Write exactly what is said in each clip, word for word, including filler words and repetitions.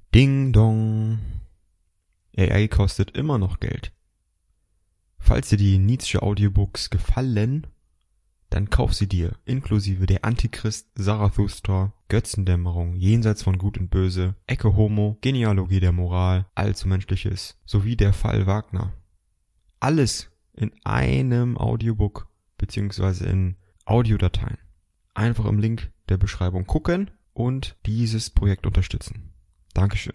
Ding dong. A I kostet immer noch Geld. Falls dir die Nietzsche Audiobooks gefallen, dann kauf sie dir, inklusive der Antichrist, Zarathustra, Götzendämmerung, Jenseits von Gut und Böse, Ecce Homo, Genealogie der Moral, Allzu Menschliches, sowie der Fall Wagner. Alles in einem Audiobook, beziehungsweise in Audiodateien. Einfach im Link der Beschreibung gucken und dieses Projekt unterstützen. Dankeschön.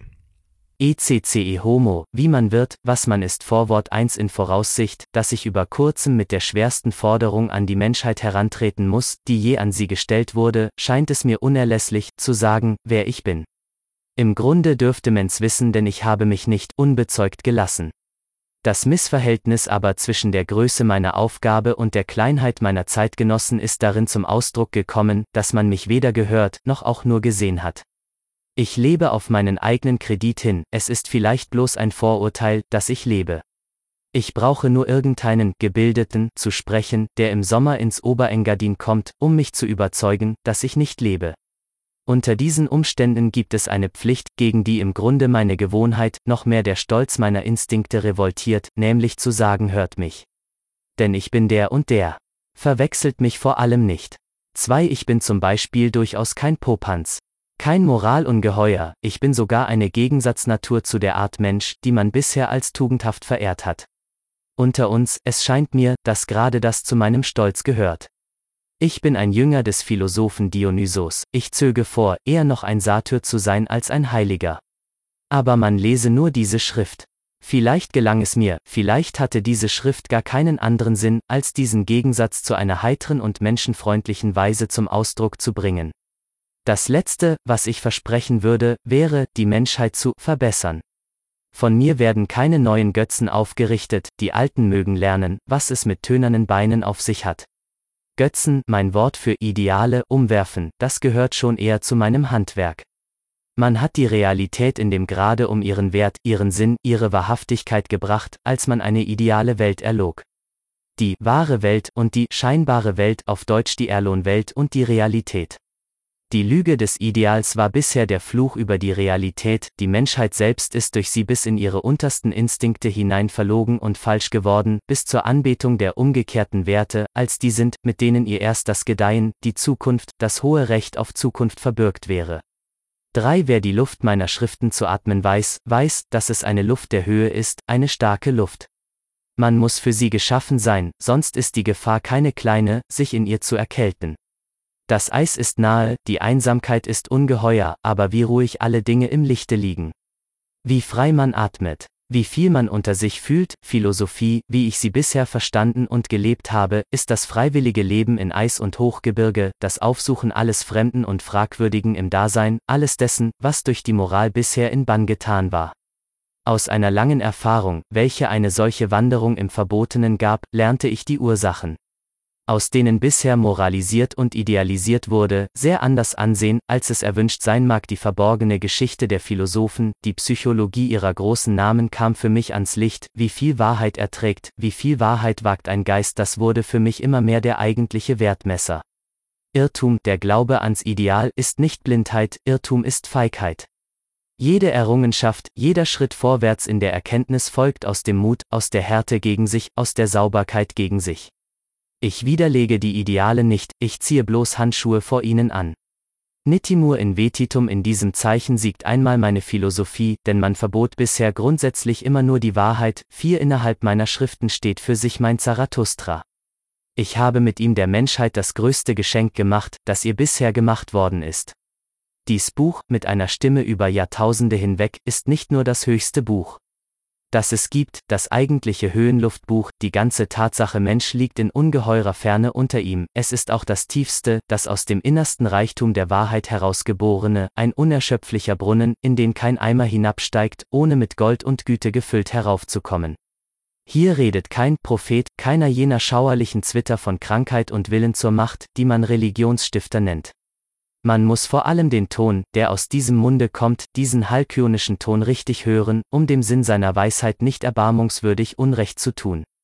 Ecce Homo, wie man wird, was man ist. Vorwort eins in Voraussicht, dass ich über kurzem mit der schwersten Forderung an die Menschheit herantreten muss, die je an sie gestellt wurde, scheint es mir unerlässlich, zu sagen, wer ich bin. Im Grunde dürfte man's wissen, denn ich habe mich nicht unbezeugt gelassen. Das Missverhältnis aber zwischen der Größe meiner Aufgabe und der Kleinheit meiner Zeitgenossen ist darin zum Ausdruck gekommen, dass man mich weder gehört, noch auch nur gesehen hat. Ich lebe auf meinen eigenen Kredit hin, es ist vielleicht bloß ein Vorurteil, dass ich lebe. Ich brauche nur irgendeinen Gebildeten zu sprechen, der im Sommer ins Oberengadin kommt, um mich zu überzeugen, dass ich nicht lebe. Unter diesen Umständen gibt es eine Pflicht, gegen die im Grunde meine Gewohnheit, noch mehr der Stolz meiner Instinkte revoltiert, nämlich zu sagen, hört mich. Denn ich bin der und der. Verwechselt mich vor allem nicht. zwei Ich bin zum Beispiel durchaus kein Popanz. Kein Moralungeheuer, ich bin sogar eine Gegensatznatur zu der Art Mensch, die man bisher als tugendhaft verehrt hat. Unter uns, es scheint mir, dass gerade das zu meinem Stolz gehört. Ich bin ein Jünger des Philosophen Dionysos, ich zöge vor, eher noch ein Satyr zu sein als ein Heiliger. Aber man lese nur diese Schrift. Vielleicht gelang es mir, vielleicht hatte diese Schrift gar keinen anderen Sinn, als diesen Gegensatz zu einer heiteren und menschenfreundlichen Weise zum Ausdruck zu bringen. Das Letzte, was ich versprechen würde, wäre, die Menschheit zu verbessern. Von mir werden keine neuen Götzen aufgerichtet, die Alten mögen lernen, was es mit tönernen Beinen auf sich hat. Götzen, mein Wort für Ideale, umwerfen, das gehört schon eher zu meinem Handwerk. Man hat die Realität in dem Grade um ihren Wert, ihren Sinn, ihre Wahrhaftigkeit gebracht, als man eine ideale Welt erlog. Die wahre Welt und die scheinbare Welt, auf Deutsch die Erlohnwelt und die Realität. Die Lüge des Ideals war bisher der Fluch über die Realität, die Menschheit selbst ist durch sie bis in ihre untersten Instinkte hinein verlogen und falsch geworden, bis zur Anbetung der umgekehrten Werte, als die sind, mit denen ihr erst das Gedeihen, die Zukunft, das hohe Recht auf Zukunft verbürgt wäre. drei Wer die Luft meiner Schriften zu atmen weiß, weiß, dass es eine Luft der Höhe ist, eine starke Luft. Man muss für sie geschaffen sein, sonst ist die Gefahr keine kleine, sich in ihr zu erkälten. Das Eis ist nahe, die Einsamkeit ist ungeheuer, aber wie ruhig alle Dinge im Lichte liegen. Wie frei man atmet, wie viel man unter sich fühlt, Philosophie, wie ich sie bisher verstanden und gelebt habe, ist das freiwillige Leben in Eis und Hochgebirge, das Aufsuchen alles Fremden und Fragwürdigen im Dasein, alles dessen, was durch die Moral bisher in Bann getan war. Aus einer langen Erfahrung, welche eine solche Wanderung im Verbotenen gab, lernte ich die Ursachen, aus denen bisher moralisiert und idealisiert wurde, sehr anders ansehen, als es erwünscht sein mag. Die verborgene Geschichte der Philosophen, die Psychologie ihrer großen Namen kam für mich ans Licht, wie viel Wahrheit erträgt, wie viel Wahrheit wagt ein Geist, das wurde für mich immer mehr der eigentliche Wertmesser. Irrtum, der Glaube ans Ideal, ist nicht Blindheit, Irrtum ist Feigheit. Jede Errungenschaft, jeder Schritt vorwärts in der Erkenntnis folgt aus dem Mut, aus der Härte gegen sich, aus der Sauberkeit gegen sich. Ich widerlege die Ideale nicht, ich ziehe bloß Handschuhe vor ihnen an. Nitimur in vetitum, in diesem Zeichen siegt einmal meine Philosophie, denn man verbot bisher grundsätzlich immer nur die Wahrheit. vier Innerhalb meiner Schriften steht für sich mein Zarathustra. Ich habe mit ihm der Menschheit das größte Geschenk gemacht, das ihr bisher gemacht worden ist. Dies Buch, mit einer Stimme über Jahrtausende hinweg, ist nicht nur das höchste Buch, das es gibt, das eigentliche Höhenluftbuch, die ganze Tatsache Mensch liegt in ungeheurer Ferne unter ihm, es ist auch das tiefste, das aus dem innersten Reichtum der Wahrheit herausgeborene, ein unerschöpflicher Brunnen, in den kein Eimer hinabsteigt, ohne mit Gold und Güte gefüllt heraufzukommen. Hier redet kein Prophet, keiner jener schauerlichen Zwitter von Krankheit und Willen zur Macht, die man Religionsstifter nennt. Man muss vor allem den Ton, der aus diesem Munde kommt, diesen halkionischen Ton richtig hören, um dem Sinn seiner Weisheit nicht erbarmungswürdig Unrecht zu tun.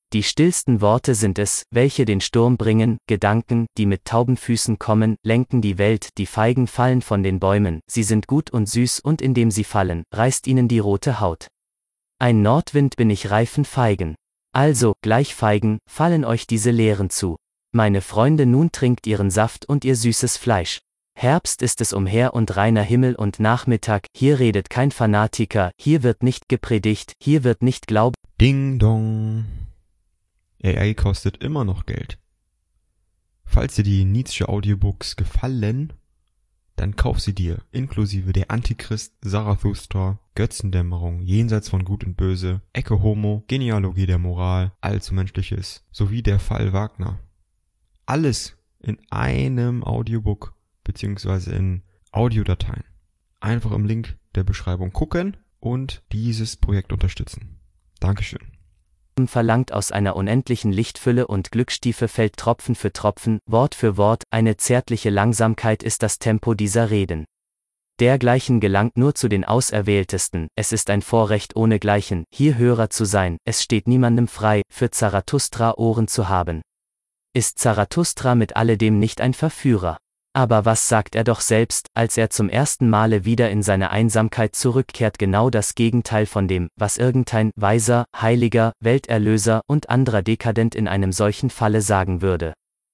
Die stillsten Worte sind es, welche den Sturm bringen, Gedanken, die mit tauben Füßen kommen, lenken die Welt, die Feigen fallen von den Bäumen, sie sind gut und süß und indem sie fallen, reißt ihnen die rote Haut. Ein Nordwind bin ich reifen Feigen. Also, gleich Feigen, fallen euch diese Lehren zu. Meine Freunde, nun trinkt ihren Saft und ihr süßes Fleisch. Herbst ist es umher und reiner Himmel und Nachmittag, hier redet kein Fanatiker, hier wird nicht gepredigt, hier wird nicht Glaube. Ding dong. A I kostet immer noch Geld. Falls dir die Nietzsche Audiobooks gefallen, dann kauf sie dir, inklusive der Antichrist, Zarathustra, Götzendämmerung, Jenseits von Gut und Böse, Ecce Homo, Genealogie der Moral, Allzumenschliches, sowie der Fall Wagner. Alles in einem Audiobook, beziehungsweise in Audiodateien. Einfach im Link der Beschreibung gucken und dieses Projekt unterstützen. Dankeschön. Verlangt aus einer unendlichen Lichtfülle und Glückstiefe fällt Tropfen für Tropfen, Wort für Wort, eine zärtliche Langsamkeit ist das Tempo dieser Reden. Dergleichen gelangt nur zu den Auserwähltesten, es ist ein Vorrecht ohnegleichen, hier Hörer zu sein, es steht niemandem frei, für Zarathustra Ohren zu haben. Ist Zarathustra mit alledem nicht ein Verführer? Aber was sagt er doch selbst, als er zum ersten Male wieder in seine Einsamkeit zurückkehrt, genau das Gegenteil von dem, was irgendein Weiser, Heiliger, Welterlöser und anderer Dekadent in einem solchen Falle sagen würde.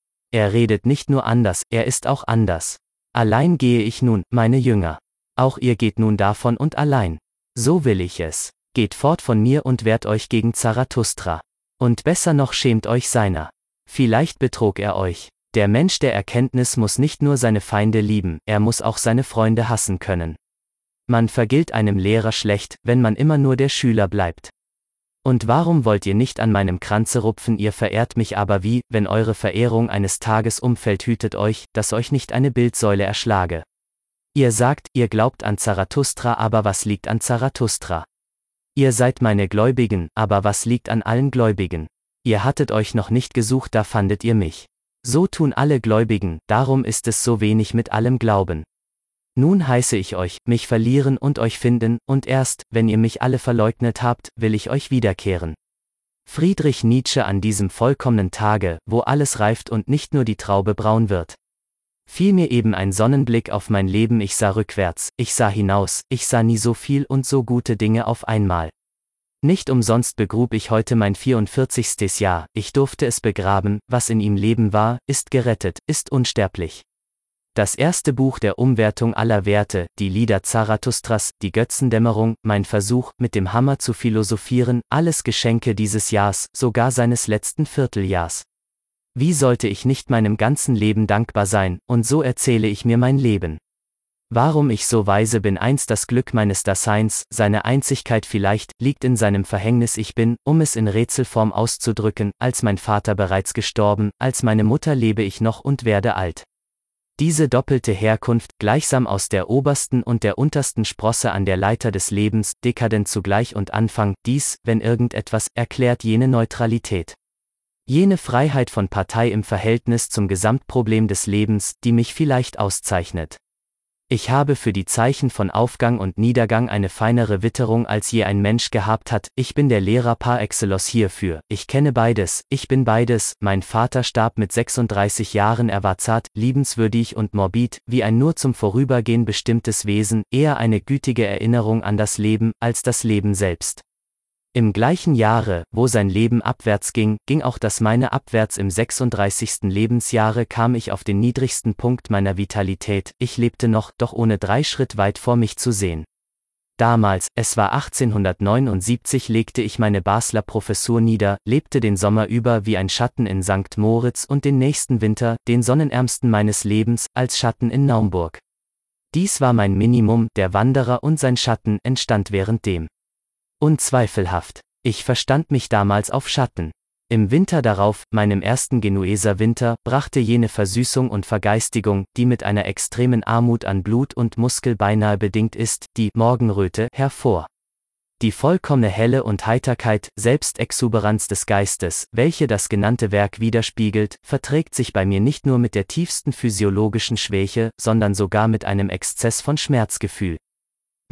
Er redet nicht nur anders, er ist auch anders. Allein gehe ich nun, meine Jünger. Auch ihr geht nun davon und allein. So will ich es. Geht fort von mir und wehrt euch gegen Zarathustra. Und besser noch schämt euch seiner. Vielleicht betrog er euch. Der Mensch der Erkenntnis muss nicht nur seine Feinde lieben, er muss auch seine Freunde hassen können. Man vergilt einem Lehrer schlecht, wenn man immer nur der Schüler bleibt. Und warum wollt ihr nicht an meinem Kranze rupfen, ihr verehrt mich aber wie, wenn eure Verehrung eines Tages umfällt, hütet euch, dass euch nicht eine Bildsäule erschlage. Ihr sagt, ihr glaubt an Zarathustra, aber was liegt an Zarathustra? Ihr seid meine Gläubigen, aber was liegt an allen Gläubigen? Ihr hattet euch noch nicht gesucht, da fandet ihr mich. So tun alle Gläubigen, darum ist es so wenig mit allem Glauben. Nun heiße ich euch, mich verlieren und euch finden, und erst, wenn ihr mich alle verleugnet habt, will ich euch wiederkehren. Friedrich Nietzsche an diesem vollkommenen Tage, wo alles reift und nicht nur die Traube braun wird. Fiel mir eben ein Sonnenblick auf mein Leben, ich sah rückwärts, ich sah hinaus, ich sah nie so viel und so gute Dinge auf einmal. Nicht umsonst begrub ich heute mein vierundvierzigstes Jahr, ich durfte es begraben, was in ihm Leben war, ist gerettet, ist unsterblich. Das erste Buch der Umwertung aller Werte, die Lieder Zarathustras, die Götzendämmerung, mein Versuch, mit dem Hammer zu philosophieren, alles Geschenke dieses Jahrs, sogar seines letzten Vierteljahrs. Wie sollte ich nicht meinem ganzen Leben dankbar sein, und so erzähle ich mir mein Leben. Warum ich so weise bin, einst das Glück meines Daseins, seine Einzigkeit vielleicht, liegt in seinem Verhängnis, ich bin, um es in Rätselform auszudrücken, als mein Vater bereits gestorben, als meine Mutter lebe ich noch und werde alt. Diese doppelte Herkunft, gleichsam aus der obersten und der untersten Sprosse an der Leiter des Lebens, dekadent zugleich und Anfang, dies, wenn irgendetwas, erklärt jene Neutralität. Jene Freiheit von Partei im Verhältnis zum Gesamtproblem des Lebens, die mich vielleicht auszeichnet. Ich habe für die Zeichen von Aufgang und Niedergang eine feinere Witterung als je ein Mensch gehabt hat, ich bin der Lehrer par excellence hierfür, ich kenne beides, ich bin beides, mein Vater starb mit sechsunddreißig Jahren, er war zart, liebenswürdig und morbid, wie ein nur zum Vorübergehen bestimmtes Wesen, eher eine gütige Erinnerung an das Leben, als das Leben selbst. Im gleichen Jahre, wo sein Leben abwärts ging, ging auch das meine abwärts. Im sechsunddreißigsten Lebensjahre kam ich auf den niedrigsten Punkt meiner Vitalität, ich lebte noch, doch ohne drei Schritt weit vor mich zu sehen. Damals, es war achtzehnhundertneunundsiebzig, legte ich meine Basler Professur nieder, lebte den Sommer über wie ein Schatten in Sankt Moritz und den nächsten Winter, den sonnenärmsten meines Lebens, als Schatten in Naumburg. Dies war mein Minimum, der Wanderer und sein Schatten entstand währenddem. Unzweifelhaft. Ich verstand mich damals auf Schatten. Im Winter darauf, meinem ersten Genueser Winter, brachte jene Versüßung und Vergeistigung, die mit einer extremen Armut an Blut und Muskel beinahe bedingt ist, die Morgenröte hervor. Die vollkommene Helle und Heiterkeit, Selbstexuberanz des Geistes, welche das genannte Werk widerspiegelt, verträgt sich bei mir nicht nur mit der tiefsten physiologischen Schwäche, sondern sogar mit einem Exzess von Schmerzgefühl.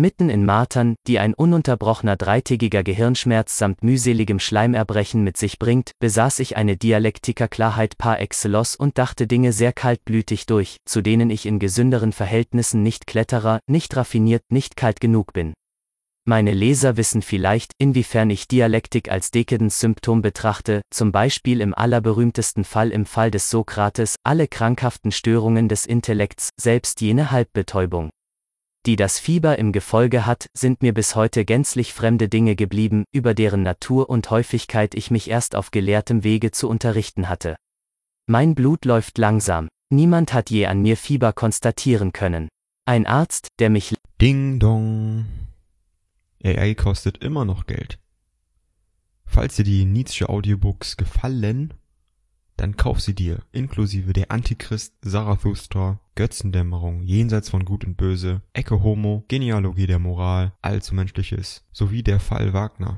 Mitten in Martern, die ein ununterbrochener dreitägiger Gehirnschmerz samt mühseligem Schleimerbrechen mit sich bringt, besaß ich eine Dialektikerklarheit par excellence und dachte Dinge sehr kaltblütig durch, zu denen ich in gesünderen Verhältnissen nicht Kletterer, nicht raffiniert, nicht kalt genug bin. Meine Leser wissen vielleicht, inwiefern ich Dialektik als Dekadenzsymptom betrachte, zum Beispiel im allerberühmtesten Fall im Fall des Sokrates, alle krankhaften Störungen des Intellekts, selbst jene Halbbetäubung, die das Fieber im Gefolge hat, sind mir bis heute gänzlich fremde Dinge geblieben, über deren Natur und Häufigkeit ich mich erst auf gelehrtem Wege zu unterrichten hatte. Mein Blut läuft langsam. Niemand hat je an mir Fieber konstatieren können. Ein Arzt, der mich... Ding dong. A I kostet immer noch Geld. Falls dir die Nietzsche Audiobooks gefallen, dann kauf sie dir, inklusive der Antichrist, Zarathustra, Götzendämmerung, Jenseits von Gut und Böse, Ecce Homo, Genealogie der Moral, Allzumenschliches, sowie der Fall Wagner.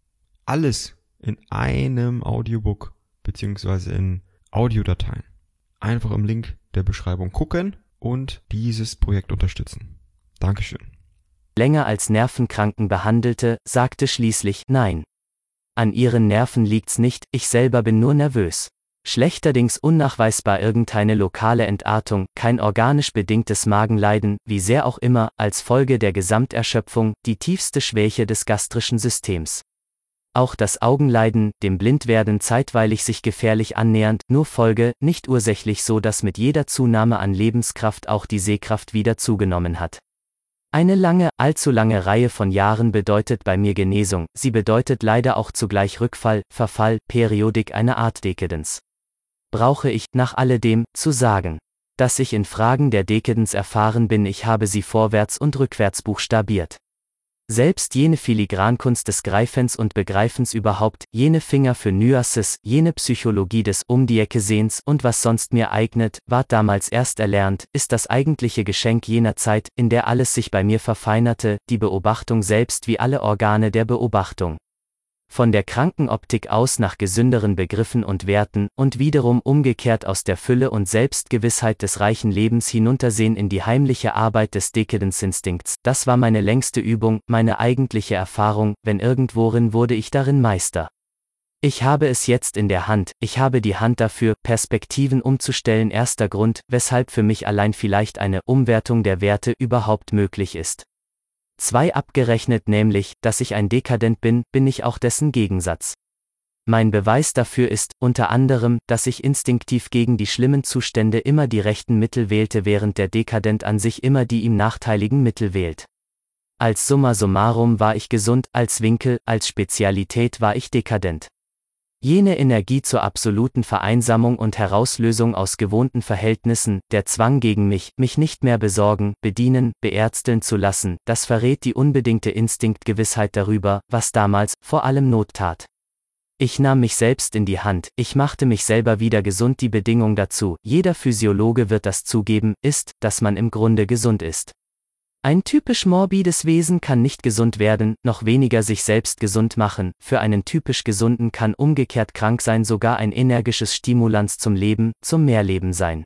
Alles in einem Audiobook, beziehungsweise in Audiodateien. Einfach im Link der Beschreibung gucken und dieses Projekt unterstützen. Dankeschön. länger als Nervenkranken behandelte, sagte schließlich, nein. An ihren Nerven liegt's nicht, ich selber bin nur nervös. Schlechterdings unnachweisbar irgendeine lokale Entartung, kein organisch bedingtes Magenleiden, wie sehr auch immer, als Folge der Gesamterschöpfung, die tiefste Schwäche des gastrischen Systems. Auch das Augenleiden, dem Blindwerden zeitweilig sich gefährlich annähernd, nur Folge, nicht ursächlich so, dass mit jeder Zunahme an Lebenskraft auch die Sehkraft wieder zugenommen hat. Eine lange, allzu lange Reihe von Jahren bedeutet bei mir Genesung, sie bedeutet leider auch zugleich Rückfall, Verfall, Periodik, eine Art Dekadenz. Brauche ich, nach alledem, zu sagen, dass ich in Fragen der Dekadenz erfahren bin, ich habe sie vorwärts und rückwärts buchstabiert. Selbst jene Filigrankunst des Greifens und Begreifens überhaupt, jene Finger für Nuances, jene Psychologie des Um-die-Ecke-Sehens und was sonst mir eignet, ward damals erst erlernt, ist das eigentliche Geschenk jener Zeit, in der alles sich bei mir verfeinerte, die Beobachtung selbst wie alle Organe der Beobachtung. Von der kranken Optik aus nach gesünderen Begriffen und Werten, und wiederum umgekehrt aus der Fülle und Selbstgewissheit des reichen Lebens hinuntersehen in die heimliche Arbeit des Dekadenzeinstinkts, das war meine längste Übung, meine eigentliche Erfahrung, wenn irgendworin wurde ich darin Meister. Ich habe es jetzt in der Hand, ich habe die Hand dafür, Perspektiven umzustellen. Erster Grund, weshalb für mich allein vielleicht eine Umwertung der Werte überhaupt möglich ist. Zwei abgerechnet nämlich, dass ich ein Dekadent bin, bin ich auch dessen Gegensatz. Mein Beweis dafür ist, unter anderem, dass ich instinktiv gegen die schlimmen Zustände immer die rechten Mittel wählte, während der Dekadent an sich immer die ihm nachteiligen Mittel wählt. Als Summa summarum war ich gesund, als Winkel, als Spezialität war ich dekadent. Jene Energie zur absoluten Vereinsamung und Herauslösung aus gewohnten Verhältnissen, der Zwang gegen mich, mich nicht mehr besorgen, bedienen, beärzteln zu lassen, das verrät die unbedingte Instinktgewissheit darüber, was damals vor allem Not tat. Ich nahm mich selbst in die Hand, ich machte mich selber wieder gesund. Die Bedingung dazu, jeder Physiologe wird das zugeben, ist, dass man im Grunde gesund ist. Ein typisch morbides Wesen kann nicht gesund werden, noch weniger sich selbst gesund machen, für einen typisch Gesunden kann umgekehrt krank sein sogar ein energisches Stimulans zum Leben, zum Mehrleben sein.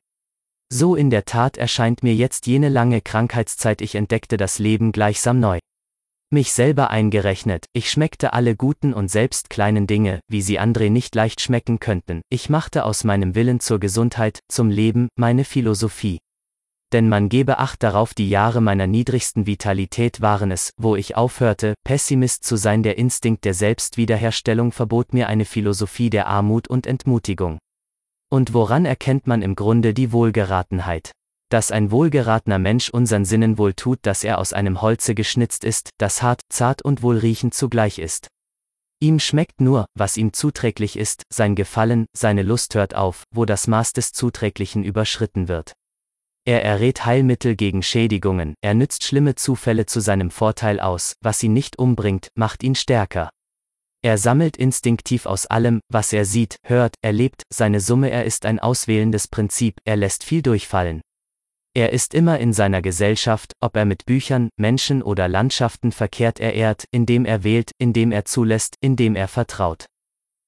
So in der Tat erscheint mir jetzt jene lange Krankheitszeit, ich entdeckte das Leben gleichsam neu. Mich selber eingerechnet, ich schmeckte alle guten und selbst kleinen Dinge, wie sie André nicht leicht schmecken könnten, ich machte aus meinem Willen zur Gesundheit, zum Leben, meine Philosophie. Denn man gebe Acht darauf, die Jahre meiner niedrigsten Vitalität waren es, wo ich aufhörte, Pessimist zu sein. Der Instinkt der Selbstwiederherstellung verbot mir eine Philosophie der Armut und Entmutigung. Und woran erkennt man im Grunde die Wohlgeratenheit? Dass ein wohlgeratener Mensch unseren Sinnen wohl tut, dass er aus einem Holze geschnitzt ist, das hart, zart und wohlriechend zugleich ist. Ihm schmeckt nur, was ihm zuträglich ist, sein Gefallen, seine Lust hört auf, wo das Maß des Zuträglichen überschritten wird. Er errät Heilmittel gegen Schädigungen, er nützt schlimme Zufälle zu seinem Vorteil aus, was ihn nicht umbringt, macht ihn stärker. Er sammelt instinktiv aus allem, was er sieht, hört, erlebt, seine Summe. Er ist ein auswählendes Prinzip, er lässt viel durchfallen. Er ist immer in seiner Gesellschaft, ob er mit Büchern, Menschen oder Landschaften verkehrt, er ehrt, indem er wählt, indem er zulässt, indem er vertraut.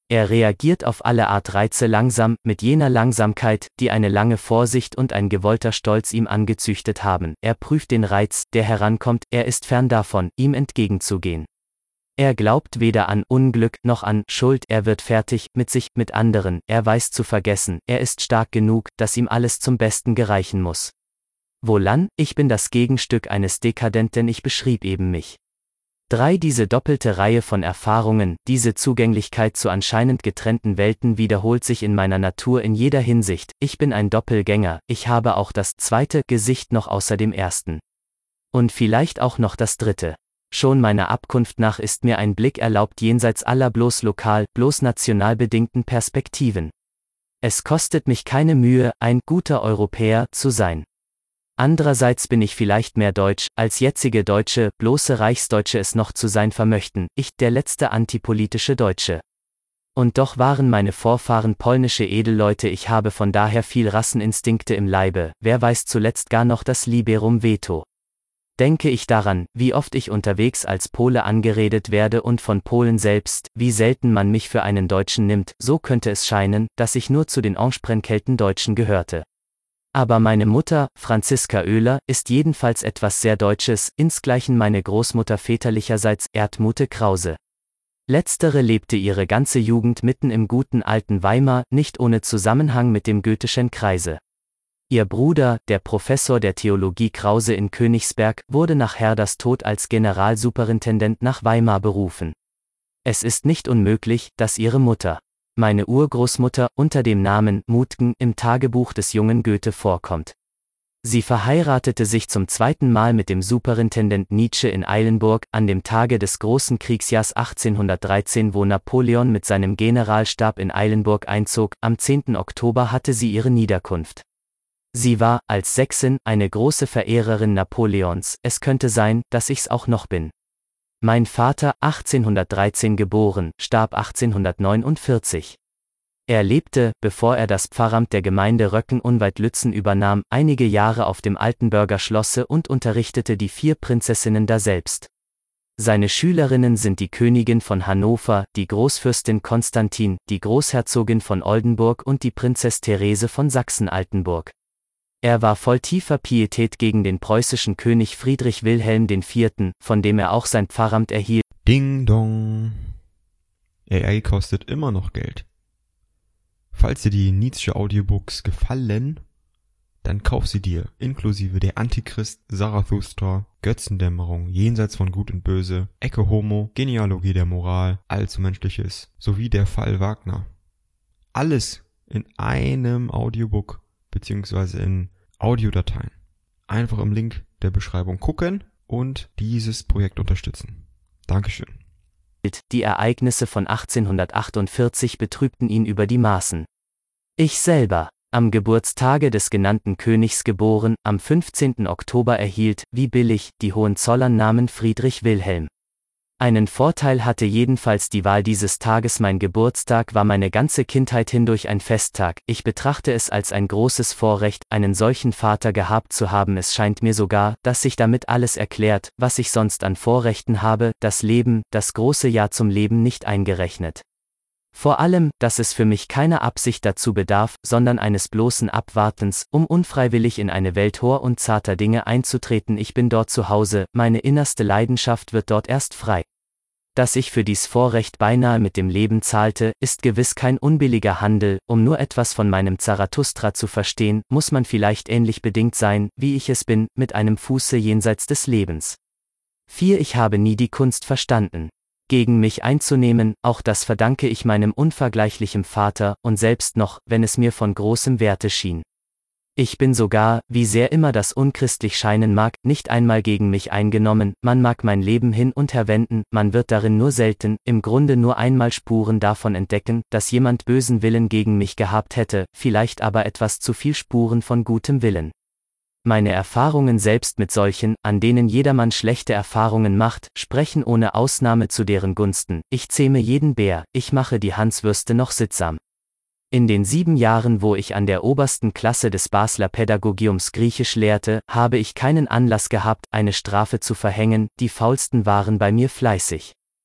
Er reagiert auf alle Art Reize langsam, mit jener Langsamkeit, die eine lange Vorsicht und ein gewollter Stolz ihm angezüchtet haben. Er prüft den Reiz, der herankommt, er ist fern davon, ihm entgegenzugehen. Er glaubt weder an Unglück noch an Schuld, er wird fertig mit sich, mit anderen, er weiß zu vergessen, er ist stark genug, dass ihm alles zum Besten gereichen muss. Wohlan, ich bin das Gegenstück eines Dekadenten, ich beschrieb eben mich. drei Diese doppelte Reihe von Erfahrungen, diese Zugänglichkeit zu anscheinend getrennten Welten wiederholt sich in meiner Natur in jeder Hinsicht, ich bin ein Doppelgänger, ich habe auch das zweite Gesicht noch außer dem ersten. Und vielleicht auch noch das dritte. Schon meiner Abkunft nach ist mir ein Blick erlaubt jenseits aller bloß lokal, bloß national bedingten Perspektiven. Es kostet mich keine Mühe, ein guter Europäer zu sein. Andererseits bin ich vielleicht mehr deutsch, als jetzige Deutsche, bloße Reichsdeutsche es noch zu sein vermöchten, ich, der letzte antipolitische Deutsche. Und doch waren meine Vorfahren polnische Edelleute, ich habe von daher viel Rasseninstinkte im Leibe, wer weiß zuletzt gar noch das Liberum Veto. Denke ich daran, wie oft ich unterwegs als Pole angeredet werde und von Polen selbst, wie selten man mich für einen Deutschen nimmt, so könnte es scheinen, dass ich nur zu den Ensprenkelten Deutschen gehörte. Aber meine Mutter, Franziska Oehler, ist jedenfalls etwas sehr Deutsches, insgleichen meine Großmutter väterlicherseits, Erdmute Krause. Letztere lebte ihre ganze Jugend mitten im guten alten Weimar, nicht ohne Zusammenhang mit dem goethischen Kreise. Ihr Bruder, der Professor der Theologie Krause in Königsberg, wurde nach Herders Tod als Generalsuperintendent nach Weimar berufen. Es ist nicht unmöglich, dass ihre Mutter, meine Urgroßmutter, unter dem Namen Mutgen im Tagebuch des jungen Goethe vorkommt. Sie verheiratete sich zum zweiten Mal mit dem Superintendent Nietzsche in Eilenburg, an dem Tage des großen Kriegsjahrs achtzehnhundertdreizehn, wo Napoleon mit seinem Generalstab in Eilenburg einzog, am zehnten Oktober hatte sie ihre Niederkunft. Sie war, als Sächsin, eine große Verehrerin Napoleons, es könnte sein, dass ich's auch noch bin. Mein Vater, achtzehnhundertdreizehn geboren, starb achtzehnhundertneunundvierzig. Er lebte, bevor er das Pfarramt der Gemeinde Röcken unweit Lützen übernahm, einige Jahre auf dem Altenburger Schlosse und unterrichtete die vier Prinzessinnen daselbst. Seine Schülerinnen sind die Königin von Hannover, die Großfürstin Konstantin, die Großherzogin von Oldenburg und die Prinzess Therese von Sachsen-Altenburg. Er war voll tiefer Pietät gegen den preußischen König Friedrich Wilhelm der Vierte., von dem er auch sein Pfarramt erhielt. Ding dong. A I kostet immer noch Geld. Falls dir die Nietzsche Audiobooks gefallen, dann kauf sie dir, inklusive der Antichrist, Zarathustra, Götzendämmerung, Jenseits von Gut und Böse, Ecce Homo, Genealogie der Moral, Allzumenschliches, sowie der Fall Wagner. Alles in einem Audiobook, beziehungsweise in Audiodateien. Einfach im Link der Beschreibung gucken und dieses Projekt unterstützen. Dankeschön. Die Ereignisse von achtzehnhundertachtundvierzig betrübten ihn über die Maßen. Ich selber, am Geburtstage des genannten Königs geboren, am fünfzehnten Oktober erhielt, wie billig, die Hohenzollern-Namen Friedrich Wilhelm. Einen Vorteil hatte jedenfalls die Wahl dieses Tages, mein Geburtstag war meine ganze Kindheit hindurch ein Festtag, ich betrachte es als ein großes Vorrecht, einen solchen Vater gehabt zu haben, es scheint mir sogar, dass sich damit alles erklärt, was ich sonst an Vorrechten habe, das Leben, das große Jahr zum Leben nicht eingerechnet. Vor allem, dass es für mich keiner Absicht dazu bedarf, sondern eines bloßen Abwartens, um unfreiwillig in eine Welt hoher und zarter Dinge einzutreten. Ich bin dort zu Hause, meine innerste Leidenschaft wird dort erst frei. Dass ich für dies Vorrecht beinahe mit dem Leben zahlte, ist gewiss kein unbilliger Handel, um nur etwas von meinem Zarathustra zu verstehen, muss man vielleicht ähnlich bedingt sein, wie ich es bin, mit einem Fuße jenseits des Lebens. vier Ich habe nie die Kunst verstanden, gegen mich einzunehmen, auch das verdanke ich meinem unvergleichlichen Vater, und selbst noch, wenn es mir von großem Werte schien. Ich bin sogar, wie sehr immer das unchristlich scheinen mag, nicht einmal gegen mich eingenommen, man mag mein Leben hin und her wenden, man wird darin nur selten, im Grunde nur einmal Spuren davon entdecken, dass jemand bösen Willen gegen mich gehabt hätte, vielleicht aber etwas zu viel Spuren von gutem Willen. Meine Erfahrungen selbst mit solchen, an denen jedermann schlechte Erfahrungen macht, sprechen ohne Ausnahme zu deren Gunsten. Ich zähme jeden Bär, ich mache die Hanswürste noch sittsam. In den sieben Jahren, wo ich an der obersten Klasse des Basler Pädagogiums Griechisch lehrte, habe ich keinen Anlass gehabt, eine Strafe zu verhängen, die Faulsten waren bei mir fleißig.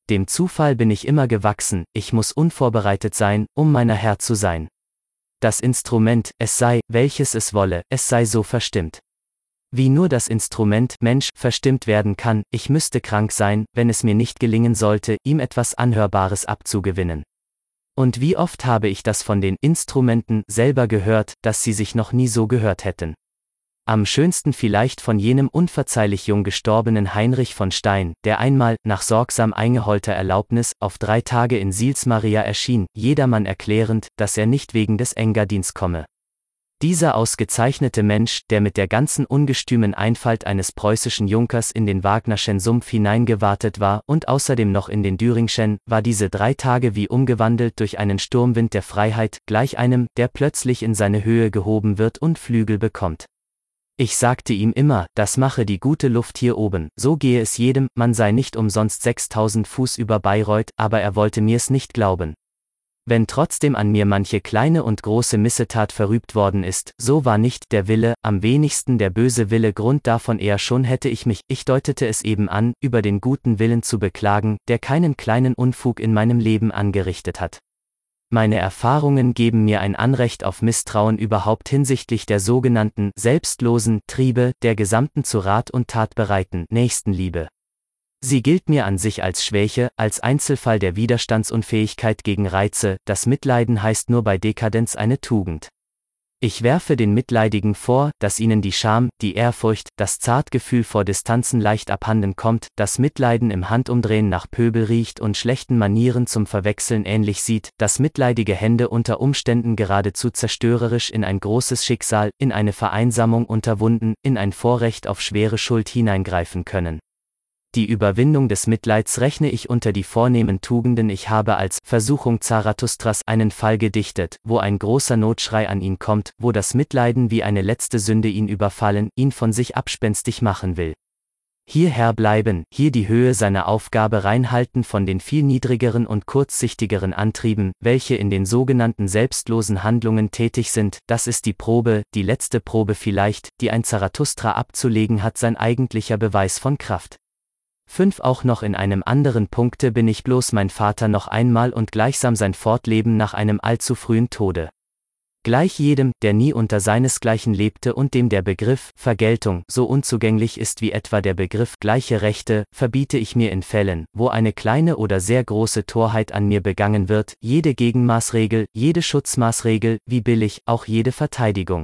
Dem Zufall bin ich immer gewachsen, ich muss unvorbereitet sein, um meiner Herr zu sein. Das Instrument, es sei, welches es wolle, es sei so verstimmt. Wie nur das Instrument, Mensch, verstimmt werden kann, ich müsste krank sein, wenn es mir nicht gelingen sollte, ihm etwas Anhörbares abzugewinnen. Und wie oft habe ich das von den Instrumenten selber gehört, dass sie sich noch nie so gehört hätten. Am schönsten vielleicht von jenem unverzeihlich jung gestorbenen Heinrich von Stein, der einmal, nach sorgsam eingeholter Erlaubnis, auf drei Tage in Sils Maria erschien, jedermann erklärend, dass er nicht wegen des Engadins komme. Dieser ausgezeichnete Mensch, der mit der ganzen ungestümen Einfalt eines preußischen Junkers in den Wagnerschen Sumpf hineingewartet war und außerdem noch in den Düringschen, war diese drei Tage wie umgewandelt durch einen Sturmwind der Freiheit, gleich einem, der plötzlich in seine Höhe gehoben wird und Flügel bekommt. Ich sagte ihm immer, das mache die gute Luft hier oben, so gehe es jedem, man sei nicht umsonst sechstausend Fuß über Bayreuth, aber er wollte mir's nicht glauben. Wenn trotzdem an mir manche kleine und große Missetat verübt worden ist, so war nicht der Wille, am wenigsten der böse Wille Grund davon, eher schon hätte ich mich, ich deutete es eben an, über den guten Willen zu beklagen, der keinen kleinen Unfug in meinem Leben angerichtet hat. Meine Erfahrungen geben mir ein Anrecht auf Misstrauen überhaupt hinsichtlich der sogenannten selbstlosen Triebe der gesamten zu Rat und Tat bereiten Nächstenliebe. Sie gilt mir an sich als Schwäche, als Einzelfall der Widerstandsunfähigkeit gegen Reize, das Mitleiden heißt nur bei Dekadenz eine Tugend. Ich werfe den Mitleidigen vor, dass ihnen die Scham, die Ehrfurcht, das Zartgefühl vor Distanzen leicht abhanden kommt, dass Mitleiden im Handumdrehen nach Pöbel riecht und schlechten Manieren zum Verwechseln ähnlich sieht, dass mitleidige Hände unter Umständen geradezu zerstörerisch in ein großes Schicksal, in eine Vereinsamung unterwunden, in ein Vorrecht auf schwere Schuld hineingreifen können. Die Überwindung des Mitleids rechne ich unter die vornehmen Tugenden. Ich habe als Versuchung Zarathustras einen Fall gedichtet, wo ein großer Notschrei an ihn kommt, wo das Mitleiden wie eine letzte Sünde ihn überfallen, ihn von sich abspenstig machen will. Hierher bleiben, hier die Höhe seiner Aufgabe reinhalten von den viel niedrigeren und kurzsichtigeren Antrieben, welche in den sogenannten selbstlosen Handlungen tätig sind, das ist die Probe, die letzte Probe vielleicht, die ein Zarathustra abzulegen hat, sein eigentlicher Beweis von Kraft. fünf Auch noch in einem anderen Punkte bin ich bloß mein Vater noch einmal und gleichsam sein Fortleben nach einem allzu frühen Tode. Gleich jedem, der nie unter seinesgleichen lebte und dem der Begriff Vergeltung so unzugänglich ist wie etwa der Begriff gleiche Rechte, verbiete ich mir in Fällen, wo eine kleine oder sehr große Torheit an mir begangen wird, jede Gegenmaßregel, jede Schutzmaßregel, wie billig, auch jede Verteidigung.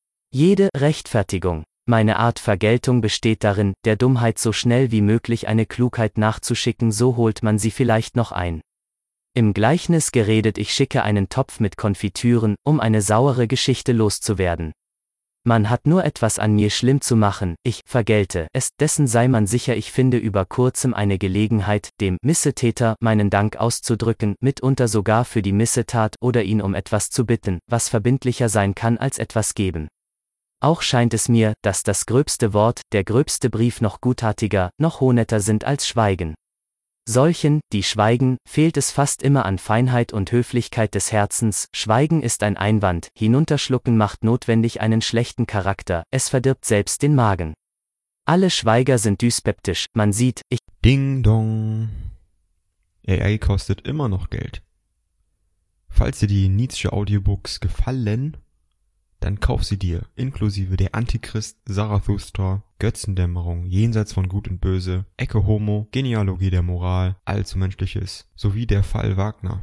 Jede Rechtfertigung. Meine Art Vergeltung besteht darin, der Dummheit so schnell wie möglich eine Klugheit nachzuschicken, so holt man sie vielleicht noch ein. Im Gleichnis geredet, ich schicke einen Topf mit Konfitüren, um eine saure Geschichte loszuwerden. Man hat nur etwas an mir schlimm zu machen, ich vergelte es, dessen sei man sicher, ich finde über kurzem eine Gelegenheit, dem Missetäter meinen Dank auszudrücken, mitunter sogar für die Missetat oder ihn um etwas zu bitten, was verbindlicher sein kann als etwas geben. Auch scheint es mir, dass das gröbste Wort, der gröbste Brief noch gutartiger, noch hohnetter sind als Schweigen. Solchen, die schweigen, fehlt es fast immer an Feinheit und Höflichkeit des Herzens, Schweigen ist ein Einwand, Hinunterschlucken macht notwendig einen schlechten Charakter, es verdirbt selbst den Magen. Alle Schweiger sind dyspeptisch, man sieht, ich... Ding dong. A I kostet immer noch Geld. Falls dir die Nietzsche Audiobooks gefallen, dann kauf sie dir, inklusive der Antichrist, Zarathustra, Götzendämmerung, Jenseits von Gut und Böse, Ecce Homo, Genealogie der Moral, Allzumenschliches, sowie der Fall Wagner.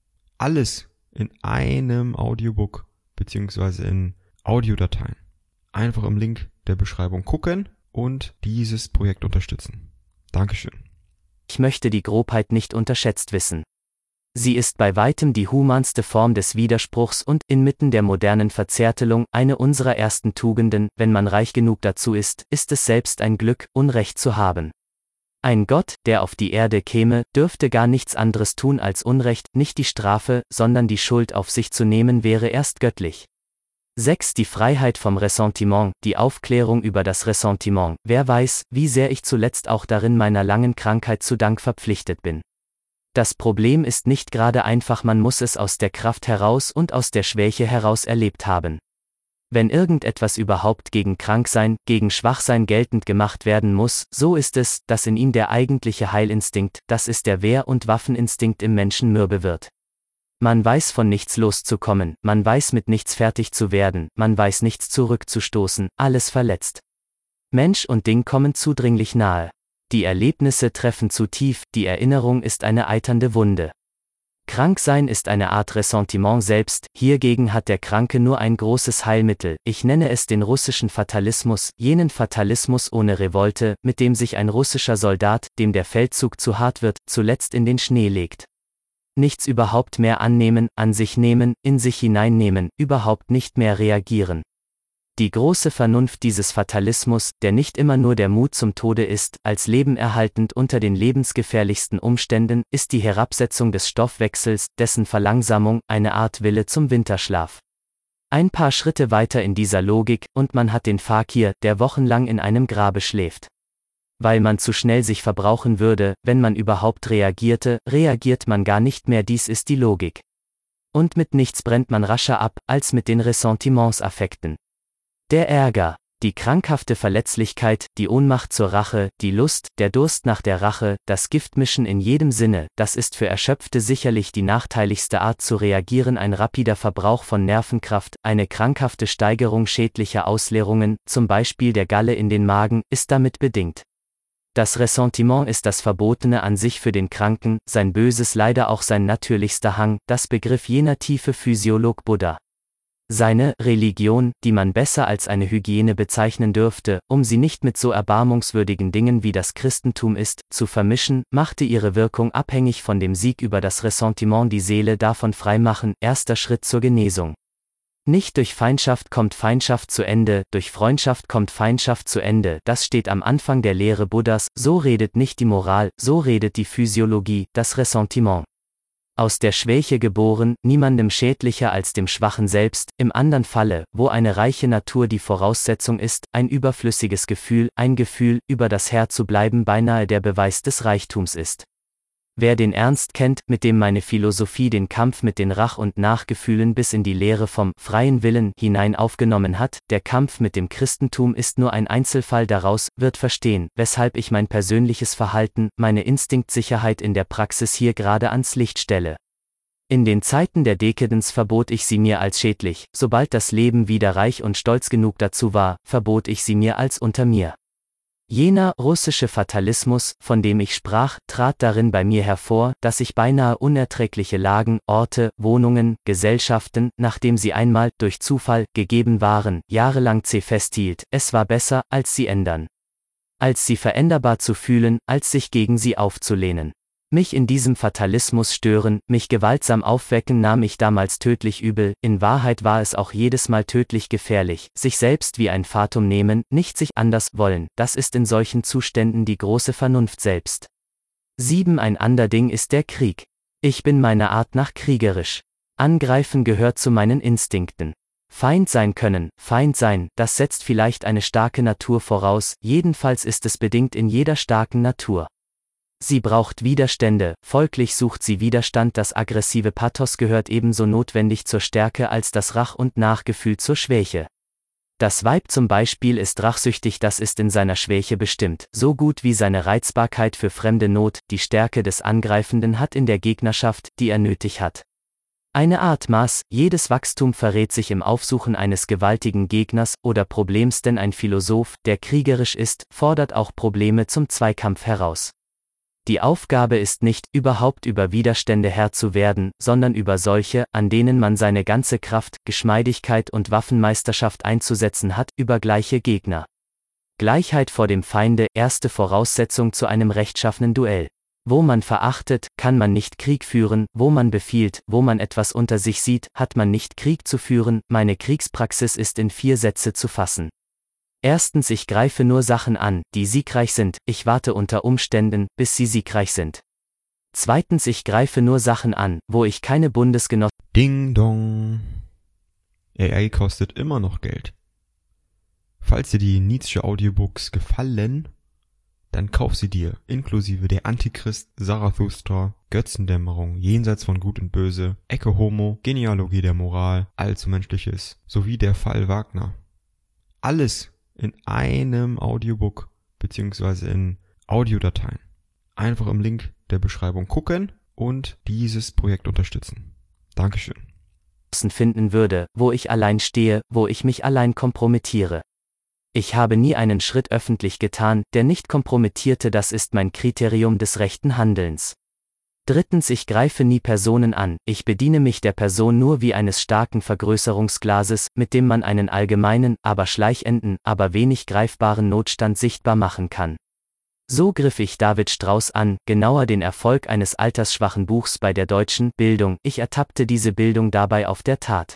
Alles in einem Audiobook, beziehungsweise in Audiodateien. Einfach im Link der Beschreibung gucken und dieses Projekt unterstützen. Dankeschön. Ich möchte die Grobheit nicht unterschätzt wissen. Sie ist bei weitem die humanste Form des Widerspruchs und, inmitten der modernen Verzärtelung, eine unserer ersten Tugenden, wenn man reich genug dazu ist, ist es selbst ein Glück, Unrecht zu haben. Ein Gott, der auf die Erde käme, dürfte gar nichts anderes tun als Unrecht, nicht die Strafe, sondern die Schuld auf sich zu nehmen wäre erst göttlich. sechs Die Freiheit vom Ressentiment, die Aufklärung über das Ressentiment, wer weiß, wie sehr ich zuletzt auch darin meiner langen Krankheit zu Dank verpflichtet bin. Das Problem ist nicht gerade einfach, man muss es aus der Kraft heraus und aus der Schwäche heraus erlebt haben. Wenn irgendetwas überhaupt gegen Kranksein, gegen Schwachsein geltend gemacht werden muss, so ist es, dass in ihm der eigentliche Heilinstinkt, das ist der Wehr- und Waffeninstinkt im Menschen mürbe wird. Man weiß von nichts loszukommen, man weiß mit nichts fertig zu werden, man weiß nichts zurückzustoßen, alles verletzt. Mensch und Ding kommen zudringlich nahe. Die Erlebnisse treffen zu tief, die Erinnerung ist eine eiternde Wunde. Kranksein ist eine Art Ressentiment selbst, hiergegen hat der Kranke nur ein großes Heilmittel, ich nenne es den russischen Fatalismus, jenen Fatalismus ohne Revolte, mit dem sich ein russischer Soldat, dem der Feldzug zu hart wird, zuletzt in den Schnee legt. Nichts überhaupt mehr annehmen, an sich nehmen, in sich hineinnehmen, überhaupt nicht mehr reagieren. Die große Vernunft dieses Fatalismus, der nicht immer nur der Mut zum Tode ist, als lebenerhaltend unter den lebensgefährlichsten Umständen, ist die Herabsetzung des Stoffwechsels, dessen Verlangsamung, eine Art Wille zum Winterschlaf. Ein paar Schritte weiter in dieser Logik, und man hat den Fakir, der wochenlang in einem Grabe schläft. Weil man zu schnell sich verbrauchen würde, wenn man überhaupt reagierte, reagiert man gar nicht mehr, dies ist die Logik. Und mit nichts brennt man rascher ab, als mit den Ressentiments-Affekten. Der Ärger, die krankhafte Verletzlichkeit, die Ohnmacht zur Rache, die Lust, der Durst nach der Rache, das Giftmischen in jedem Sinne, das ist für Erschöpfte sicherlich die nachteiligste Art zu reagieren, ein rapider Verbrauch von Nervenkraft, eine krankhafte Steigerung schädlicher Ausleerungen, zum Beispiel der Galle in den Magen, ist damit bedingt. Das Ressentiment ist das Verbotene an sich für den Kranken, sein Böses leider auch sein natürlichster Hang, das begriff jener tiefe Physiolog Buddha. Seine Religion, die man besser als eine Hygiene bezeichnen dürfte, um sie nicht mit so erbarmungswürdigen Dingen wie das Christentum ist, zu vermischen, machte ihre Wirkung abhängig von dem Sieg über das Ressentiment, die Seele davon freimachen, erster Schritt zur Genesung. Nicht durch Feindschaft kommt Feindschaft zu Ende, durch Freundschaft kommt Feindschaft zu Ende, das steht am Anfang der Lehre Buddhas, so redet nicht die Moral, so redet die Physiologie, das Ressentiment. Aus der Schwäche geboren, niemandem schädlicher als dem Schwachen selbst, im anderen Falle, wo eine reiche Natur die Voraussetzung ist, ein überflüssiges Gefühl, ein Gefühl, über das Herr zu bleiben beinahe der Beweis des Reichtums ist. Wer den Ernst kennt, mit dem meine Philosophie den Kampf mit den Rach- und Nachgefühlen bis in die Lehre vom freien Willen hinein aufgenommen hat, der Kampf mit dem Christentum ist nur ein Einzelfall daraus, wird verstehen, weshalb ich mein persönliches Verhalten, meine Instinktsicherheit in der Praxis hier gerade ans Licht stelle. In den Zeiten der Dekadenz verbot ich sie mir als schädlich, sobald das Leben wieder reich und stolz genug dazu war, verbot ich sie mir als unter mir. Jener russische Fatalismus, von dem ich sprach, trat darin bei mir hervor, dass ich beinahe unerträgliche Lagen, Orte, Wohnungen, Gesellschaften, nachdem sie einmal, durch Zufall, gegeben waren, jahrelang zäh festhielt, es war besser, als sie ändern. Als sie veränderbar zu fühlen, als sich gegen sie aufzulehnen. Mich in diesem Fatalismus stören, mich gewaltsam aufwecken nahm ich damals tödlich übel, in Wahrheit war es auch jedes Mal tödlich gefährlich, sich selbst wie ein Fatum nehmen, nicht sich anders wollen, das ist in solchen Zuständen die große Vernunft selbst. sieben Ein ander Ding ist der Krieg. Ich bin meiner Art nach kriegerisch. Angreifen gehört zu meinen Instinkten. Feind sein können, Feind sein, das setzt vielleicht eine starke Natur voraus, jedenfalls ist es bedingt in jeder starken Natur. Sie braucht Widerstände, folglich sucht sie Widerstand, das aggressive Pathos gehört ebenso notwendig zur Stärke als das Rach- und Nachgefühl zur Schwäche. Das Weib zum Beispiel ist rachsüchtig, das ist in seiner Schwäche bestimmt, so gut wie seine Reizbarkeit für fremde Not, die Stärke des Angreifenden hat in der Gegnerschaft, die er nötig hat. Eine Art Maß, jedes Wachstum verrät sich im Aufsuchen eines gewaltigen Gegners oder Problems, denn ein Philosoph, der kriegerisch ist, fordert auch Probleme zum Zweikampf heraus. Die Aufgabe ist nicht, überhaupt über Widerstände Herr zu werden, sondern über solche, an denen man seine ganze Kraft, Geschmeidigkeit und Waffenmeisterschaft einzusetzen hat, über gleiche Gegner. Gleichheit vor dem Feinde, erste Voraussetzung zu einem rechtschaffenen Duell. Wo man verachtet, kann man nicht Krieg führen, wo man befiehlt, wo man etwas unter sich sieht, hat man nicht Krieg zu führen, meine Kriegspraxis ist in vier Sätze zu fassen. Erstens, ich greife nur Sachen an, die siegreich sind, ich warte unter Umständen, bis sie siegreich sind. Zweitens, ich greife nur Sachen an, wo ich keine Bundesgenossen... Ding dong. A I kostet immer noch Geld. Falls dir die Nietzsche Audiobooks gefallen, dann kauf sie dir, inklusive der Antichrist, Zarathustra, Götzendämmerung, Jenseits von Gut und Böse, Ecce Homo, Genealogie der Moral, Allzu Menschliches, sowie der Fall Wagner. Alles in einem Audiobook beziehungsweise in Audiodateien. Einfach im Link der Beschreibung gucken und dieses Projekt unterstützen. Dankeschön. Finden würde, wo ich allein stehe, wo ich mich allein kompromittiere. Ich habe nie einen Schritt öffentlich getan, der nicht kompromittierte, das ist mein Kriterium des rechten Handelns. Drittens, ich greife nie Personen an, ich bediene mich der Person nur wie eines starken Vergrößerungsglases, mit dem man einen allgemeinen, aber schleichenden, aber wenig greifbaren Notstand sichtbar machen kann. So griff ich David Strauss an, genauer den Erfolg eines altersschwachen Buchs bei der deutschen Bildung, ich ertappte diese Bildung dabei auf der Tat.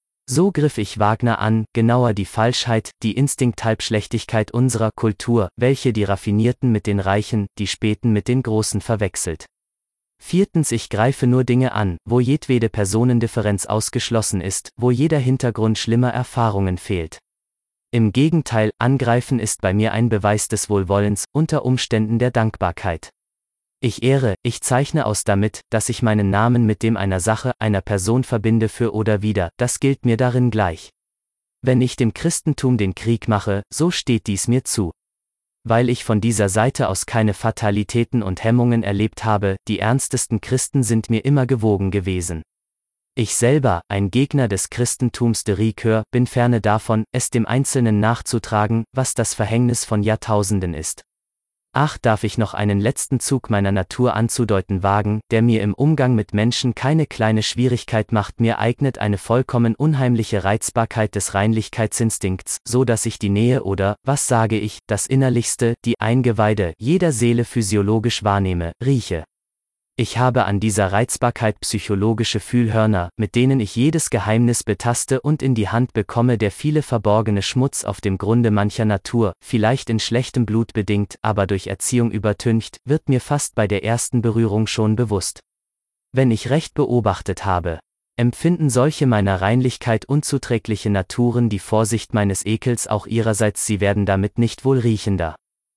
So griff ich Wagner an, genauer die Falschheit, die Instinkthalbschlechtigkeit unserer Kultur, welche die Raffinierten mit den Reichen, die Späten mit den Großen verwechselt. Viertens, ich greife nur Dinge an, wo jedwede Personendifferenz ausgeschlossen ist, wo jeder Hintergrund schlimmer Erfahrungen fehlt. Im Gegenteil, Angreifen ist bei mir ein Beweis des Wohlwollens, unter Umständen der Dankbarkeit. Ich ehre, ich zeichne aus damit, dass ich meinen Namen mit dem einer Sache, einer Person verbinde für oder wider, das gilt mir darin gleich. Wenn ich dem Christentum den Krieg mache, so steht dies mir zu. Weil ich von dieser Seite aus keine Fatalitäten und Hemmungen erlebt habe, die ernstesten Christen sind mir immer gewogen gewesen. Ich selber, ein Gegner des Christentums de Rigueur, bin ferne davon, es dem Einzelnen nachzutragen, was das Verhängnis von Jahrtausenden ist. Ach, darf ich noch einen letzten Zug meiner Natur anzudeuten wagen, der mir im Umgang mit Menschen keine kleine Schwierigkeit macht, mir eignet eine vollkommen unheimliche Reizbarkeit des Reinlichkeitsinstinkts, so dass ich die Nähe oder, was sage ich, das Innerlichste, die Eingeweide jeder Seele physiologisch wahrnehme, rieche. Ich habe an dieser Reizbarkeit psychologische Fühlhörner, mit denen ich jedes Geheimnis betaste und in die Hand bekomme, der viele verborgene Schmutz auf dem Grunde mancher Natur, vielleicht in schlechtem Blut bedingt, aber durch Erziehung übertüncht, wird mir fast bei der ersten Berührung schon bewusst. Wenn ich recht beobachtet habe, empfinden solche meiner Reinlichkeit unzuträgliche Naturen die Vorsicht meines Ekels auch ihrerseits, sie werden damit nicht wohl riechender.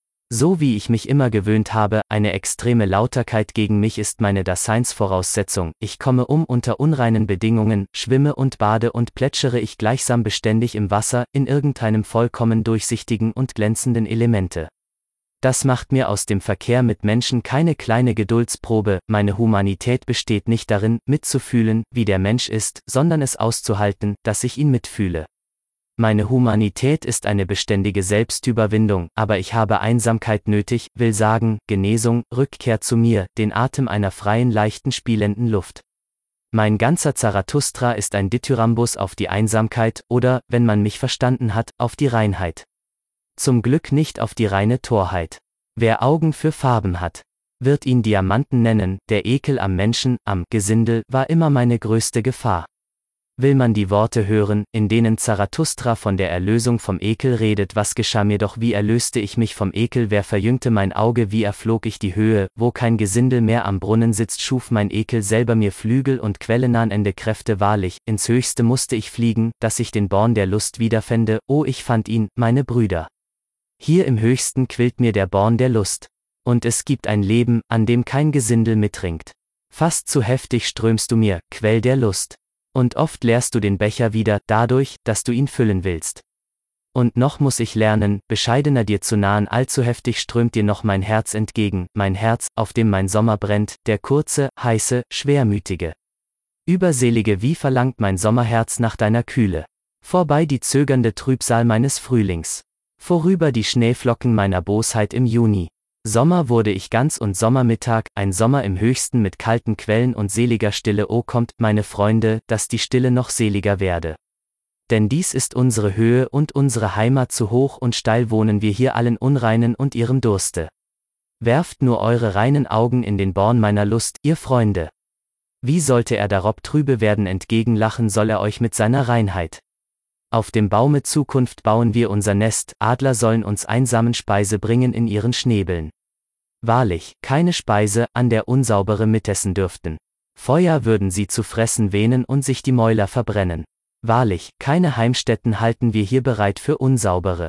So wie ich mich immer gewöhnt habe, eine extreme Lauterkeit gegen mich ist meine Daseinsvoraussetzung, ich komme um unter unreinen Bedingungen, schwimme und bade und plätschere ich gleichsam beständig im Wasser, in irgendeinem vollkommen durchsichtigen und glänzenden Elemente. Das macht mir aus dem Verkehr mit Menschen keine kleine Geduldsprobe, meine Humanität besteht nicht darin, mitzufühlen, wie der Mensch ist, sondern es auszuhalten, dass ich ihn mitfühle. Meine Humanität ist eine beständige Selbstüberwindung, aber ich habe Einsamkeit nötig, will sagen, Genesung, Rückkehr zu mir, den Atem einer freien, leichten, spielenden Luft. Mein ganzer Zarathustra ist ein Dithyrambus auf die Einsamkeit oder, wenn man mich verstanden hat, auf die Reinheit. Zum Glück nicht auf die reine Torheit. Wer Augen für Farben hat, wird ihn Diamanten nennen, der Ekel am Menschen, am Gesindel, war immer meine größte Gefahr. Will man die Worte hören, in denen Zarathustra von der Erlösung vom Ekel redet, was geschah mir doch, wie erlöste ich mich vom Ekel, wer verjüngte mein Auge, wie erflog ich die Höhe, wo kein Gesindel mehr am Brunnen sitzt, schuf mein Ekel selber mir Flügel und quellenahende Kräfte, wahrlich, ins Höchste musste ich fliegen, dass ich den Born der Lust wiederfände, oh ich fand ihn, meine Brüder. Hier im Höchsten quillt mir der Born der Lust. Und es gibt ein Leben, an dem kein Gesindel mitringt. Fast zu heftig strömst du mir, Quell der Lust. Und oft leerst du den Becher wieder, dadurch, dass du ihn füllen willst. Und noch muss ich lernen, bescheidener dir zu nahen, allzu heftig strömt dir noch mein Herz entgegen, mein Herz, auf dem mein Sommer brennt, der kurze, heiße, schwermütige. Überselige, wie verlangt mein Sommerherz nach deiner Kühle. Vorbei die zögernde Trübsal meines Frühlings. Vorüber die Schneeflocken meiner Bosheit im Juni. Sommer wurde ich ganz und Sommermittag, ein Sommer im Höchsten mit kalten Quellen und seliger Stille, o kommt, meine Freunde, dass die Stille noch seliger werde. Denn dies ist unsere Höhe und unsere Heimat, zu hoch und steil wohnen wir hier allen Unreinen und ihrem Durste. Werft nur eure reinen Augen in den Born meiner Lust, ihr Freunde. Wie sollte er darob trübe werden, entgegenlachen soll er euch mit seiner Reinheit. Auf dem Baume Zukunft bauen wir unser Nest, Adler sollen uns einsamen Speise bringen in ihren Schnäbeln. Wahrlich, keine Speise, an der Unsaubere mitessen dürften. Feuer würden sie zu fressen wähnen und sich die Mäuler verbrennen. Wahrlich, keine Heimstätten halten wir hier bereit für Unsaubere.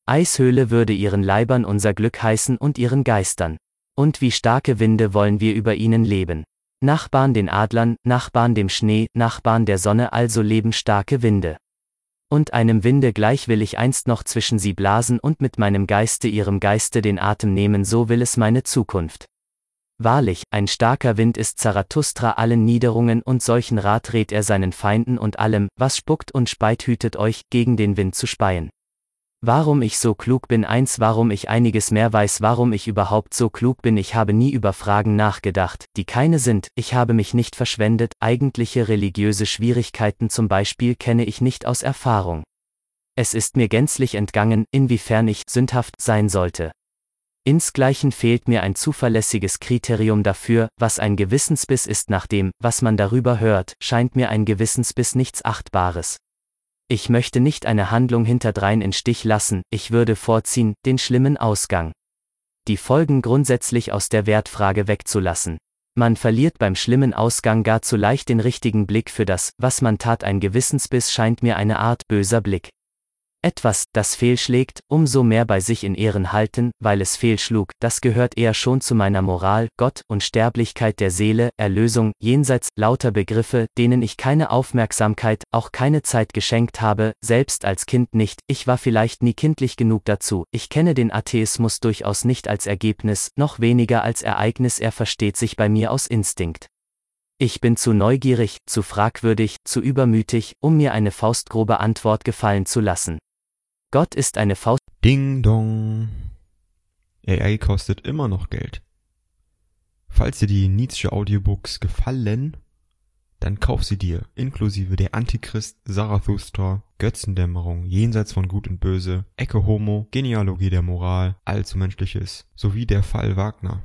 Eishöhle würde ihren Leibern unser Glück heißen und ihren Geistern. Und wie starke Winde wollen wir über ihnen leben. Nachbarn den Adlern, Nachbarn dem Schnee, Nachbarn der Sonne, also leben starke Winde. Und einem Winde gleich will ich einst noch zwischen sie blasen und mit meinem Geiste ihrem Geiste den Atem nehmen, so will es meine Zukunft. Wahrlich, ein starker Wind ist Zarathustra allen Niederungen, und solchen Rat rät er seinen Feinden und allem, was spuckt und speit, hütet euch, gegen den Wind zu speien. Warum ich so klug bin, eins, warum ich einiges mehr weiß, warum ich überhaupt so klug bin, ich habe nie über Fragen nachgedacht, die keine sind, ich habe mich nicht verschwendet, eigentliche religiöse Schwierigkeiten zum Beispiel kenne ich nicht aus Erfahrung. Es ist mir gänzlich entgangen, inwiefern ich sündhaft sein sollte. Insgleichen fehlt mir ein zuverlässiges Kriterium dafür, was ein Gewissensbiss ist. Nach dem, was man darüber hört, scheint mir ein Gewissensbiss nichts Achtbares. Ich möchte nicht eine Handlung hinterdrein in Stich lassen, ich würde vorziehen, den schlimmen Ausgang. Die Folgen grundsätzlich aus der Wertfrage wegzulassen. Man verliert beim schlimmen Ausgang gar zu leicht den richtigen Blick für das, was man tat. Ein Gewissensbiss scheint mir eine Art böser Blick. Etwas, das fehlschlägt, umso mehr bei sich in Ehren halten, weil es fehlschlug, das gehört eher schon zu meiner Moral, Gott, Unsterblichkeit der Seele, Erlösung, jenseits, lauter Begriffe, denen ich keine Aufmerksamkeit, auch keine Zeit geschenkt habe, selbst als Kind nicht, ich war vielleicht nie kindlich genug dazu, ich kenne den Atheismus durchaus nicht als Ergebnis, noch weniger als Ereignis, er versteht sich bei mir aus Instinkt. Ich bin zu neugierig, zu fragwürdig, zu übermütig, um mir eine faustgrobe Antwort gefallen zu lassen. Gott ist eine Faust. Ding dong. A I kostet immer noch Geld. Falls dir die Nietzsche Audiobooks gefallen, dann kauf sie dir, inklusive der Antichrist, Zarathustra, Götzendämmerung, Jenseits von Gut und Böse, Ecce Homo, Genealogie der Moral, Allzumenschliches, sowie der Fall Wagner.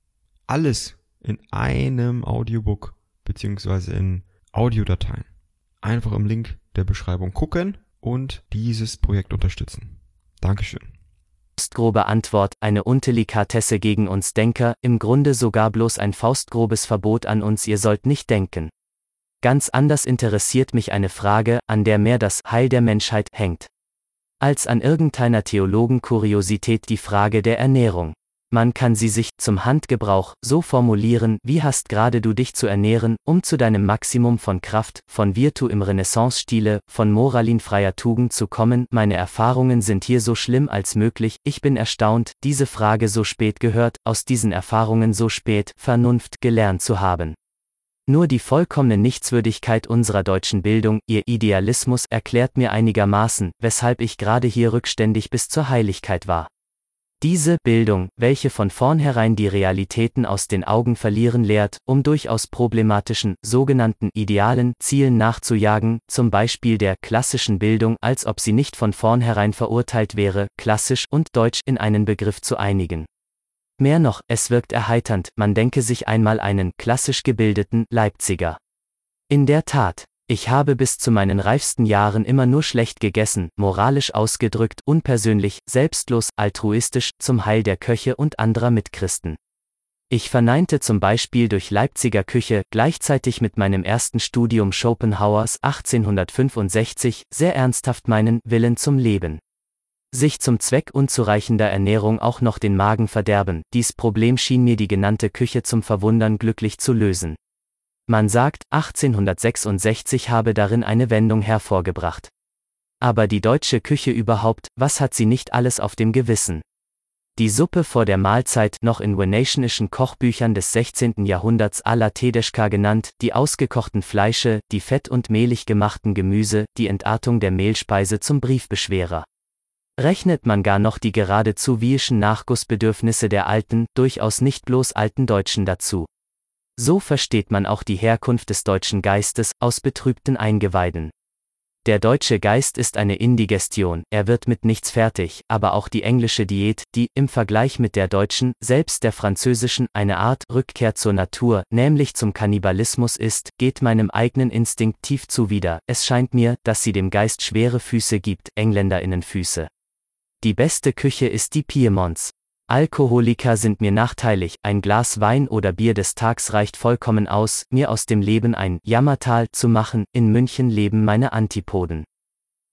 Alles in einem Audiobook, beziehungsweise in Audiodateien. Einfach im Link der Beschreibung gucken und dieses Projekt unterstützen. Dankeschön. Faustgrobe Antwort, eine Undelikatesse gegen uns Denker, im Grunde sogar bloß ein faustgrobes Verbot an uns, ihr sollt nicht denken. Ganz anders interessiert mich eine Frage, an der mehr das Heil der Menschheit hängt, als an irgendeiner Theologenkuriosität die Frage der Ernährung. Man kann sie sich, zum Handgebrauch, so formulieren, wie hast gerade du dich zu ernähren, um zu deinem Maximum von Kraft, von Virtu im Renaissance-Stile, von moralinfreier Tugend zu kommen. Meine Erfahrungen sind hier so schlimm als möglich, ich bin erstaunt, diese Frage so spät gehört, aus diesen Erfahrungen so spät, Vernunft, gelernt zu haben. Nur die vollkommene Nichtswürdigkeit unserer deutschen Bildung, ihr Idealismus, erklärt mir einigermaßen, weshalb ich gerade hier rückständig bis zur Heiligkeit war. Diese Bildung, welche von vornherein die Realitäten aus den Augen verlieren lehrt, um durchaus problematischen, sogenannten idealen Zielen nachzujagen, zum Beispiel der klassischen Bildung, als ob sie nicht von vornherein verurteilt wäre, klassisch und deutsch in einen Begriff zu einigen. Mehr noch, es wirkt erheiternd, man denke sich einmal einen klassisch gebildeten Leipziger. In der Tat. Ich habe bis zu meinen reifsten Jahren immer nur schlecht gegessen, moralisch ausgedrückt, unpersönlich, selbstlos, altruistisch, zum Heil der Köche und anderer Mitchristen. Ich verneinte zum Beispiel durch Leipziger Küche, gleichzeitig mit meinem ersten Studium Schopenhauers achtzehnhundertfünfundsechzig, sehr ernsthaft meinen Willen zum Leben. Sich zum Zweck unzureichender Ernährung auch noch den Magen verderben, dies Problem schien mir die genannte Küche zum Verwundern glücklich zu lösen. Man sagt, achtzehnhundertsechsundsechzig habe darin eine Wendung hervorgebracht. Aber die deutsche Küche überhaupt, was hat sie nicht alles auf dem Gewissen? Die Suppe vor der Mahlzeit, noch in venezianischen Kochbüchern des sechzehnten Jahrhunderts alla Tedesca genannt, die ausgekochten Fleische, die fett- und mehlig gemachten Gemüse, die Entartung der Mehlspeise zum Briefbeschwerer. Rechnet man gar noch die geradezu wieischen Nachgussbedürfnisse der alten, durchaus nicht bloß alten Deutschen dazu. So versteht man auch die Herkunft des deutschen Geistes, aus betrübten Eingeweiden. Der deutsche Geist ist eine Indigestion, er wird mit nichts fertig, aber auch die englische Diät, die, im Vergleich mit der deutschen, selbst der französischen, eine Art Rückkehr zur Natur, nämlich zum Kannibalismus ist, geht meinem eigenen Instinkt tief zuwider. Es scheint mir, dass sie dem Geist schwere Füße gibt, Engländerinnenfüße. Die beste Küche ist die Piemonts. Alkoholiker sind mir nachteilig, ein Glas Wein oder Bier des Tags reicht vollkommen aus, mir aus dem Leben ein Jammertal zu machen, in München leben meine Antipoden.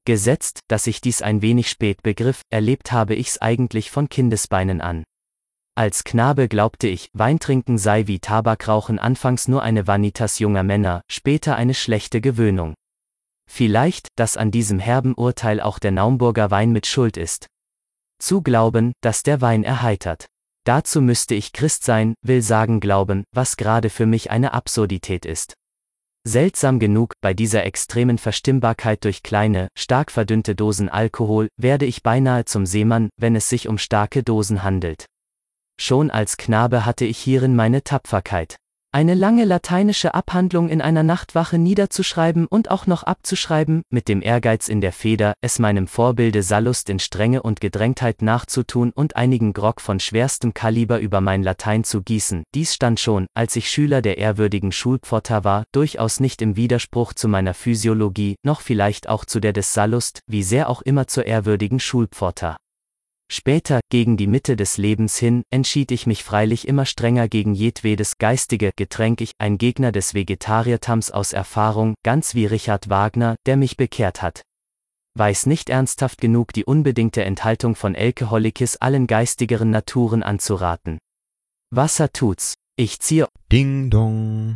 Gesetzt, dass ich dies ein wenig spät begriff, erlebt habe ich's eigentlich von Kindesbeinen an. Als Knabe glaubte ich, Weintrinken sei wie Tabakrauchen anfangs nur eine Vanitas junger Männer, später eine schlechte Gewöhnung. Vielleicht, dass an diesem herben Urteil auch der Naumburger Wein mit Schuld ist. Zu glauben, dass der Wein erheitert. Dazu müsste ich Christ sein, will sagen glauben, was gerade für mich eine Absurdität ist. Seltsam genug, bei dieser extremen Verstimmbarkeit durch kleine, stark verdünnte Dosen Alkohol, werde ich beinahe zum Seemann, wenn es sich um starke Dosen handelt. Schon als Knabe hatte ich hierin meine Tapferkeit. Eine lange lateinische Abhandlung in einer Nachtwache niederzuschreiben und auch noch abzuschreiben, mit dem Ehrgeiz in der Feder, es meinem Vorbilde Sallust in Strenge und Gedrängtheit nachzutun und einigen Grog von schwerstem Kaliber über mein Latein zu gießen, dies stand schon, als ich Schüler der ehrwürdigen Schulpforta war, durchaus nicht im Widerspruch zu meiner Physiologie, noch vielleicht auch zu der des Sallust, wie sehr auch immer zur ehrwürdigen Schulpforta. Später, gegen die Mitte des Lebens hin, entschied ich mich freilich immer strenger gegen jedwedes geistige Getränk, ich, ein Gegner des Vegetariertums aus Erfahrung, ganz wie Richard Wagner, der mich bekehrt hat. Weiß nicht ernsthaft genug die unbedingte Enthaltung von Alkoholikis allen geistigeren Naturen anzuraten. Wasser tut's, ich ziehe. Ding dong.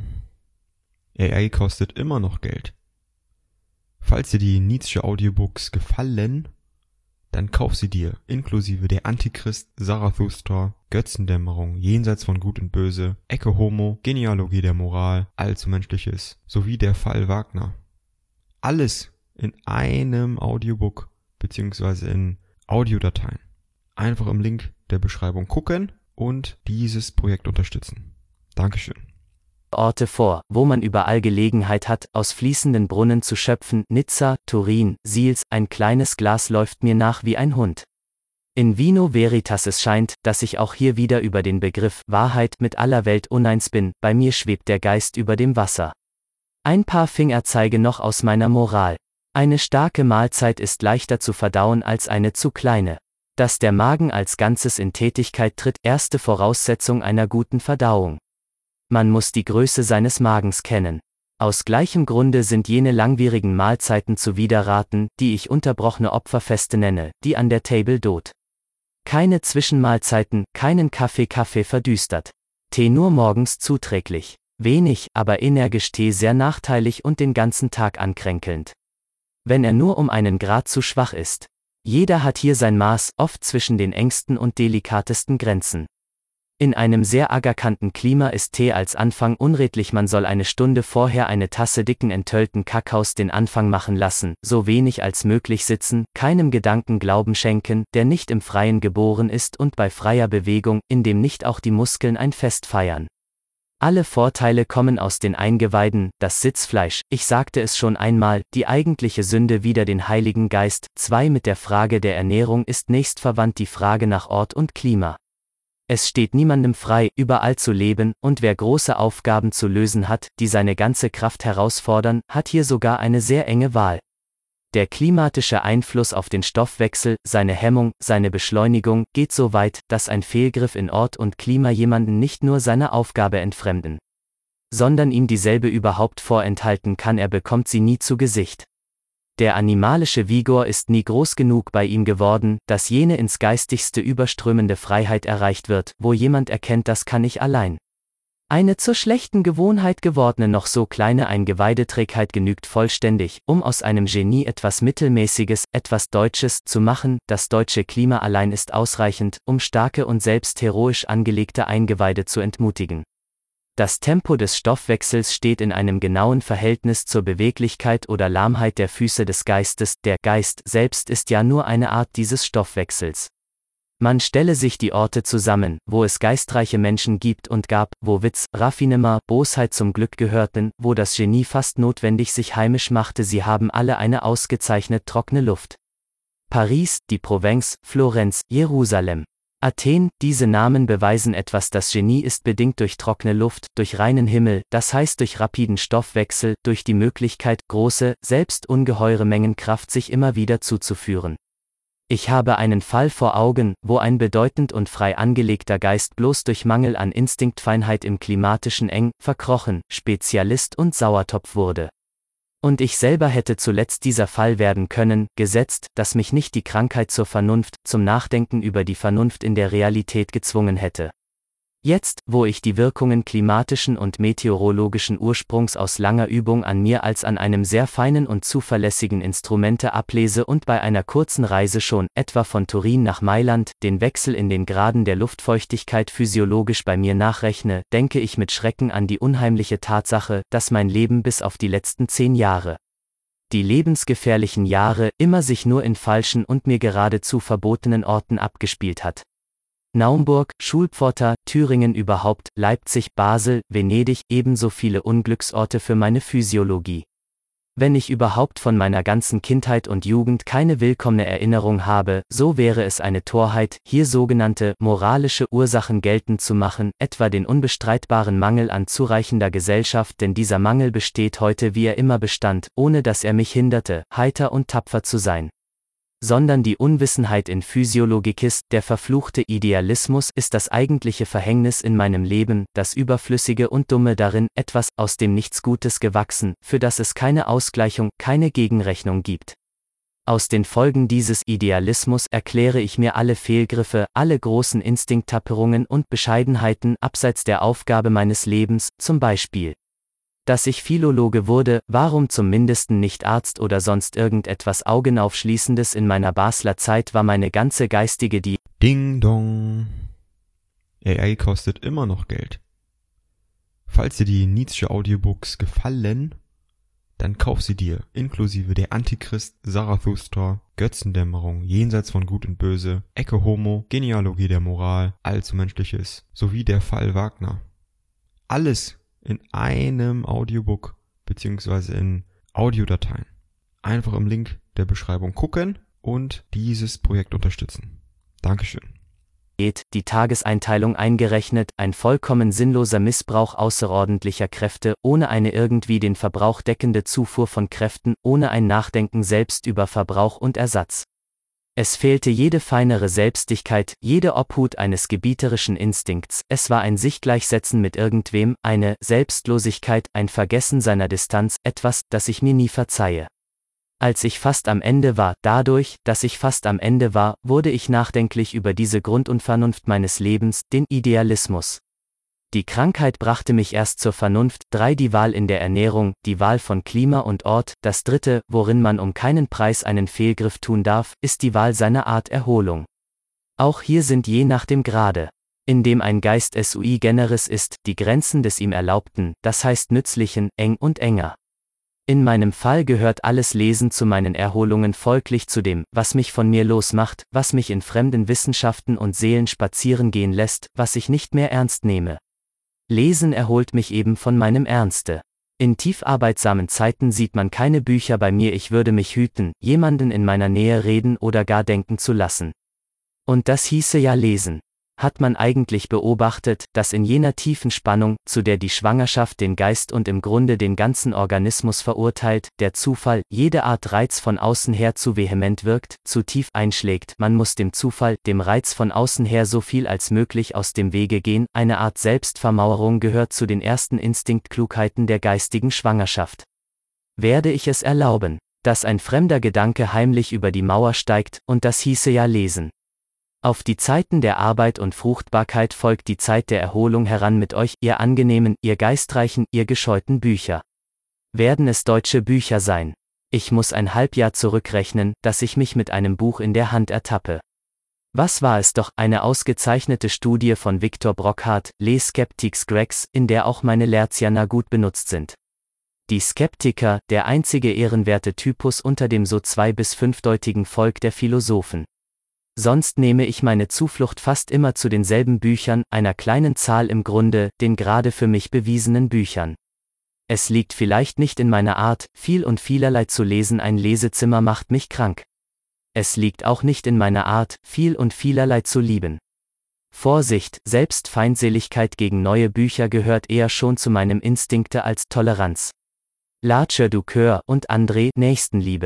A I kostet immer noch Geld. Falls dir die Nietzsche Audiobooks gefallen, dann kauf sie dir, inklusive der Antichrist, Zarathustra, Götzendämmerung, Jenseits von Gut und Böse, Ecce Homo, Genealogie der Moral, Allzumenschliches, sowie der Fall Wagner. Alles in einem Audiobook, beziehungsweise in Audiodateien. Einfach im Link der Beschreibung gucken und dieses Projekt unterstützen. Dankeschön. Orte vor, wo man überall Gelegenheit hat, aus fließenden Brunnen zu schöpfen, Nizza, Turin, Sils, ein kleines Glas läuft mir nach wie ein Hund. In Vino Veritas es scheint, dass ich auch hier wieder über den Begriff Wahrheit mit aller Welt uneins bin, bei mir schwebt der Geist über dem Wasser. Ein paar Fingerzeige noch aus meiner Moral. Eine starke Mahlzeit ist leichter zu verdauen als eine zu kleine. Dass der Magen als Ganzes in Tätigkeit tritt, erste Voraussetzung einer guten Verdauung. Man muss die Größe seines Magens kennen. Aus gleichem Grunde sind jene langwierigen Mahlzeiten zu widerraten, die ich unterbrochene Opferfeste nenne, die an der Table d'Hôte. Keine Zwischenmahlzeiten, keinen Kaffee Kaffee verdüstert. Tee nur morgens zuträglich. Wenig, aber energisch Tee sehr nachteilig und den ganzen Tag ankränkelnd. Wenn er nur um einen Grad zu schwach ist. Jeder hat hier sein Maß, oft zwischen den engsten und delikatesten Grenzen. In einem sehr agerkannten Klima ist Tee als Anfang unredlich, man soll eine Stunde vorher eine Tasse dicken enthöllten Kakaos den Anfang machen lassen, so wenig als möglich sitzen, keinem Gedanken Glauben schenken, der nicht im Freien geboren ist und bei freier Bewegung, in dem nicht auch die Muskeln ein Fest feiern. Alle Vorteile kommen aus den Eingeweiden, das Sitzfleisch, ich sagte es schon einmal, die eigentliche Sünde wider den Heiligen Geist, zwei mit der Frage der Ernährung ist nächstverwandt die Frage nach Ort und Klima. Es steht niemandem frei, überall zu leben, und wer große Aufgaben zu lösen hat, die seine ganze Kraft herausfordern, hat hier sogar eine sehr enge Wahl. Der klimatische Einfluss auf den Stoffwechsel, seine Hemmung, seine Beschleunigung, geht so weit, dass ein Fehlgriff in Ort und Klima jemanden nicht nur seine Aufgabe entfremden, sondern ihm dieselbe überhaupt vorenthalten kann, er bekommt sie nie zu Gesicht. Der animalische Vigor ist nie groß genug bei ihm geworden, dass jene ins Geistigste überströmende Freiheit erreicht wird, wo jemand erkennt, das kann ich allein. Eine zur schlechten Gewohnheit gewordene noch so kleine Eingeweideträgheit genügt vollständig, um aus einem Genie etwas Mittelmäßiges, etwas Deutsches zu machen, das deutsche Klima allein ist ausreichend, um starke und selbst heroisch angelegte Eingeweide zu entmutigen. Das Tempo des Stoffwechsels steht in einem genauen Verhältnis zur Beweglichkeit oder Lahmheit der Füße des Geistes, der Geist selbst ist ja nur eine Art dieses Stoffwechsels. Man stelle sich die Orte zusammen, wo es geistreiche Menschen gibt und gab, wo Witz, Raffinement, Bosheit zum Glück gehörten, wo das Genie fast notwendig sich heimisch machte, sie haben alle eine ausgezeichnet trockene Luft. Paris, die Provence, Florenz, Jerusalem. Athen, diese Namen beweisen etwas, das Genie ist bedingt durch trockene Luft, durch reinen Himmel, das heißt durch rapiden Stoffwechsel, durch die Möglichkeit, große, selbst ungeheure Mengen Kraft sich immer wieder zuzuführen. Ich habe einen Fall vor Augen, wo ein bedeutend und frei angelegter Geist bloß durch Mangel an Instinktfeinheit im klimatischen eng, verkrochen, Spezialist und Sauertopf wurde. Und ich selber hätte zuletzt dieser Fall werden können, gesetzt, dass mich nicht die Krankheit zur Vernunft, zum Nachdenken über die Vernunft in der Realität gezwungen hätte. Jetzt, wo ich die Wirkungen klimatischen und meteorologischen Ursprungs aus langer Übung an mir als an einem sehr feinen und zuverlässigen Instrumente ablese und bei einer kurzen Reise schon, etwa von Turin nach Mailand, den Wechsel in den Graden der Luftfeuchtigkeit physiologisch bei mir nachrechne, denke ich mit Schrecken an die unheimliche Tatsache, dass mein Leben bis auf die letzten zehn Jahre, die lebensgefährlichen Jahre, immer sich nur in falschen und mir geradezu verbotenen Orten abgespielt hat. Naumburg, Schulpforta, Thüringen überhaupt, Leipzig, Basel, Venedig, ebenso viele Unglücksorte für meine Physiologie. Wenn ich überhaupt von meiner ganzen Kindheit und Jugend keine willkommene Erinnerung habe, so wäre es eine Torheit, hier sogenannte moralische Ursachen geltend zu machen, etwa den unbestreitbaren Mangel an zureichender Gesellschaft, denn dieser Mangel besteht heute wie er immer bestand, ohne dass er mich hinderte, heiter und tapfer zu sein. Sondern die Unwissenheit in Physiologikis, der verfluchte Idealismus, ist das eigentliche Verhängnis in meinem Leben, das Überflüssige und Dumme darin, etwas, aus dem nichts Gutes gewachsen, für das es keine Ausgleichung, keine Gegenrechnung gibt. Aus den Folgen dieses Idealismus erkläre ich mir alle Fehlgriffe, alle großen Instinktapperungen und Bescheidenheiten abseits der Aufgabe meines Lebens, zum Beispiel, dass ich Philologe wurde, warum zum Mindesten nicht Arzt oder sonst irgendetwas Augenaufschließendes in meiner Basler Zeit war meine ganze geistige die Ding Dong. A I kostet immer noch Geld. Falls dir die Nietzsche Audiobooks gefallen, dann kauf sie dir, inklusive der Antichrist, Zarathustra, Götzendämmerung, Jenseits von Gut und Böse, Ecce Homo, Genealogie der Moral, Allzu Menschliches, sowie der Fall Wagner. Alles in einem Audiobook beziehungsweise in Audiodateien. Einfach im Link der Beschreibung gucken und dieses Projekt unterstützen. Dankeschön. Die Tageseinteilung eingerechnet, ein vollkommen sinnloser Missbrauch außerordentlicher Kräfte, ohne eine irgendwie den Verbrauch deckende Zufuhr von Kräften, ohne ein Nachdenken selbst über Verbrauch und Ersatz. Es fehlte jede feinere Selbstigkeit, jede Obhut eines gebieterischen Instinkts, es war ein Sich-Gleichsetzen mit irgendwem, eine Selbstlosigkeit, ein Vergessen seiner Distanz, etwas, das ich mir nie verzeihe. Als ich fast am Ende war, dadurch, dass ich fast am Ende war, wurde ich nachdenklich über diese Grundunvernunft meines Lebens, den Idealismus. Die Krankheit brachte mich erst zur Vernunft, drei die Wahl in der Ernährung, die Wahl von Klima und Ort, das dritte, worin man um keinen Preis einen Fehlgriff tun darf, ist die Wahl seiner Art Erholung. Auch hier sind je nach dem Grade, in dem ein Geist sui generis ist, die Grenzen des ihm Erlaubten, das heißt Nützlichen, eng und enger. In meinem Fall gehört alles Lesen zu meinen Erholungen folglich zu dem, was mich von mir losmacht, was mich in fremden Wissenschaften und Seelen spazieren gehen lässt, was ich nicht mehr ernst nehme. Lesen erholt mich eben von meinem Ernste. In tiefarbeitsamen Zeiten sieht man keine Bücher bei mir, ich würde mich hüten, jemanden in meiner Nähe reden oder gar denken zu lassen. Und das hieße ja lesen. Hat man eigentlich beobachtet, dass in jener tiefen Spannung, zu der die Schwangerschaft den Geist und im Grunde den ganzen Organismus verurteilt, der Zufall, jede Art Reiz von außen her zu vehement wirkt, zu tief einschlägt, man muss dem Zufall, dem Reiz von außen her so viel als möglich aus dem Wege gehen, eine Art Selbstvermauerung gehört zu den ersten Instinktklugheiten der geistigen Schwangerschaft. Werde ich es erlauben, dass ein fremder Gedanke heimlich über die Mauer steigt, und das hieße ja lesen. Auf die Zeiten der Arbeit und Fruchtbarkeit folgt die Zeit der Erholung heran mit euch, ihr angenehmen, ihr geistreichen, ihr gescheuten Bücher. Werden es deutsche Bücher sein? Ich muss ein Halbjahr zurückrechnen, dass ich mich mit einem Buch in der Hand ertappe. Was war es doch, eine ausgezeichnete Studie von Viktor Brockhart, Les Skeptics Grecs, in der auch meine Lerzianer gut benutzt sind. Die Skeptiker, der einzige ehrenwerte Typus unter dem so zwei- bis fünfdeutigen Volk der Philosophen. Sonst nehme ich meine Zuflucht fast immer zu denselben Büchern, einer kleinen Zahl im Grunde, den gerade für mich bewiesenen Büchern. Es liegt vielleicht nicht in meiner Art, viel und vielerlei zu lesen, ein Lesezimmer macht mich krank. Es liegt auch nicht in meiner Art, viel und vielerlei zu lieben. Vorsicht, selbst Feindseligkeit gegen neue Bücher gehört eher schon zu meinem Instinkte als Toleranz. L'Archer du Coeur und André, Nächstenliebe.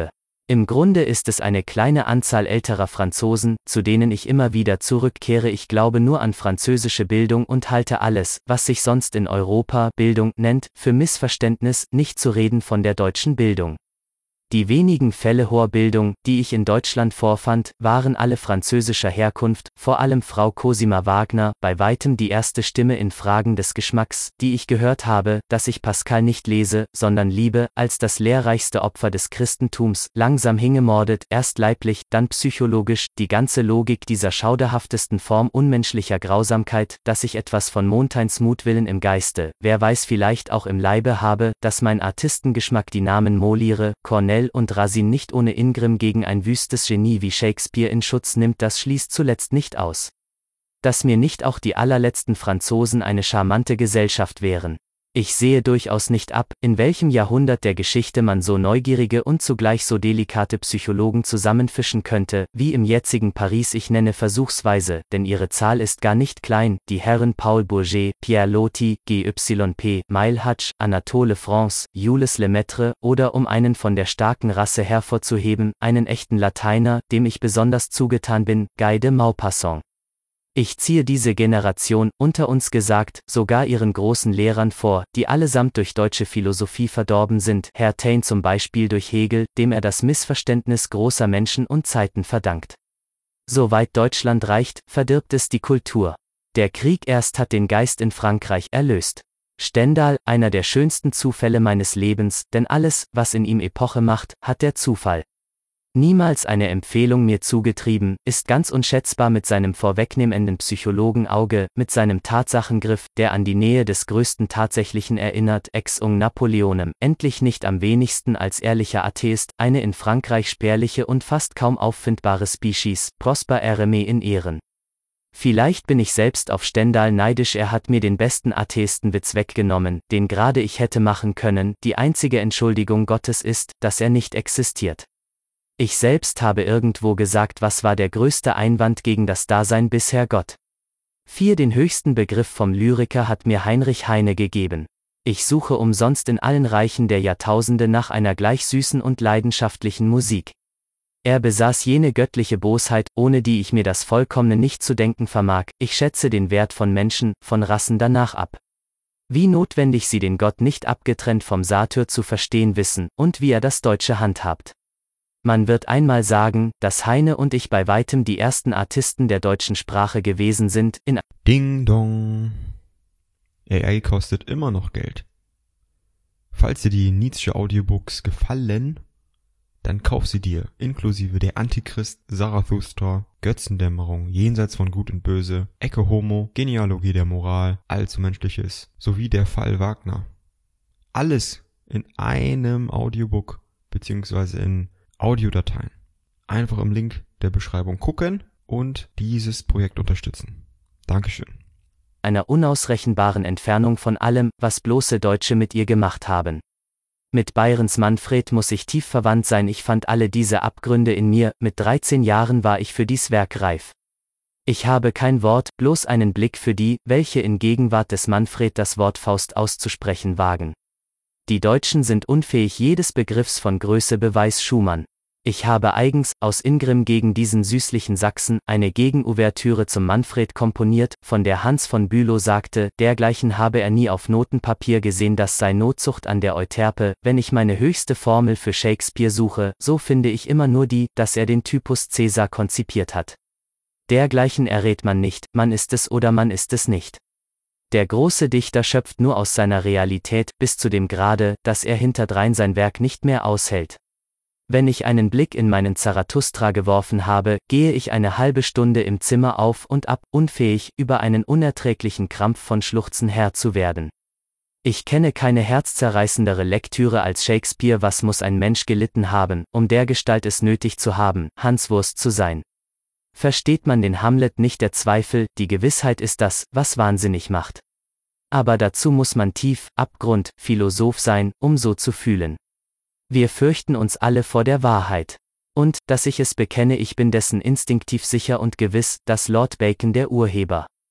Im Grunde ist es eine kleine Anzahl älterer Franzosen, zu denen ich immer wieder zurückkehre. Ich glaube nur an französische Bildung und halte alles, was sich sonst in Europa Bildung nennt, für Missverständnis, nicht zu reden von der deutschen Bildung. Die wenigen Fälle hoher Bildung, die ich in Deutschland vorfand, waren alle französischer Herkunft, vor allem Frau Cosima Wagner, bei weitem die erste Stimme in Fragen des Geschmacks, die ich gehört habe, dass ich Pascal nicht lese, sondern liebe, als das lehrreichste Opfer des Christentums, langsam hingemordet, erst leiblich, dann psychologisch, die ganze Logik dieser schauderhaftesten Form unmenschlicher Grausamkeit, dass ich etwas von Montaignes Mutwillen im Geiste, wer weiß vielleicht auch im Leibe habe, dass mein Artistengeschmack die Namen Molière, Corneille und Racine nicht ohne Ingrimm gegen ein wüstes Genie wie Shakespeare in Schutz nimmt, das schließt zuletzt nicht aus, dass mir nicht auch die allerletzten Franzosen eine charmante Gesellschaft wären. Ich sehe durchaus nicht ab, in welchem Jahrhundert der Geschichte man so neugierige und zugleich so delikate Psychologen zusammenfischen könnte, wie im jetzigen Paris. Ich nenne versuchsweise, denn ihre Zahl ist gar nicht klein, die Herren Paul Bourget, Pierre Loti, G Y P, Mailhatsch, Anatole France, Jules Lemaitre oder um einen von der starken Rasse hervorzuheben, einen echten Lateiner, dem ich besonders zugetan bin, Guy de Maupassant. Ich ziehe diese Generation, unter uns gesagt, sogar ihren großen Lehrern vor, die allesamt durch deutsche Philosophie verdorben sind, Herr Taine zum Beispiel durch Hegel, dem er das Missverständnis großer Menschen und Zeiten verdankt. Soweit Deutschland reicht, verdirbt es die Kultur. Der Krieg erst hat den Geist in Frankreich erlöst. Stendhal, einer der schönsten Zufälle meines Lebens, denn alles, was in ihm Epoche macht, hat der Zufall niemals eine Empfehlung mir zugetrieben, ist ganz unschätzbar mit seinem vorwegnehmenden Psychologenauge, mit seinem Tatsachengriff, der an die Nähe des größten Tatsächlichen erinnert, ex ung Napoleonem, endlich nicht am wenigsten als ehrlicher Atheist, eine in Frankreich spärliche und fast kaum auffindbare Species, Prosper Eremé in Ehren. Vielleicht bin ich selbst auf Stendhal neidisch, er hat mir den besten Atheistenwitz weggenommen, den gerade ich hätte machen können, die einzige Entschuldigung Gottes ist, dass er nicht existiert. Ich selbst habe irgendwo gesagt, was war der größte Einwand gegen das Dasein bisher Gott? vier Den höchsten Begriff vom Lyriker hat mir Heinrich Heine gegeben. Ich suche umsonst in allen Reichen der Jahrtausende nach einer gleich süßen und leidenschaftlichen Musik. Er besaß jene göttliche Bosheit, ohne die ich mir das Vollkommene nicht zu denken vermag. Ich schätze den Wert von Menschen, von Rassen danach ab, wie notwendig sie den Gott nicht abgetrennt vom Satyr zu verstehen wissen, und wie er das Deutsche handhabt. Man wird einmal sagen, dass Heine und ich bei weitem die ersten Artisten der deutschen Sprache gewesen sind, in Ding Dong. A I kostet immer noch Geld. Falls dir die Nietzsche Audiobooks gefallen, dann kauf sie dir, inklusive der Antichrist, Zarathustra, Götzendämmerung, Jenseits von Gut und Böse, Ecce Homo, Genealogie der Moral, Allzumenschliches, sowie der Fall Wagner. Alles in einem Audiobook, beziehungsweise in Audiodateien. Einfach im Link der Beschreibung gucken und dieses Projekt unterstützen. Dankeschön. Einer unausrechenbaren Entfernung von allem, was bloße Deutsche mit ihr gemacht haben. Mit Byrons Manfred muss ich tief verwandt sein, ich fand alle diese Abgründe in mir, mit dreizehn Jahren war ich für dies Werk reif. Ich habe kein Wort, bloß einen Blick für die, welche in Gegenwart des Manfred das Wort Faust auszusprechen wagen. Die Deutschen sind unfähig jedes Begriffs von Größe, Beweis Schumann. Ich habe eigens, aus Ingrimm gegen diesen süßlichen Sachsen, eine Gegenouvertüre zum Manfred komponiert, von der Hans von Bülow sagte, dergleichen habe er nie auf Notenpapier gesehen, das sei Notzucht an der Euterpe. Wenn ich meine höchste Formel für Shakespeare suche, so finde ich immer nur die, dass er den Typus Caesar konzipiert hat. Dergleichen errät man nicht, man ist es oder man ist es nicht. Der große Dichter schöpft nur aus seiner Realität, bis zu dem Grade, dass er hinterdrein sein Werk nicht mehr aushält. Wenn ich einen Blick in meinen Zarathustra geworfen habe, gehe ich eine halbe Stunde im Zimmer auf und ab, unfähig, über einen unerträglichen Krampf von Schluchzen Herr zu werden. Ich kenne keine herzzerreißendere Lektüre als Shakespeare. Was muss ein Mensch gelitten haben, um dergestalt es nötig zu haben, Hanswurst zu sein? Versteht man den Hamlet nicht? Der Zweifel, die Gewissheit ist das, was wahnsinnig macht. Aber dazu muss man tief, Abgrund, Philosoph sein, um so zu fühlen. Wir fürchten uns alle vor der Wahrheit. Und, dass ich es bekenne, ich bin dessen instinktiv sicher und gewiss, dass Lord Bacon der Urheber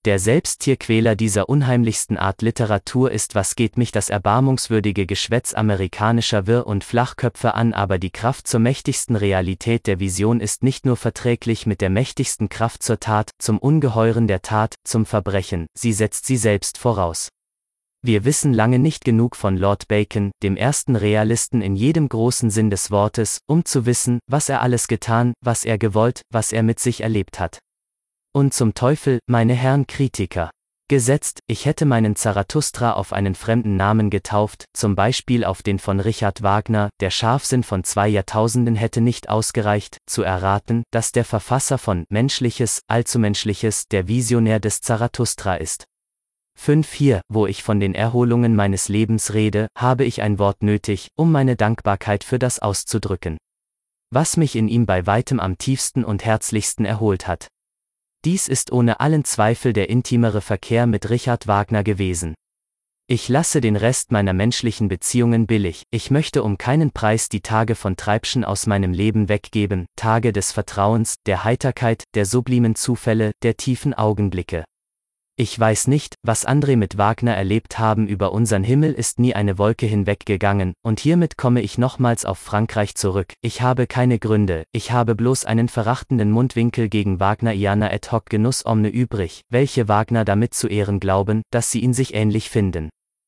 Der Selbsttierquäler dieser unheimlichsten Art Literatur ist: Was geht mich das erbarmungswürdige Geschwätz amerikanischer Wirr- und Flachköpfe an, aber die Kraft zur mächtigsten Realität der Vision ist nicht nur verträglich mit der mächtigsten Kraft zur Tat, zum Ungeheuren der Tat, zum Verbrechen, sie setzt sie selbst voraus. Wir wissen lange nicht genug von Lord Bacon, dem ersten Realisten in jedem großen Sinn des Wortes, um zu wissen, was er alles getan, was er gewollt, was er mit sich erlebt hat. Und zum Teufel, meine Herren Kritiker. Gesetzt, ich hätte meinen Zarathustra auf einen fremden Namen getauft, zum Beispiel auf den von Richard Wagner, der Scharfsinn von zwei Jahrtausenden hätte nicht ausgereicht, zu erraten, dass der Verfasser von Menschliches, Allzumenschliches der Visionär des Zarathustra ist. fünf Hier, wo ich von den Erholungen meines Lebens rede, habe ich ein Wort nötig, um meine Dankbarkeit für das auszudrücken, was mich in ihm bei weitem am tiefsten und herzlichsten erholt hat. Dies ist ohne allen Zweifel der intimere Verkehr mit Richard Wagner gewesen. Ich lasse den Rest meiner menschlichen Beziehungen billig, ich möchte um keinen Preis die Tage von Treibschen aus meinem Leben weggeben, Tage des Vertrauens, der Heiterkeit, der sublimen Zufälle, der tiefen Augenblicke. Ich weiß nicht, was andere mit Wagner erlebt haben, über unseren Himmel ist nie eine Wolke hinweggegangen, und hiermit komme ich nochmals auf Frankreich zurück. Ich habe keine Gründe, ich habe bloß einen verachtenden Mundwinkel gegen Wagnerianer ad hoc Genuss omne übrig, welche Wagner damit zu ehren glauben, dass sie ihn sich ähnlich finden.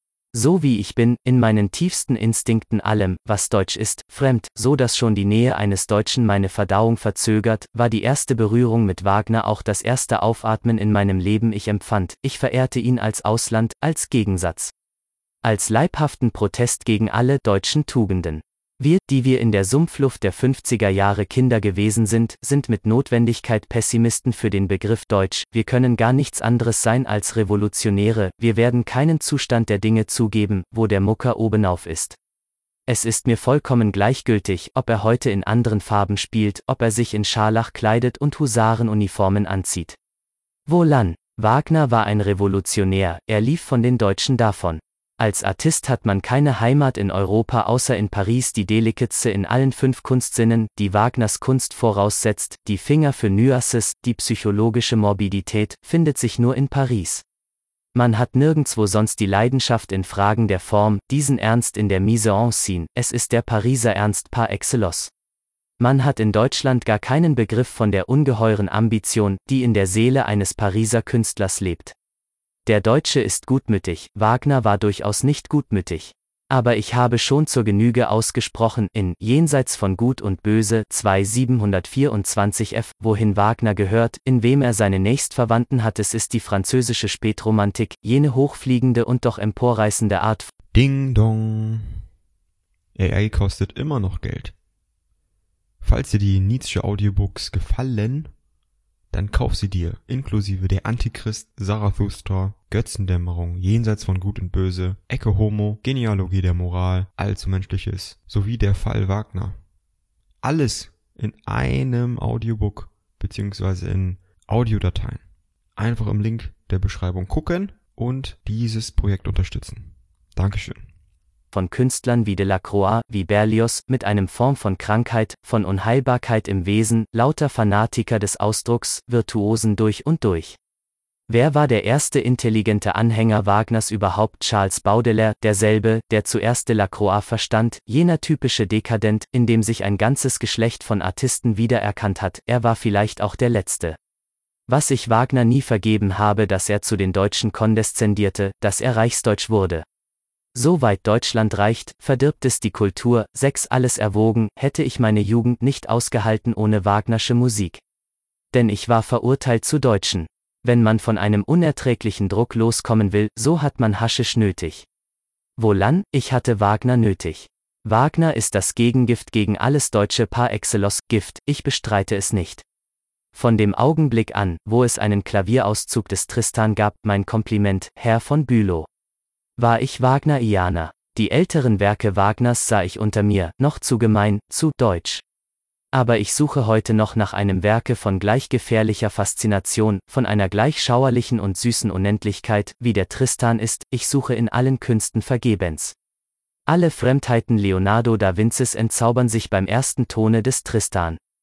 So wie ich bin, in meinen tiefsten Instinkten allem, was deutsch ist, fremd, so dass schon die Nähe eines Deutschen meine Verdauung verzögert, war die erste Berührung mit Wagner auch das erste Aufatmen in meinem Leben. Ich empfand, ich verehrte ihn als Ausland, als Gegensatz. Als leibhaften Protest gegen alle deutschen Tugenden. Wir, die wir in der Sumpfluft der fünfziger Jahre Kinder gewesen sind, sind mit Notwendigkeit Pessimisten für den Begriff Deutsch, wir können gar nichts anderes sein als Revolutionäre, wir werden keinen Zustand der Dinge zugeben, wo der Mucker obenauf ist. Es ist mir vollkommen gleichgültig, ob er heute in anderen Farben spielt, ob er sich in Scharlach kleidet und Husarenuniformen anzieht. Wohlan, Wagner war ein Revolutionär, er lief von den Deutschen davon. Als Artist hat man keine Heimat in Europa außer in Paris. Die Delikatesse in allen fünf Kunstsinnen, die Wagners Kunst voraussetzt, die Finger für Nuances, die psychologische Morbidität, findet sich nur in Paris. Man hat nirgendwo sonst die Leidenschaft in Fragen der Form, diesen Ernst in der Mise en scène, es ist der Pariser Ernst par excellence. Man hat in Deutschland gar keinen Begriff von der ungeheuren Ambition, die in der Seele eines Pariser Künstlers lebt. Der Deutsche ist gutmütig, Wagner war durchaus nicht gutmütig. Aber ich habe schon zur Genüge ausgesprochen, in Jenseits von Gut und Böse zwei siebenhundertvierundzwanzig f, wohin Wagner gehört, in wem er seine Nächstverwandten hat. Es ist die französische Spätromantik, jene hochfliegende und doch emporreißende Art. Ding dong. A I kostet immer noch Geld. Falls dir die Nietzsche Audiobooks gefallen, dann kauf sie dir, inklusive der Antichrist, Zarathustra, Götzendämmerung, Jenseits von Gut und Böse, Ecce Homo, Genealogie der Moral, Allzumenschliches, sowie der Fall Wagner. Alles in einem Audiobook, beziehungsweise in Audiodateien. Einfach im Link der Beschreibung gucken und dieses Projekt unterstützen. Dankeschön. Von Künstlern wie Delacroix, wie Berlioz, mit einem Form von Krankheit, von Unheilbarkeit im Wesen, lauter Fanatiker des Ausdrucks, Virtuosen durch und durch. Wer war der erste intelligente Anhänger Wagners überhaupt? Charles Baudelaire, derselbe, der zuerst Delacroix verstand, jener typische Dekadent, in dem sich ein ganzes Geschlecht von Artisten wiedererkannt hat, er war vielleicht auch der Letzte. Was ich Wagner nie vergeben habe, dass er zu den Deutschen kondeszendierte, dass er Reichsdeutsch wurde. So weit Deutschland reicht, verdirbt es die Kultur. Sechs Alles erwogen, hätte ich meine Jugend nicht ausgehalten ohne Wagnersche Musik. Denn ich war verurteilt zu Deutschen. Wenn man von einem unerträglichen Druck loskommen will, so hat man Haschisch nötig. Wohlan, ich hatte Wagner nötig. Wagner ist das Gegengift gegen alles Deutsche par excellence, Gift, ich bestreite es nicht. Von dem Augenblick an, wo es einen Klavierauszug des Tristan gab, mein Kompliment, Herr von Bülow. War ich Wagnerianer. Die älteren Werke Wagners sah ich unter mir, noch zu gemein, zu deutsch. Aber ich suche heute noch nach einem Werke von gleich gefährlicher Faszination, von einer gleich schauerlichen und süßen Unendlichkeit, wie der Tristan ist, ich suche in allen Künsten vergebens. Alle Fremdheiten Leonardo da Vincis entzaubern sich beim ersten Tone des Tristan.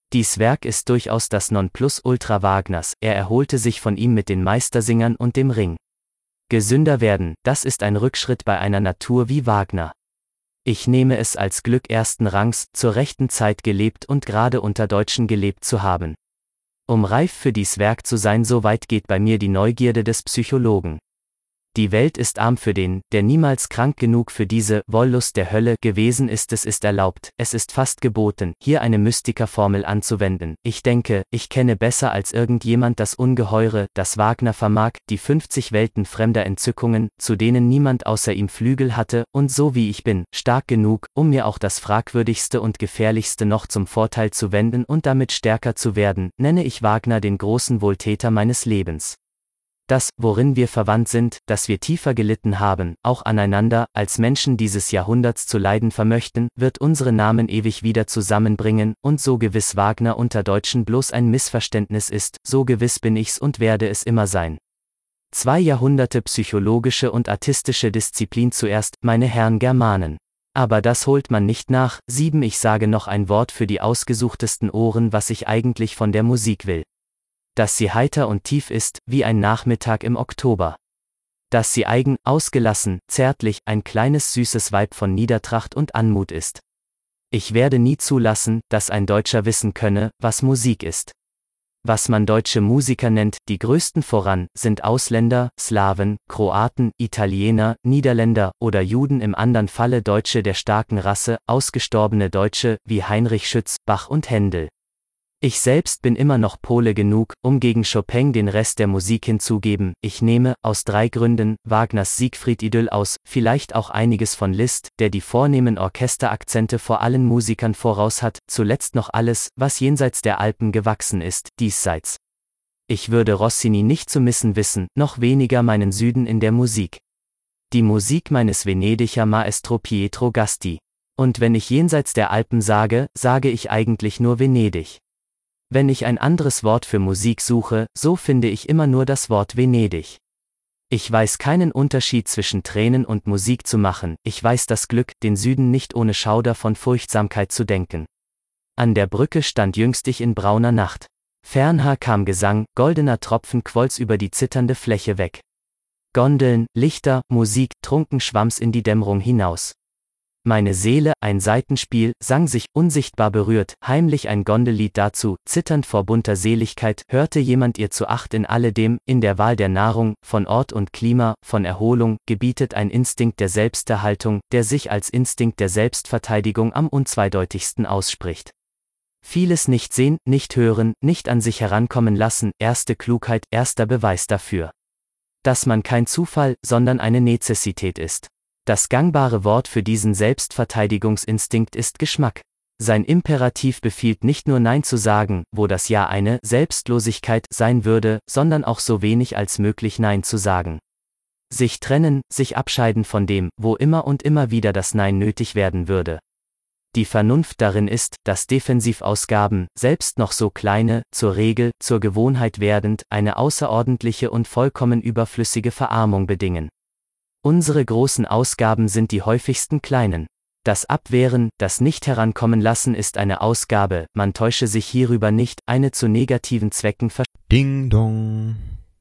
Dies Werk ist durchaus das Nonplusultra Wagners, er erholte sich von ihm mit den Meistersingern und dem Ring. Gesünder werden, das ist ein Rückschritt bei einer Natur wie Wagner. Ich nehme es als Glück ersten Rangs, zur rechten Zeit gelebt und gerade unter Deutschen gelebt zu haben. Um reif für dies Werk zu sein, so weit geht bei mir die Neugierde des Psychologen. Die Welt ist arm für den, der niemals krank genug für diese Wollust der Hölle gewesen ist. Es ist erlaubt, es ist fast geboten, hier eine Mystikerformel anzuwenden. Ich denke, ich kenne besser als irgendjemand das Ungeheure, das Wagner vermag, die fünfzig Welten fremder Entzückungen, zu denen niemand außer ihm Flügel hatte, und so wie ich bin, stark genug, um mir auch das Fragwürdigste und Gefährlichste noch zum Vorteil zu wenden und damit stärker zu werden, nenne ich Wagner den großen Wohltäter meines Lebens. Das, worin wir verwandt sind, dass wir tiefer gelitten haben, auch aneinander, als Menschen dieses Jahrhunderts zu leiden vermöchten, wird unsere Namen ewig wieder zusammenbringen, und so gewiss Wagner unter Deutschen bloß ein Missverständnis ist, so gewiss bin ich's und werde es immer sein. Zwei Jahrhunderte psychologische und artistische Disziplin zuerst, meine Herren Germanen. Aber das holt man nicht nach. Sieben Ich sage noch ein Wort für die ausgesuchtesten Ohren, was ich eigentlich von der Musik will. Dass sie heiter und tief ist, wie ein Nachmittag im Oktober. Dass sie eigen, ausgelassen, zärtlich, ein kleines süßes Weib von Niedertracht und Anmut ist. Ich werde nie zulassen, dass ein Deutscher wissen könne, was Musik ist. Was man deutsche Musiker nennt, die größten voran, sind Ausländer, Slawen, Kroaten, Italiener, Niederländer oder Juden, im anderen Falle Deutsche der starken Rasse, ausgestorbene Deutsche, wie Heinrich Schütz, Bach und Händel. Ich selbst bin immer noch Pole genug, um gegen Chopin den Rest der Musik hinzugeben. Ich nehme, aus drei Gründen, Wagners Siegfried-Idyll aus, vielleicht auch einiges von Liszt, der die vornehmen Orchesterakzente vor allen Musikern voraus hat, zuletzt noch alles, was jenseits der Alpen gewachsen ist, diesseits. Ich würde Rossini nicht zu missen wissen, noch weniger meinen Süden in der Musik. Die Musik meines Venediger Maestro Pietro Gasti. Und wenn ich jenseits der Alpen sage, sage ich eigentlich nur Venedig. Wenn ich ein anderes Wort für Musik suche, so finde ich immer nur das Wort Venedig. Ich weiß keinen Unterschied zwischen Tränen und Musik zu machen, ich weiß das Glück, den Süden nicht ohne Schauder von Furchtsamkeit zu denken. An der Brücke stand jüngst ich in brauner Nacht. Fernher kam Gesang, goldener Tropfen quolls über die zitternde Fläche weg. Gondeln, Lichter, Musik, trunken schwamm's in die Dämmerung hinaus. Meine Seele, ein Saitenspiel, sang sich, unsichtbar berührt, heimlich ein Gondellied dazu, zitternd vor bunter Seligkeit, hörte jemand ihr zu Acht in alledem, in der Wahl der Nahrung, von Ort und Klima, von Erholung, gebietet ein Instinkt der Selbsterhaltung, der sich als Instinkt der Selbstverteidigung am unzweideutigsten ausspricht. Vieles nicht sehen, nicht hören, nicht an sich herankommen lassen, erste Klugheit, erster Beweis dafür. Dass man kein Zufall, sondern eine Nezessität ist. Das gangbare Wort für diesen Selbstverteidigungsinstinkt ist Geschmack. Sein Imperativ befiehlt nicht nur Nein zu sagen, wo das Ja eine Selbstlosigkeit sein würde, sondern auch so wenig als möglich Nein zu sagen. Sich trennen, sich abscheiden von dem, wo immer und immer wieder das Nein nötig werden würde. Die Vernunft darin ist, dass Defensivausgaben, selbst noch so kleine, zur Regel, zur Gewohnheit werdend, eine außerordentliche und vollkommen überflüssige Verarmung bedingen. Unsere großen Ausgaben sind die häufigsten kleinen. Das Abwehren, das Nicht-Herankommen lassen ist eine Ausgabe, man täusche sich hierüber nicht, eine zu negativen Zwecken ver... Ding dong.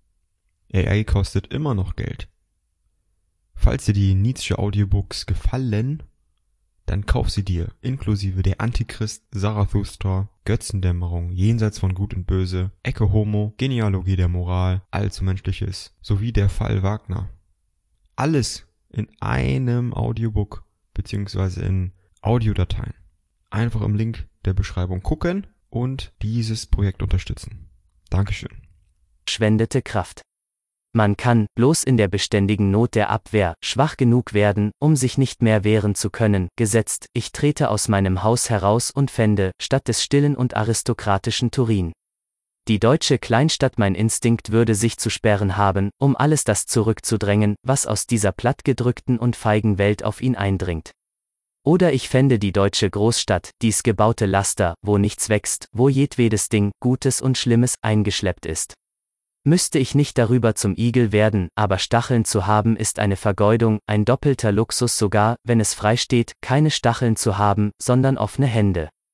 A I kostet immer noch Geld. Falls dir die Nietzsche Audiobooks gefallen, dann kauf sie dir, inklusive der Antichrist, Zarathustra, Götzendämmerung, Jenseits von Gut und Böse, Ecce Homo, Genealogie der Moral, Allzumenschliches, sowie der Fall Wagner. Alles in einem Audiobook beziehungsweise in Audiodateien. Einfach im Link der Beschreibung gucken und dieses Projekt unterstützen. Dankeschön. Schwendete Kraft. Man kann, bloß in der beständigen Not der Abwehr, schwach genug werden, um sich nicht mehr wehren zu können, gesetzt, ich trete aus meinem Haus heraus und fände, statt des stillen und aristokratischen Turin. Die deutsche Kleinstadt, mein Instinkt würde sich zu sperren haben, um alles das zurückzudrängen, was aus dieser plattgedrückten und feigen Welt auf ihn eindringt. Oder ich fände die deutsche Großstadt, dies gebaute Laster, wo nichts wächst, wo jedwedes Ding, Gutes und Schlimmes, eingeschleppt ist. Müsste ich nicht darüber zum Igel werden, aber Stacheln zu haben ist eine Vergeudung, ein doppelter Luxus sogar, wenn es frei steht, keine Stacheln zu haben, sondern offene Hände.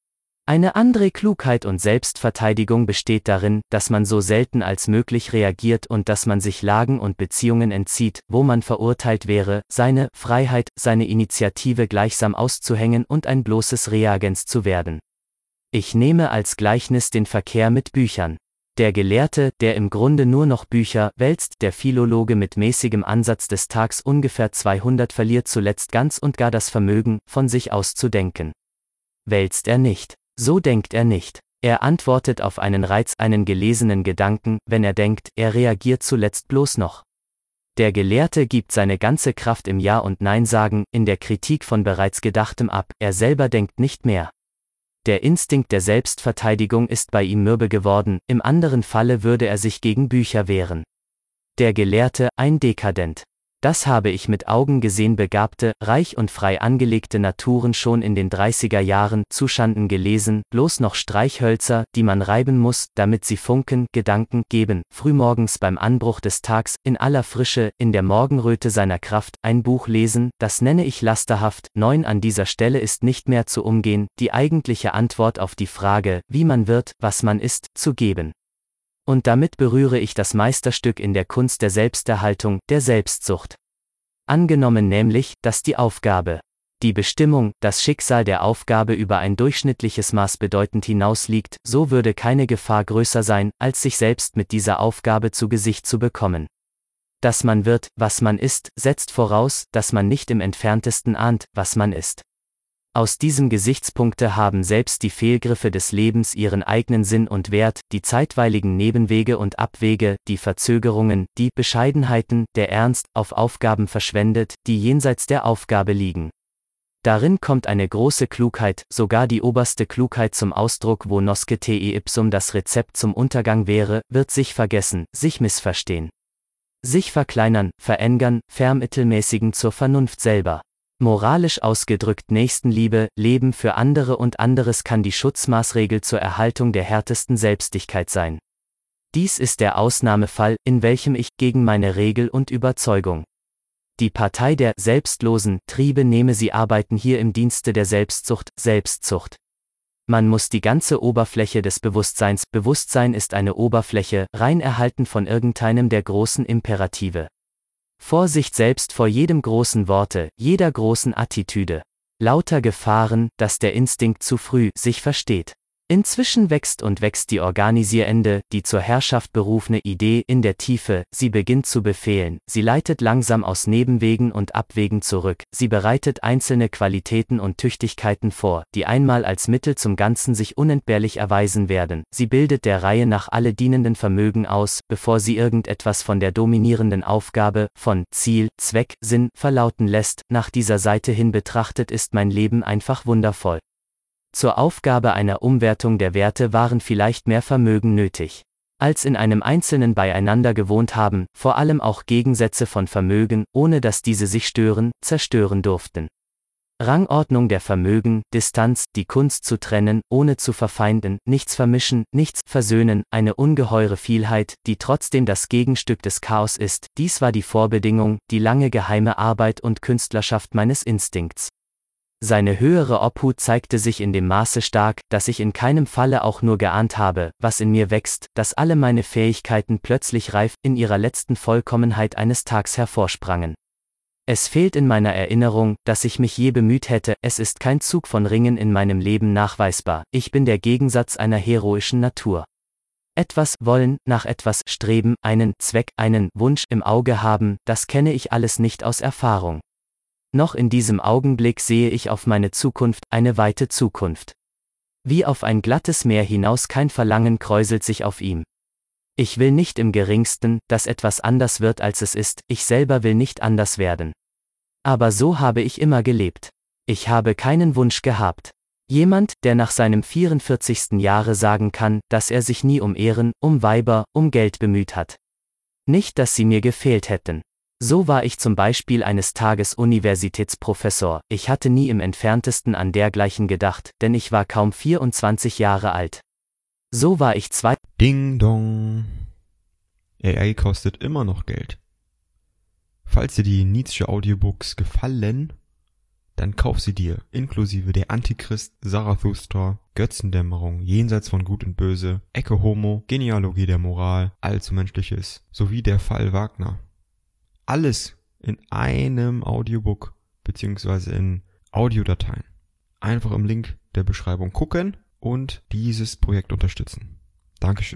Eine andere Klugheit und Selbstverteidigung besteht darin, dass man so selten als möglich reagiert und dass man sich Lagen und Beziehungen entzieht, wo man verurteilt wäre, seine Freiheit, seine Initiative gleichsam auszuhängen und ein bloßes Reagens zu werden. Ich nehme als Gleichnis den Verkehr mit Büchern. Der Gelehrte, der im Grunde nur noch Bücher wälzt, der Philologe mit mäßigem Ansatz des Tags ungefähr zweihundert verliert zuletzt ganz und gar das Vermögen, von sich aus zu denken. Wälzt er nicht. So denkt er nicht. Er antwortet auf einen Reiz, einen gelesenen Gedanken, wenn er denkt, er reagiert zuletzt bloß noch. Der Gelehrte gibt seine ganze Kraft im Ja und Nein sagen, in der Kritik von bereits Gedachtem ab, er selber denkt nicht mehr. Der Instinkt der Selbstverteidigung ist bei ihm mürbe geworden, im anderen Falle würde er sich gegen Bücher wehren. Der Gelehrte, ein Dekadent. Das habe ich mit Augen gesehen, begabte, reich und frei angelegte Naturen schon in den dreißiger Jahren zuschanden gelesen, bloß noch Streichhölzer, die man reiben muss, damit sie Funken, Gedanken geben, frühmorgens beim Anbruch des Tags, in aller Frische, in der Morgenröte seiner Kraft, ein Buch lesen, das nenne ich lasterhaft. Neun An dieser Stelle ist nicht mehr zu umgehen, die eigentliche Antwort auf die Frage, wie man wird, was man ist, zu geben. Und damit berühre ich das Meisterstück in der Kunst der Selbsterhaltung, der Selbstzucht. Angenommen nämlich, dass die Aufgabe, die Bestimmung, das Schicksal der Aufgabe über ein durchschnittliches Maß bedeutend hinausliegt, so würde keine Gefahr größer sein, als sich selbst mit dieser Aufgabe zu Gesicht zu bekommen. Dass man wird, was man ist, setzt voraus, dass man nicht im entferntesten ahnt, was man ist. Aus diesem Gesichtspunkte haben selbst die Fehlgriffe des Lebens ihren eigenen Sinn und Wert, die zeitweiligen Nebenwege und Abwege, die Verzögerungen, die Bescheidenheiten, der Ernst, auf Aufgaben verschwendet, die jenseits der Aufgabe liegen. Darin kommt eine große Klugheit, sogar die oberste Klugheit zum Ausdruck, wo nosce te ipsum das Rezept zum Untergang wäre, wird sich vergessen, sich missverstehen. Sich verkleinern, verengern, vermittelmäßigen zur Vernunft selber. Moralisch ausgedrückt Nächstenliebe, Leben für andere und anderes kann die Schutzmaßregel zur Erhaltung der härtesten Selbstigkeit sein. Dies ist der Ausnahmefall, in welchem ich, gegen meine Regel und Überzeugung, die Partei der selbstlosen Triebe nehme, sie arbeiten hier im Dienste der Selbstzucht, Selbstzucht. Man muss die ganze Oberfläche des Bewusstseins, Bewusstsein ist eine Oberfläche, rein erhalten von irgendeinem der großen Imperative. Vorsicht selbst vor jedem großen Worte, jeder großen Attitüde. Lauter Gefahren, dass der Instinkt zu früh sich versteht. Inzwischen wächst und wächst die organisierende, die zur Herrschaft berufene Idee in der Tiefe, sie beginnt zu befehlen, sie leitet langsam aus Nebenwegen und Abwegen zurück, sie bereitet einzelne Qualitäten und Tüchtigkeiten vor, die einmal als Mittel zum Ganzen sich unentbehrlich erweisen werden, sie bildet der Reihe nach alle dienenden Vermögen aus, bevor sie irgendetwas von der dominierenden Aufgabe, von Ziel, Zweck, Sinn, verlauten lässt. Nach dieser Seite hin betrachtet ist mein Leben einfach wundervoll. Zur Aufgabe einer Umwertung der Werte waren vielleicht mehr Vermögen nötig. Als in einem Einzelnen beieinander gewohnt haben, vor allem auch Gegensätze von Vermögen, ohne dass diese sich stören, zerstören durften. Rangordnung der Vermögen, Distanz, die Kunst zu trennen, ohne zu verfeinden, nichts vermischen, nichts versöhnen, eine ungeheure Vielheit, die trotzdem das Gegenstück des Chaos ist, dies war die Vorbedingung, die lange geheime Arbeit und Künstlerschaft meines Instinkts. Seine höhere Obhut zeigte sich in dem Maße stark, dass ich in keinem Falle auch nur geahnt habe, was in mir wächst, dass alle meine Fähigkeiten plötzlich reif, in ihrer letzten Vollkommenheit eines Tags hervorsprangen. Es fehlt in meiner Erinnerung, dass ich mich je bemüht hätte, es ist kein Zug von Ringen in meinem Leben nachweisbar, ich bin der Gegensatz einer heroischen Natur. Etwas wollen, nach etwas streben, einen Zweck, einen Wunsch im Auge haben, das kenne ich alles nicht aus Erfahrung. Noch in diesem Augenblick sehe ich auf meine Zukunft, eine weite Zukunft. Wie auf ein glattes Meer hinaus kein Verlangen kräuselt sich auf ihm. Ich will nicht im geringsten, dass etwas anders wird als es ist, ich selber will nicht anders werden. Aber so habe ich immer gelebt. Ich habe keinen Wunsch gehabt. Jemand, der nach seinem vierundvierzigsten Jahre sagen kann, dass er sich nie um Ehren, um Weiber, um Geld bemüht hat. Nicht, dass sie mir gefehlt hätten. So war ich zum Beispiel eines Tages Universitätsprofessor, ich hatte nie im entferntesten an dergleichen gedacht, denn ich war kaum vierundzwanzig Jahre alt. So war ich zwei... Ding dong. A I kostet immer noch Geld. Falls dir die Nietzsche Audiobooks gefallen, dann kauf sie dir, inklusive der Antichrist Zarathustra Götzendämmerung, Jenseits von Gut und Böse, Ecce Homo, Genealogie der Moral, Allzumenschliches sowie der Fall Wagner. Alles in einem Audiobook beziehungsweise in Audiodateien. Einfach im Link der Beschreibung gucken und dieses Projekt unterstützen. Dankeschön.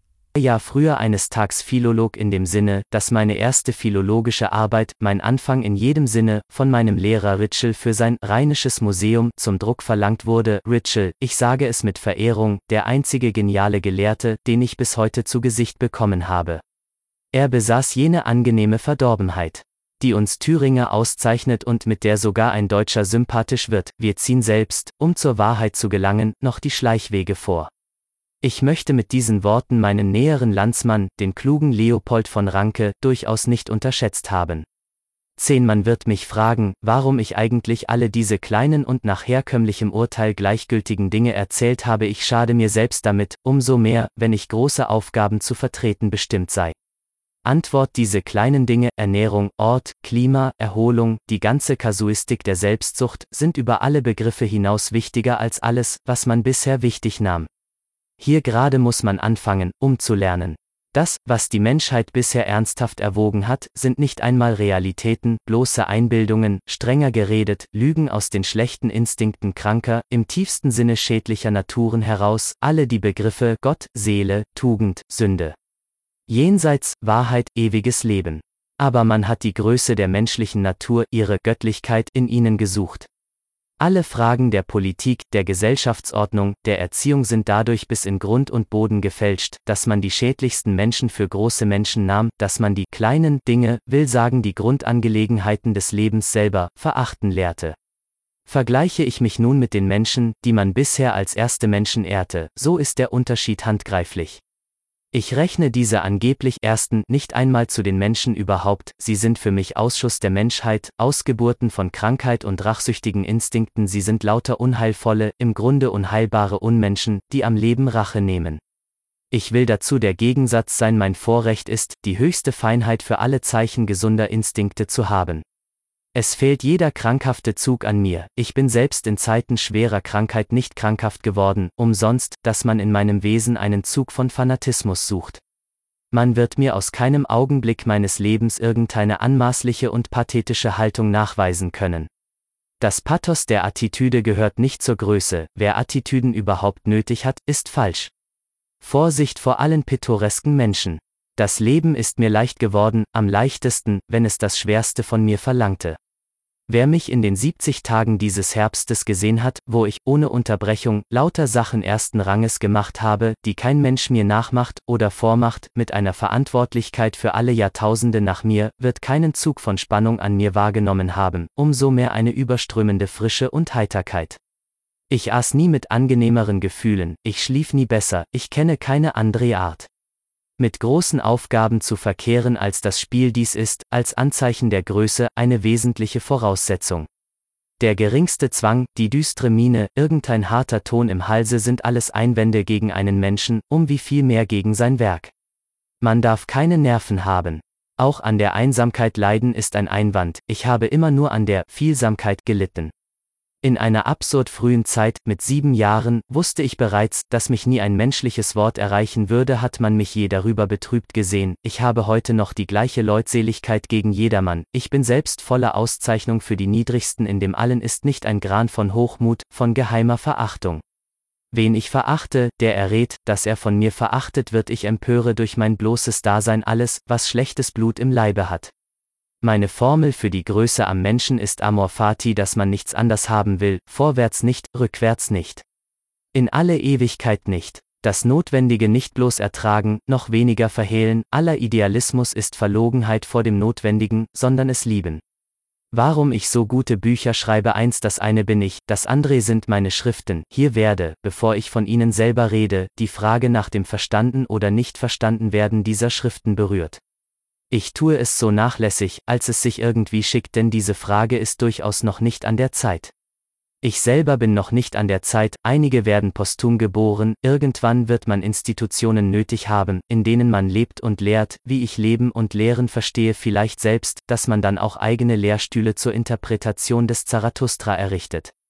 Ja, früher eines Tages Philolog in dem Sinne, dass meine erste philologische Arbeit, mein Anfang in jedem Sinne, von meinem Lehrer Ritschl für sein Rheinisches Museum zum Druck verlangt wurde. Ritschl, ich sage es mit Verehrung, der einzige geniale Gelehrte, den ich bis heute zu Gesicht bekommen habe. Er besaß jene angenehme Verdorbenheit, die uns Thüringer auszeichnet und mit der sogar ein Deutscher sympathisch wird. Wir ziehen selbst, um zur Wahrheit zu gelangen, noch die Schleichwege vor. Ich möchte mit diesen Worten meinen näheren Landsmann, den klugen Leopold von Ranke, durchaus nicht unterschätzt haben. zehn Man wird mich fragen, warum ich eigentlich alle diese kleinen und nach herkömmlichem Urteil gleichgültigen Dinge erzählt habe. Ich schade mir selbst damit, umso mehr, wenn ich große Aufgaben zu vertreten bestimmt sei. Antwort: Diese kleinen Dinge, Ernährung, Ort, Klima, Erholung, die ganze Kasuistik der Selbstsucht, sind über alle Begriffe hinaus wichtiger als alles, was man bisher wichtig nahm. Hier gerade muss man anfangen, um zu lernen. Das, was die Menschheit bisher ernsthaft erwogen hat, sind nicht einmal Realitäten, bloße Einbildungen, strenger geredet, Lügen aus den schlechten Instinkten kranker, im tiefsten Sinne schädlicher Naturen heraus, alle die Begriffe Gott, Seele, Tugend, Sünde. Jenseits, Wahrheit, ewiges Leben. Aber man hat die Größe der menschlichen Natur, ihre Göttlichkeit in ihnen gesucht. Alle Fragen der Politik, der Gesellschaftsordnung, der Erziehung sind dadurch bis in Grund und Boden gefälscht, dass man die schädlichsten Menschen für große Menschen nahm, dass man die kleinen Dinge, will sagen die Grundangelegenheiten des Lebens selber, verachten lehrte. Vergleiche ich mich nun mit den Menschen, die man bisher als erste Menschen ehrte, so ist der Unterschied handgreiflich. Ich rechne diese angeblich Ersten nicht einmal zu den Menschen überhaupt, sie sind für mich Ausschuss der Menschheit, Ausgeburten von Krankheit und rachsüchtigen Instinkten, sie sind lauter unheilvolle, im Grunde unheilbare Unmenschen, die am Leben Rache nehmen. Ich will dazu der Gegensatz sein, mein Vorrecht ist, die höchste Feinheit für alle Zeichen gesunder Instinkte zu haben. Es fehlt jeder krankhafte Zug an mir, ich bin selbst in Zeiten schwerer Krankheit nicht krankhaft geworden, umsonst, dass man in meinem Wesen einen Zug von Fanatismus sucht. Man wird mir aus keinem Augenblick meines Lebens irgendeine anmaßliche und pathetische Haltung nachweisen können. Das Pathos der Attitüde gehört nicht zur Größe, wer Attitüden überhaupt nötig hat, ist falsch. Vorsicht vor allen pittoresken Menschen. Das Leben ist mir leicht geworden, am leichtesten, wenn es das Schwerste von mir verlangte. Wer mich in den siebzig Tagen dieses Herbstes gesehen hat, wo ich, ohne Unterbrechung, lauter Sachen ersten Ranges gemacht habe, die kein Mensch mir nachmacht oder vormacht, mit einer Verantwortlichkeit für alle Jahrtausende nach mir, wird keinen Zug von Spannung an mir wahrgenommen haben, umso mehr eine überströmende Frische und Heiterkeit. Ich aß nie mit angenehmeren Gefühlen, ich schlief nie besser, ich kenne keine andere Art. Mit großen Aufgaben zu verkehren als das Spiel dies ist, als Anzeichen der Größe, eine wesentliche Voraussetzung. Der geringste Zwang, die düstre Miene, irgendein harter Ton im Halse sind alles Einwände gegen einen Menschen, um wie viel mehr gegen sein Werk. Man darf keine Nerven haben. Auch an der Einsamkeit leiden ist ein Einwand, ich habe immer nur an der Vielsamkeit gelitten. In einer absurd frühen Zeit, mit sieben Jahren, wusste ich bereits, dass mich nie ein menschliches Wort erreichen würde, hat man mich je darüber betrübt gesehen, ich habe heute noch die gleiche Leutseligkeit gegen jedermann, ich bin selbst voller Auszeichnung für die Niedrigsten, in dem allen ist nicht ein Gran von Hochmut, von geheimer Verachtung. Wen ich verachte, der errät, dass er von mir verachtet wird, ich empöre durch mein bloßes Dasein alles, was schlechtes Blut im Leibe hat. Meine Formel für die Größe am Menschen ist Amor Fati, dass man nichts anders haben will, vorwärts nicht, rückwärts nicht. In alle Ewigkeit nicht. Das Notwendige nicht bloß ertragen, noch weniger verhehlen, aller Idealismus ist Verlogenheit vor dem Notwendigen, sondern es lieben. Warum ich so gute Bücher schreibe, eins das eine bin ich, das andere sind meine Schriften, hier werde, bevor ich von ihnen selber rede, die Frage nach dem Verstanden oder nicht verstanden werden dieser Schriften berührt. Ich tue es so nachlässig, als es sich irgendwie schickt, denn diese Frage ist durchaus noch nicht an der Zeit. Ich selber bin noch nicht an der Zeit, einige werden posthum geboren, irgendwann wird man Institutionen nötig haben, in denen man lebt und lehrt, wie ich Leben und Lehren verstehe, vielleicht selbst, dass man dann auch eigene Lehrstühle zur Interpretation des Zarathustra errichtet.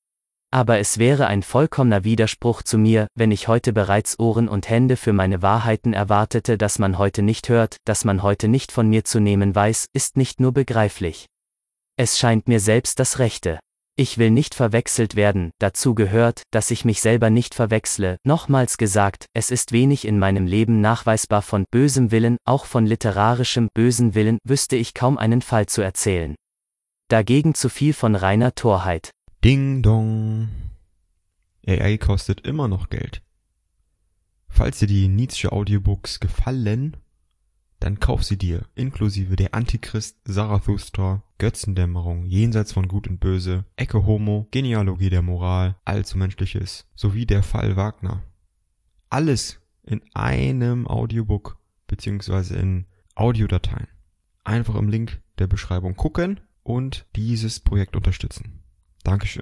Aber es wäre ein vollkommener Widerspruch zu mir, wenn ich heute bereits Ohren und Hände für meine Wahrheiten erwartete, dass man heute nicht hört, dass man heute nicht von mir zu nehmen weiß, ist nicht nur begreiflich. Es scheint mir selbst das Rechte. Ich will nicht verwechselt werden, dazu gehört, dass ich mich selber nicht verwechsle, nochmals gesagt, es ist wenig in meinem Leben nachweisbar von bösem Willen, auch von literarischem bösen Willen wüsste ich kaum einen Fall zu erzählen. Dagegen zu viel von reiner Torheit. Ding dong. A I kostet immer noch Geld. Falls dir die Nietzsche Audiobooks gefallen, dann kauf sie dir, inklusive der Antichrist, Zarathustra, Götzendämmerung, Jenseits von Gut und Böse, Ecce Homo, Genealogie der Moral, Allzu Menschliches, sowie der Fall Wagner. Alles in einem Audiobook, beziehungsweise in Audiodateien. Einfach im Link der Beschreibung gucken und dieses Projekt unterstützen. Dankeschön.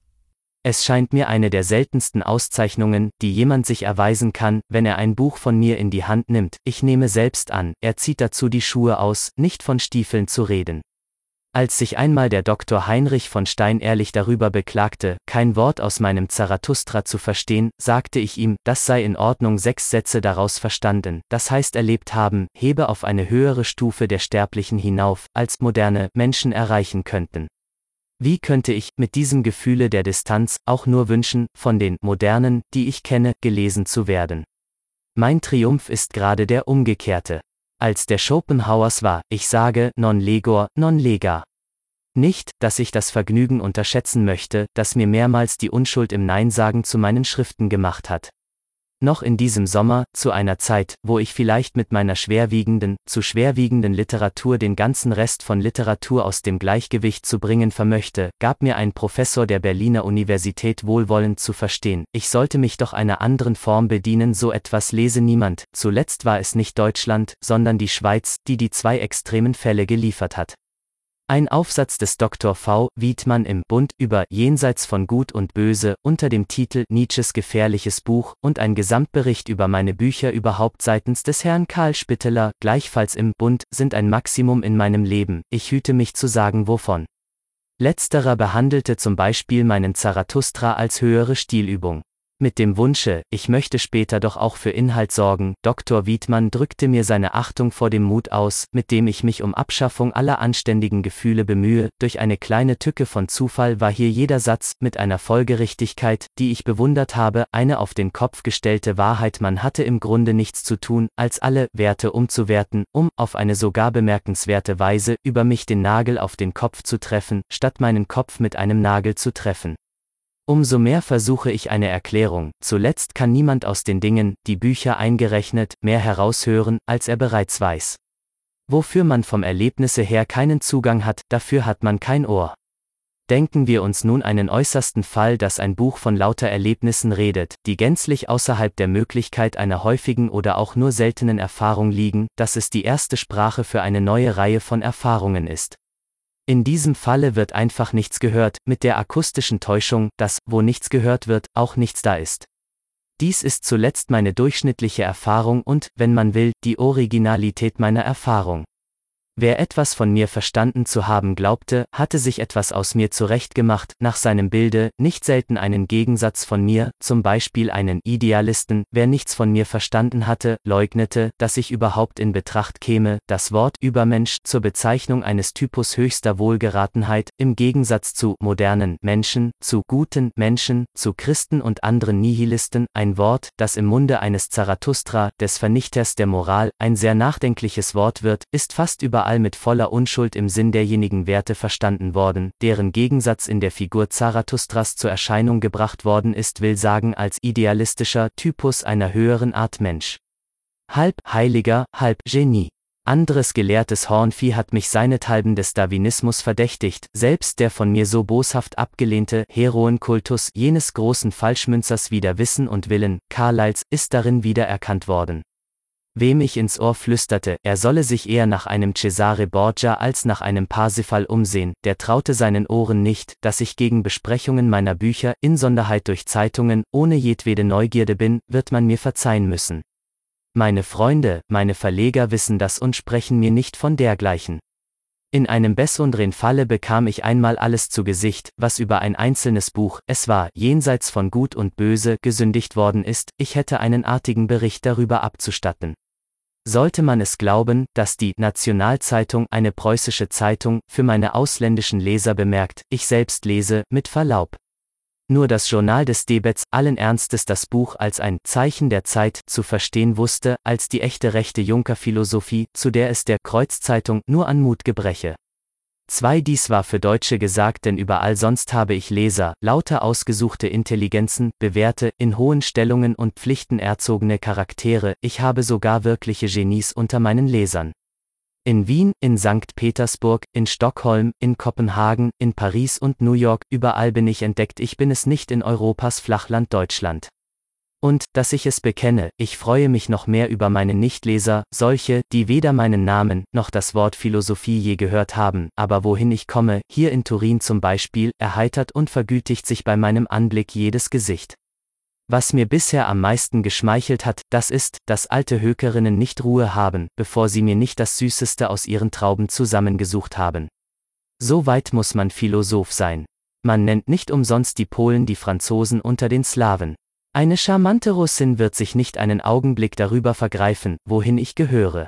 Es scheint mir eine der seltensten Auszeichnungen, die jemand sich erweisen kann, wenn er ein Buch von mir in die Hand nimmt. Ich nehme selbst an, er zieht dazu die Schuhe aus, nicht von Stiefeln zu reden. Als sich einmal der Doktor Heinrich von Stein ehrlich darüber beklagte, kein Wort aus meinem Zarathustra zu verstehen, sagte ich ihm, das sei in Ordnung, sechs Sätze daraus verstanden, das heißt erlebt haben, hebe auf eine höhere Stufe der Sterblichen hinauf, als moderne Menschen erreichen könnten. Wie könnte ich, mit diesem Gefühle der Distanz, auch nur wünschen, von den Modernen, die ich kenne, gelesen zu werden? Mein Triumph ist gerade der umgekehrte. Als der Schopenhauers war, ich sage, non legor, non lega. Nicht, dass ich das Vergnügen unterschätzen möchte, das mir mehrmals die Unschuld im Nein-Sagen zu meinen Schriften gemacht hat. Noch in diesem Sommer, zu einer Zeit, wo ich vielleicht mit meiner schwerwiegenden, zu schwerwiegenden Literatur den ganzen Rest von Literatur aus dem Gleichgewicht zu bringen vermöchte, gab mir ein Professor der Berliner Universität wohlwollend zu verstehen, ich sollte mich doch einer anderen Form bedienen, so etwas lese niemand, zuletzt war es nicht Deutschland, sondern die Schweiz, die die zwei extremen Fälle geliefert hat. Ein Aufsatz des Doktor V. Wiedmann im Bund über Jenseits von Gut und Böse unter dem Titel Nietzsches gefährliches Buch und ein Gesamtbericht über meine Bücher überhaupt seitens des Herrn Karl Spitteler, gleichfalls im Bund, sind ein Maximum in meinem Leben, ich hüte mich zu sagen wovon. Letzterer behandelte zum Beispiel meinen Zarathustra als höhere Stilübung. Mit dem Wunsche, ich möchte später doch auch für Inhalt sorgen, Doktor Wiedmann drückte mir seine Achtung vor dem Mut aus, mit dem ich mich um Abschaffung aller anständigen Gefühle bemühe, durch eine kleine Tücke von Zufall war hier jeder Satz, mit einer Folgerichtigkeit, die ich bewundert habe, eine auf den Kopf gestellte Wahrheit, man hatte im Grunde nichts zu tun, als alle Werte umzuwerten, um, auf eine sogar bemerkenswerte Weise, über mich den Nagel auf den Kopf zu treffen, statt meinen Kopf mit einem Nagel zu treffen. Umso mehr versuche ich eine Erklärung, zuletzt kann niemand aus den Dingen, die Bücher eingerechnet, mehr heraushören, als er bereits weiß. Wofür man vom Erlebnisse her keinen Zugang hat, dafür hat man kein Ohr. Denken wir uns nun einen äußersten Fall, dass ein Buch von lauter Erlebnissen redet, die gänzlich außerhalb der Möglichkeit einer häufigen oder auch nur seltenen Erfahrung liegen, dass es die erste Sprache für eine neue Reihe von Erfahrungen ist. In diesem Falle wird einfach nichts gehört, mit der akustischen Täuschung, dass, wo nichts gehört wird, auch nichts da ist. Dies ist zuletzt meine durchschnittliche Erfahrung und, wenn man will, die Originalität meiner Erfahrung. Wer etwas von mir verstanden zu haben glaubte, hatte sich etwas aus mir zurechtgemacht, nach seinem Bilde, nicht selten einen Gegensatz von mir, zum Beispiel einen Idealisten, wer nichts von mir verstanden hatte, leugnete, dass ich überhaupt in Betracht käme, das Wort Übermensch zur Bezeichnung eines Typus höchster Wohlgeratenheit, im Gegensatz zu modernen Menschen, zu guten Menschen, zu Christen und anderen Nihilisten, ein Wort, das im Munde eines Zarathustra, des Vernichters der Moral, ein sehr nachdenkliches Wort wird, ist fast überall mit voller Unschuld im Sinn derjenigen Werte verstanden worden, deren Gegensatz in der Figur Zarathustras zur Erscheinung gebracht worden ist, will sagen als idealistischer Typus einer höheren Art Mensch. Halb Heiliger, halb Genie. Anderes gelehrtes Hornvieh hat mich seinethalben des Darwinismus verdächtigt, selbst der von mir so boshaft abgelehnte Heroenkultus jenes großen Falschmünzers wider Wissen und Willen, Carlyles, ist darin wiedererkannt worden. Wem ich ins Ohr flüsterte, er solle sich eher nach einem Cesare Borgia als nach einem Parsifal umsehen, der traute seinen Ohren nicht, dass ich gegen Besprechungen meiner Bücher, insonderheit durch Zeitungen, ohne jedwede Neugierde bin, wird man mir verzeihen müssen. Meine Freunde, meine Verleger wissen das und sprechen mir nicht von dergleichen. In einem besonderen Falle bekam ich einmal alles zu Gesicht, was über ein einzelnes Buch, es war, jenseits von Gut und Böse, gesündigt worden ist, ich hätte einen artigen Bericht darüber abzustatten. Sollte man es glauben, dass die Nationalzeitung, eine preußische Zeitung, für meine ausländischen Leser bemerkt, ich selbst lese, mit Verlaub, nur das Journal des Debets allen Ernstes das Buch als ein Zeichen der Zeit zu verstehen wusste, als die echte rechte Junkerphilosophie, zu der es der Kreuzzeitung nur an Mut gebreche. Zwei Dies war für Deutsche gesagt, denn überall sonst habe ich Leser, lauter ausgesuchte Intelligenzen, bewährte, in hohen Stellungen und Pflichten erzogene Charaktere, ich habe sogar wirkliche Genies unter meinen Lesern. In Wien, in Sankt Petersburg, in Stockholm, in Kopenhagen, in Paris und New York, überall bin ich entdeckt, ich bin es nicht in Europas Flachland Deutschland. Und, dass ich es bekenne, ich freue mich noch mehr über meine Nichtleser, solche, die weder meinen Namen, noch das Wort Philosophie je gehört haben, aber wohin ich komme, hier in Turin zum Beispiel, erheitert und vergütigt sich bei meinem Anblick jedes Gesicht. Was mir bisher am meisten geschmeichelt hat, das ist, dass alte Hökerinnen nicht Ruhe haben, bevor sie mir nicht das Süßeste aus ihren Trauben zusammengesucht haben. So weit muss man Philosoph sein. Man nennt nicht umsonst die Polen die Franzosen unter den Slawen. Eine charmante Russin wird sich nicht einen Augenblick darüber vergreifen, wohin ich gehöre.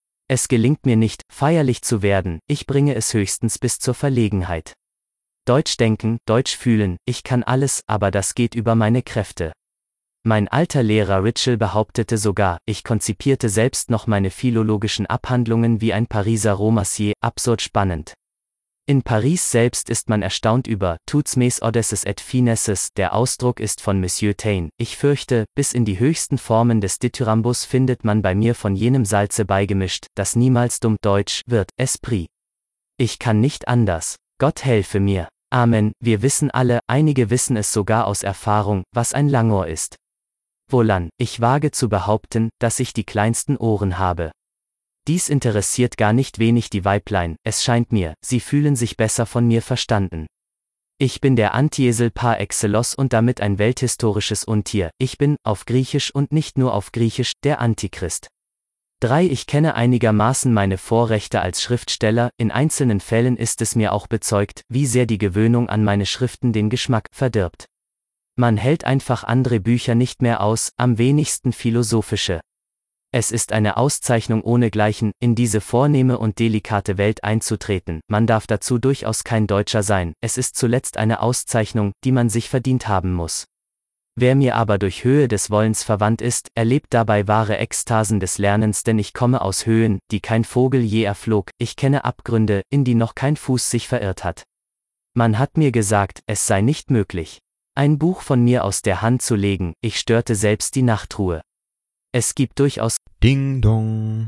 Es gelingt mir nicht, feierlich zu werden, ich bringe es höchstens bis zur Verlegenheit. Deutsch denken, Deutsch fühlen, ich kann alles, aber das geht über meine Kräfte. Mein alter Lehrer Ritschl behauptete sogar, ich konzipierte selbst noch meine philologischen Abhandlungen wie ein Pariser Romancier, absurd spannend. In Paris selbst ist man erstaunt über «toutes mes audaces et finesses», der Ausdruck ist von Monsieur Taine, ich fürchte, bis in die höchsten Formen des Dithyrambus findet man bei mir von jenem Salze beigemischt, das niemals dumm Deutsch wird, Esprit. Ich kann nicht anders. Gott helfe mir. Amen, wir wissen alle, einige wissen es sogar aus Erfahrung, was ein Langohr ist. Wohlan, ich wage zu behaupten, dass ich die kleinsten Ohren habe. Dies interessiert gar nicht wenig die Weiblein, es scheint mir, sie fühlen sich besser von mir verstanden. Ich bin der Antiesel par excellence und damit ein welthistorisches Untier, ich bin, auf Griechisch und nicht nur auf Griechisch, der Antichrist. drei Ich kenne einigermaßen meine Vorrechte als Schriftsteller, in einzelnen Fällen ist es mir auch bezeugt, wie sehr die Gewöhnung an meine Schriften den Geschmack verdirbt. Man hält einfach andere Bücher nicht mehr aus, am wenigsten philosophische. Es ist eine Auszeichnung ohnegleichen, in diese vornehme und delikate Welt einzutreten, man darf dazu durchaus kein Deutscher sein, es ist zuletzt eine Auszeichnung, die man sich verdient haben muss. Wer mir aber durch Höhe des Wollens verwandt ist, erlebt dabei wahre Ekstasen des Lernens, denn ich komme aus Höhen, die kein Vogel je erflog, ich kenne Abgründe, in die noch kein Fuß sich verirrt hat. Man hat mir gesagt, es sei nicht möglich, ein Buch von mir aus der Hand zu legen, ich störte selbst die Nachtruhe. Es gibt durchaus Ding Dong.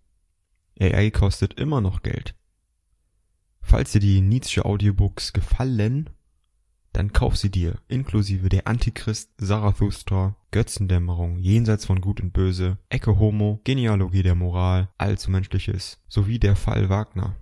A I kostet immer noch Geld. Falls dir die Nietzsche Audiobooks gefallen, dann kauf sie dir, inklusive der Antichrist, Zarathustra, Götzendämmerung, Jenseits von Gut und Böse, Ecce Homo, Genealogie der Moral, Allzumenschliches, sowie der Fall Wagner.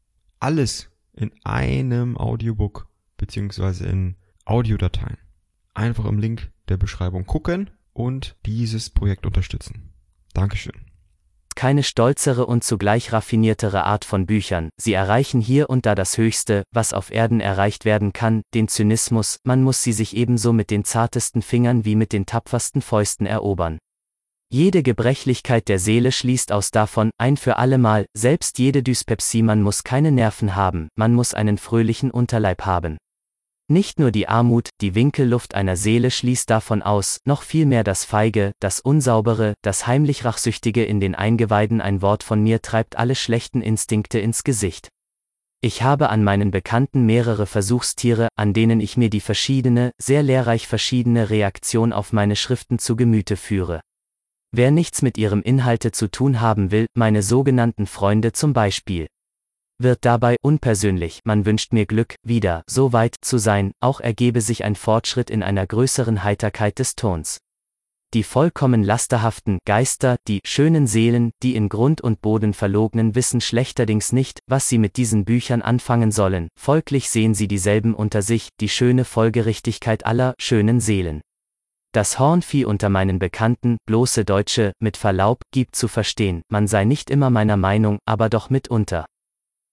Alles in einem Audiobook, beziehungsweise in Audiodateien. Einfach im Link der Beschreibung gucken und dieses Projekt unterstützen. Dankeschön. Keine stolzere und zugleich raffiniertere Art von Büchern, sie erreichen hier und da das Höchste, was auf Erden erreicht werden kann, den Zynismus, man muss sie sich ebenso mit den zartesten Fingern wie mit den tapfersten Fäusten erobern. Jede Gebrechlichkeit der Seele schließt aus davon, ein für allemal, selbst jede Dyspepsie, man muss keine Nerven haben, man muss einen fröhlichen Unterleib haben. Nicht nur die Armut, die Winkelluft einer Seele schließt davon aus, noch vielmehr das Feige, das Unsaubere, das heimlich Rachsüchtige in den Eingeweiden, ein Wort von mir treibt alle schlechten Instinkte ins Gesicht. Ich habe an meinen Bekannten mehrere Versuchstiere, an denen ich mir die verschiedene, sehr lehrreich verschiedene Reaktion auf meine Schriften zu Gemüte führe. Wer nichts mit ihrem Inhalte zu tun haben will, meine sogenannten Freunde zum Beispiel, wird dabei unpersönlich, man wünscht mir Glück, wieder so weit zu sein, auch ergebe sich ein Fortschritt in einer größeren Heiterkeit des Tons. Die vollkommen lasterhaften Geister, die schönen Seelen, die in Grund und Boden verlognen, wissen schlechterdings nicht, was sie mit diesen Büchern anfangen sollen, folglich sehen sie dieselben unter sich, die schöne Folgerichtigkeit aller schönen Seelen. Das Hornvieh unter meinen Bekannten, bloße Deutsche, mit Verlaub, gibt zu verstehen, man sei nicht immer meiner Meinung, aber doch mitunter.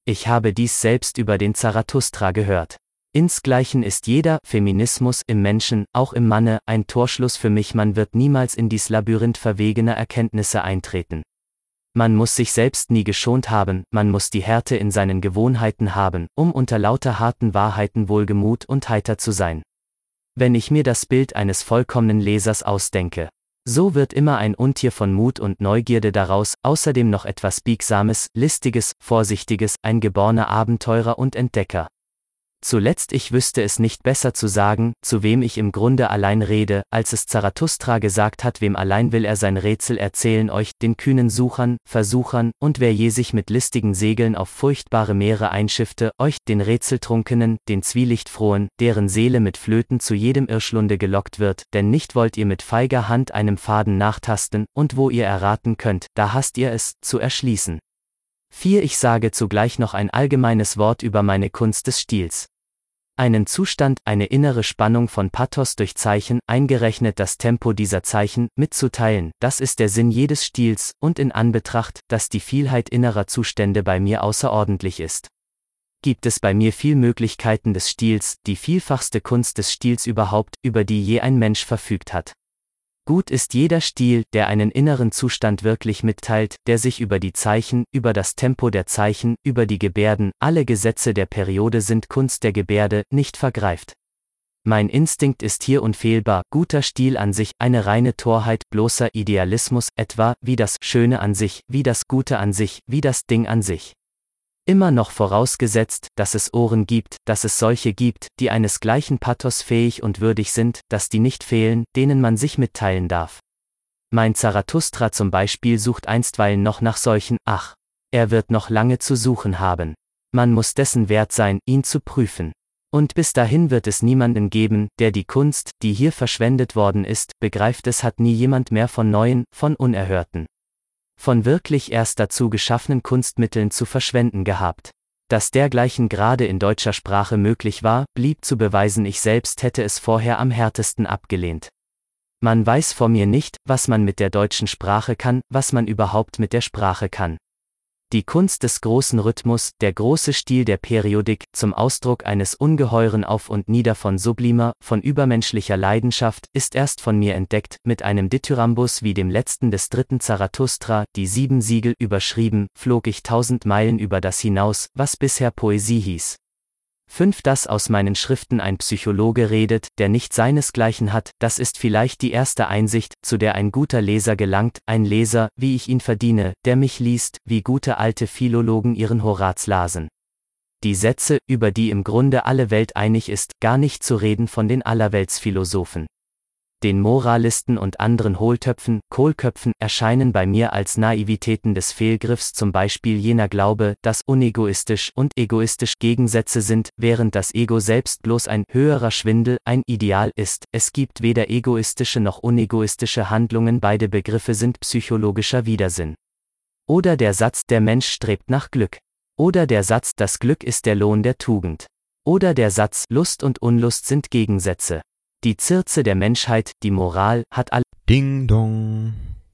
Ich habe dies selbst über den Zarathustra gehört. Insgleichen ist jeder Feminismus im Menschen, auch im Manne, ein Torschluss für mich. Man wird niemals in dies Labyrinth verwegener Erkenntnisse eintreten. Man muss sich selbst nie geschont haben, man muss die Härte in seinen Gewohnheiten haben, um unter lauter harten Wahrheiten wohlgemut und heiter zu sein. Wenn ich mir das Bild eines vollkommenen Lesers ausdenke, so wird immer ein Untier von Mut und Neugierde daraus, außerdem noch etwas Biegsames, Listiges, Vorsichtiges, ein geborner Abenteurer und Entdecker. Zuletzt ich wüsste es nicht besser zu sagen, zu wem ich im Grunde allein rede, als es Zarathustra gesagt hat, wem allein will er sein Rätsel erzählen euch, den kühnen Suchern, Versuchern, und wer je sich mit listigen Segeln auf furchtbare Meere einschiffte, euch, den Rätseltrunkenen, den Zwielichtfrohen, deren Seele mit Flöten zu jedem Irrschlunde gelockt wird, denn nicht wollt ihr mit feiger Hand einem Faden nachtasten, und wo ihr erraten könnt, da hasst ihr es, zu erschließen. vier Ich sage zugleich noch ein allgemeines Wort über meine Kunst des Stils. Einen Zustand, eine innere Spannung von Pathos durch Zeichen, eingerechnet das Tempo dieser Zeichen, mitzuteilen, das ist der Sinn jedes Stils, und in Anbetracht, dass die Vielheit innerer Zustände bei mir außerordentlich ist, gibt es bei mir viel Möglichkeiten des Stils, die vielfachste Kunst des Stils überhaupt, über die je ein Mensch verfügt hat. Gut ist jeder Stil, der einen inneren Zustand wirklich mitteilt, der sich über die Zeichen, über das Tempo der Zeichen, über die Gebärden, alle Gesetze der Periode sind Kunst der Gebärde, nicht vergreift. Mein Instinkt ist hier unfehlbar, guter Stil an sich, eine reine Torheit, bloßer Idealismus, etwa, wie das Schöne an sich, wie das Gute an sich, wie das Ding an sich. Immer noch vorausgesetzt, dass es Ohren gibt, dass es solche gibt, die eines gleichen Pathos fähig und würdig sind, dass die nicht fehlen, denen man sich mitteilen darf. Mein Zarathustra zum Beispiel sucht einstweilen noch nach solchen, ach, er wird noch lange zu suchen haben. Man muss dessen wert sein, ihn zu prüfen. Und bis dahin wird es niemanden geben, der die Kunst, die hier verschwendet worden ist, begreift. Es hat nie jemand mehr von neuen, von unerhörten, von wirklich erst dazu geschaffenen Kunstmitteln zu verschwenden gehabt. Dass dergleichen gerade in deutscher Sprache möglich war, blieb zu beweisen. Ich selbst hätte es vorher am härtesten abgelehnt. Man weiß vor mir nicht, was man mit der deutschen Sprache kann, was man überhaupt mit der Sprache kann. Die Kunst des großen Rhythmus, der große Stil der Periodik, zum Ausdruck eines ungeheuren Auf und Nieder von sublimer, von übermenschlicher Leidenschaft, ist erst von mir entdeckt, mit einem Dithyrambus wie dem letzten des dritten Zarathustra, die sieben Siegel überschrieben, flog ich tausend Meilen über das hinaus, was bisher Poesie hieß. fünf Dass aus meinen Schriften ein Psychologe redet, der nicht seinesgleichen hat, das ist vielleicht die erste Einsicht, zu der ein guter Leser gelangt, ein Leser, wie ich ihn verdiene, der mich liest, wie gute alte Philologen ihren Horaz lasen. Die Sätze, über die im Grunde alle Welt einig ist, gar nicht zu reden von den Allerweltsphilosophen. Den Moralisten und anderen Hohltöpfen, Kohlköpfen, erscheinen bei mir als Naivitäten des Fehlgriffs, zum Beispiel jener Glaube, dass unegoistisch und egoistisch Gegensätze sind, während das Ego selbst bloß ein höherer Schwindel, ein Ideal ist. Es gibt weder egoistische noch unegoistische Handlungen, beide Begriffe sind psychologischer Widersinn. Oder der Satz, der Mensch strebt nach Glück. Oder der Satz, das Glück ist der Lohn der Tugend. Oder der Satz, Lust und Unlust sind Gegensätze. Die Circe der Menschheit, die Moral, hat alle. Ding dong.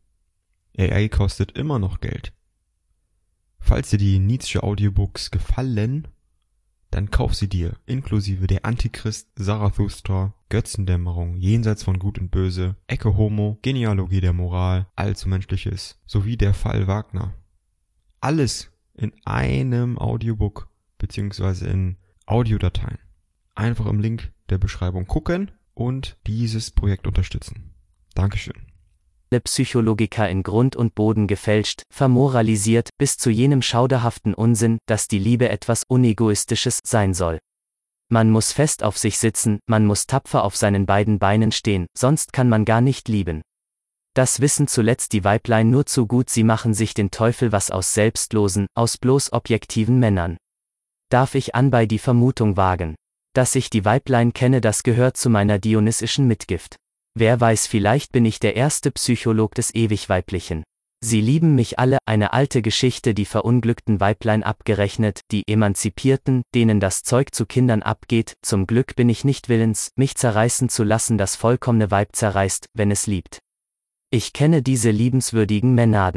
A I kostet immer noch Geld. Falls dir die Nietzsche Audiobooks gefallen, dann kauf sie dir, inklusive der Antichrist, Zarathustra, Götzendämmerung, Jenseits von Gut und Böse, Ecce Homo, Genealogie der Moral, Allzumenschliches, sowie der Fall Wagner. Alles in einem Audiobook, beziehungsweise in Audiodateien. Einfach im Link der Beschreibung gucken und dieses Projekt unterstützen. Dankeschön. Psychologiker in Grund und Boden gefälscht, vermoralisiert, bis zu jenem schauderhaften Unsinn, dass die Liebe etwas Unegoistisches sein soll. Man muss fest auf sich sitzen, man muss tapfer auf seinen beiden Beinen stehen, sonst kann man gar nicht lieben. Das wissen zuletzt die Weiblein nur zu gut, sie machen sich den Teufel was aus selbstlosen, aus bloß objektiven Männern. Darf ich anbei die Vermutung wagen, dass ich die Weiblein kenne, das gehört zu meiner dionysischen Mitgift. Wer weiß, vielleicht bin ich der erste Psycholog des Ewigweiblichen. Sie lieben mich alle, eine alte Geschichte, die verunglückten Weiblein abgerechnet, die Emanzipierten, denen das Zeug zu Kindern abgeht, zum Glück bin ich nicht willens, mich zerreißen zu lassen, das vollkommene Weib zerreißt, wenn es liebt. Ich kenne diese liebenswürdigen Mänaden.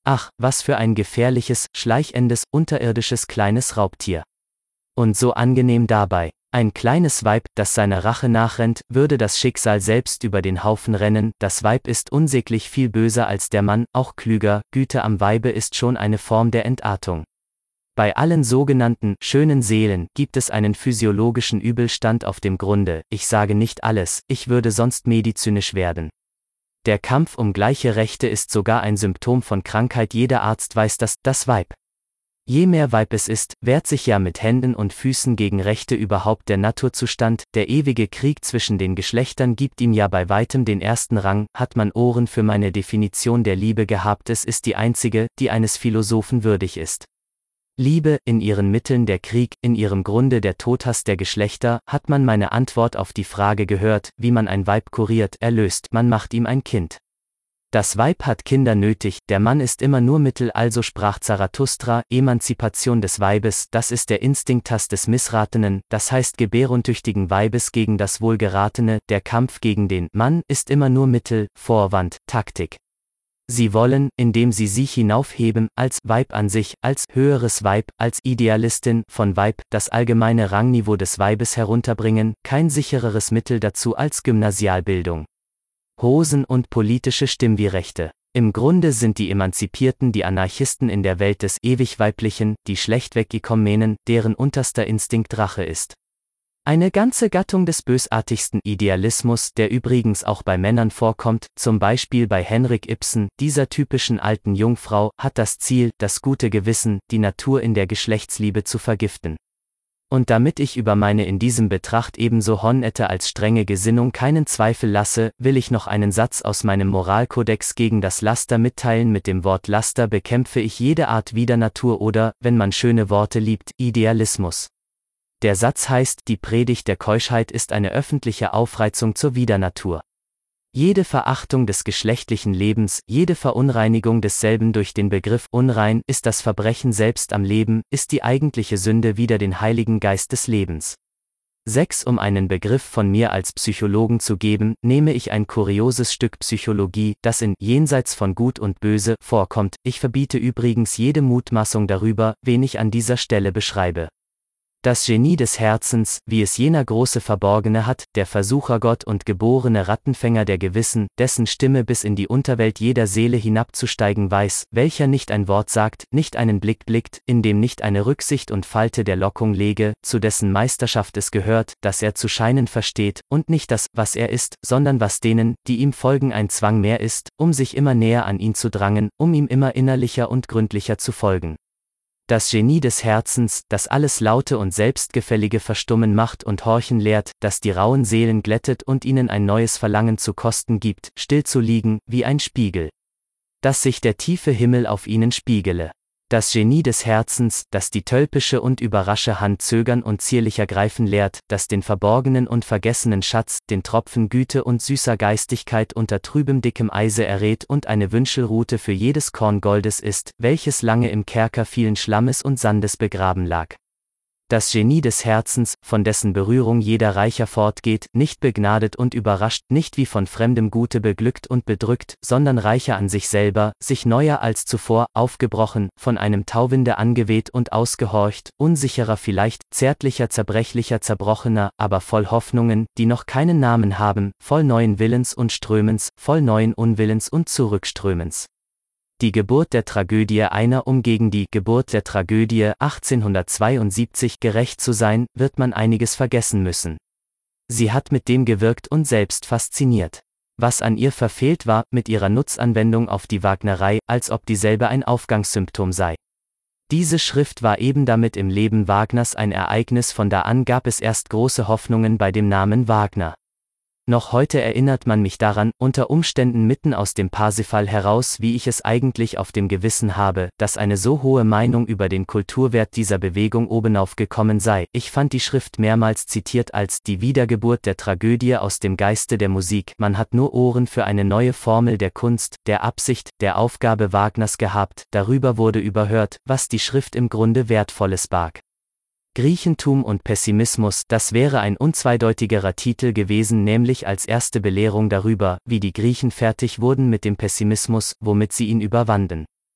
Ach, was für ein gefährliches, schleichendes, unterirdisches kleines Raubtier. Und so angenehm dabei. Ein kleines Weib, das seiner Rache nachrennt, würde das Schicksal selbst über den Haufen rennen, das Weib ist unsäglich viel böser als der Mann, auch klüger, Güte am Weibe ist schon eine Form der Entartung. Bei allen sogenannten schönen Seelen gibt es einen physiologischen Übelstand auf dem Grunde, ich sage nicht alles, ich würde sonst medizynisch werden. Der Kampf um gleiche Rechte ist sogar ein Symptom von Krankheit, jeder Arzt weiß das, das Weib. Je mehr Weib es ist, wehrt sich ja mit Händen und Füßen gegen Rechte überhaupt der Naturzustand, der ewige Krieg zwischen den Geschlechtern gibt ihm ja bei weitem den ersten Rang, hat man Ohren für meine Definition der Liebe gehabt, es ist die einzige, die eines Philosophen würdig ist. Liebe, in ihren Mitteln der Krieg, in ihrem Grunde der Todhass der Geschlechter, hat man meine Antwort auf die Frage gehört, wie man ein Weib kuriert, erlöst, man macht ihm ein Kind. Das Weib hat Kinder nötig, der Mann ist immer nur Mittel, also sprach Zarathustra, Emanzipation des Weibes, das ist der Instinkthass des Missratenen, das heißt gebäruntüchtigen Weibes gegen das Wohlgeratene, der Kampf gegen den Mann ist immer nur Mittel, Vorwand, Taktik. Sie wollen, indem sie sich hinaufheben, als Weib an sich, als höheres Weib, als Idealistin von Weib, das allgemeine Rangniveau des Weibes herunterbringen, kein sichereres Mittel dazu als Gymnasialbildung. Hosen und politische Stimmrechte. Im Grunde sind die Emanzipierten die Anarchisten in der Welt des Ewigweiblichen, die schlechtweg Ikomenen, deren unterster Instinkt Rache ist. Eine ganze Gattung des bösartigsten Idealismus, der übrigens auch bei Männern vorkommt, zum Beispiel bei Henrik Ibsen, dieser typischen alten Jungfrau, hat das Ziel, das gute Gewissen, die Natur in der Geschlechtsliebe zu vergiften. Und damit ich über meine in diesem Betracht ebenso honnette als strenge Gesinnung keinen Zweifel lasse, will ich noch einen Satz aus meinem Moralkodex gegen das Laster mitteilen. Mit dem Wort Laster bekämpfe ich jede Art Widernatur oder, wenn man schöne Worte liebt, Idealismus. Der Satz heißt, die Predigt der Keuschheit ist eine öffentliche Aufreizung zur Widernatur. Jede Verachtung des geschlechtlichen Lebens, jede Verunreinigung desselben durch den Begriff unrein ist das Verbrechen selbst am Leben, ist die eigentliche Sünde wider den Heiligen Geist des Lebens. sechs Um einen Begriff von mir als Psychologen zu geben, nehme ich ein kurioses Stück Psychologie, das in Jenseits von Gut und Böse vorkommt, ich verbiete übrigens jede Mutmaßung darüber, wen ich an dieser Stelle beschreibe. Das Genie des Herzens, wie es jener große Verborgene hat, der Versuchergott und geborene Rattenfänger der Gewissen, dessen Stimme bis in die Unterwelt jeder Seele hinabzusteigen weiß, welcher nicht ein Wort sagt, nicht einen Blick blickt, in dem nicht eine Rücksicht und Falte der Lockung lege, zu dessen Meisterschaft es gehört, dass er zu scheinen versteht, und nicht das, was er ist, sondern was denen, die ihm folgen, ein Zwang mehr ist, um sich immer näher an ihn zu drangen, um ihm immer innerlicher und gründlicher zu folgen. Das Genie des Herzens, das alles Laute und Selbstgefällige verstummen macht und horchen lehrt, das die rauen Seelen glättet und ihnen ein neues Verlangen zu kosten gibt, still zu liegen, wie ein Spiegel. Dass sich der tiefe Himmel auf ihnen spiegele. Das Genie des Herzens, das die tölpische und überrasche Hand zögern und zierlicher greifen lehrt, das den verborgenen und vergessenen Schatz, den Tropfen Güte und süßer Geistigkeit unter trübem dickem Eise errät und eine Wünschelrute für jedes Korn Goldes ist, welches lange im Kerker vielen Schlammes und Sandes begraben lag. Das Genie des Herzens, von dessen Berührung jeder Reicher fortgeht, nicht begnadet und überrascht, nicht wie von fremdem Gute beglückt und bedrückt, sondern reicher an sich selber, sich neuer als zuvor, aufgebrochen, von einem Tauwinde angeweht und ausgehorcht, unsicherer vielleicht, zärtlicher, zerbrechlicher, zerbrochener, aber voll Hoffnungen, die noch keinen Namen haben, voll neuen Willens und Strömens, voll neuen Unwillens und Zurückströmens. Die Geburt der Tragödie einer Um gegen die Geburt der Tragödie achtzehnhundertzweiundsiebzig gerecht zu sein, wird man einiges vergessen müssen. Sie hat mit dem gewirkt und selbst fasziniert. Was an ihr verfehlt war, mit ihrer Nutzanwendung auf die Wagnerei, als ob dieselbe ein Aufgangssymptom sei. Diese Schrift war eben damit im Leben Wagners ein Ereignis, von da an gab es erst große Hoffnungen bei dem Namen Wagner. Noch heute erinnert man mich daran, unter Umständen mitten aus dem Parsifal heraus, wie ich es eigentlich auf dem Gewissen habe, dass eine so hohe Meinung über den Kulturwert dieser Bewegung obenauf gekommen sei. Ich fand die Schrift mehrmals zitiert als die Wiedergeburt der Tragödie aus dem Geiste der Musik. Man hat nur Ohren für eine neue Formel der Kunst, der Absicht, der Aufgabe Wagners gehabt, darüber wurde überhört, was die Schrift im Grunde Wertvolles barg. Griechentum und Pessimismus, das wäre ein unzweideutigerer Titel gewesen, nämlich als erste Belehrung darüber, wie die Griechen fertig wurden mit dem Pessimismus, womit sie ihn überwanden.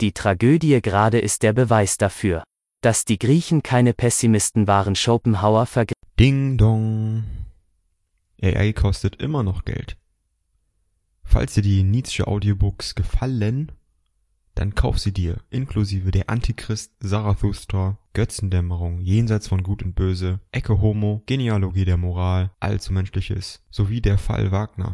Die Tragödie gerade ist der Beweis dafür. Dass die Griechen keine Pessimisten waren. Schopenhauer vergriff. Ding dong. A I kostet immer noch Geld. Falls dir die Nietzsche Audiobooks gefallen, dann kauf sie dir, inklusive der Antichrist, Zarathustra, Götzendämmerung, Jenseits von Gut und Böse, Ecce Homo, Genealogie der Moral, Allzu Menschliches, sowie der Fall Wagner.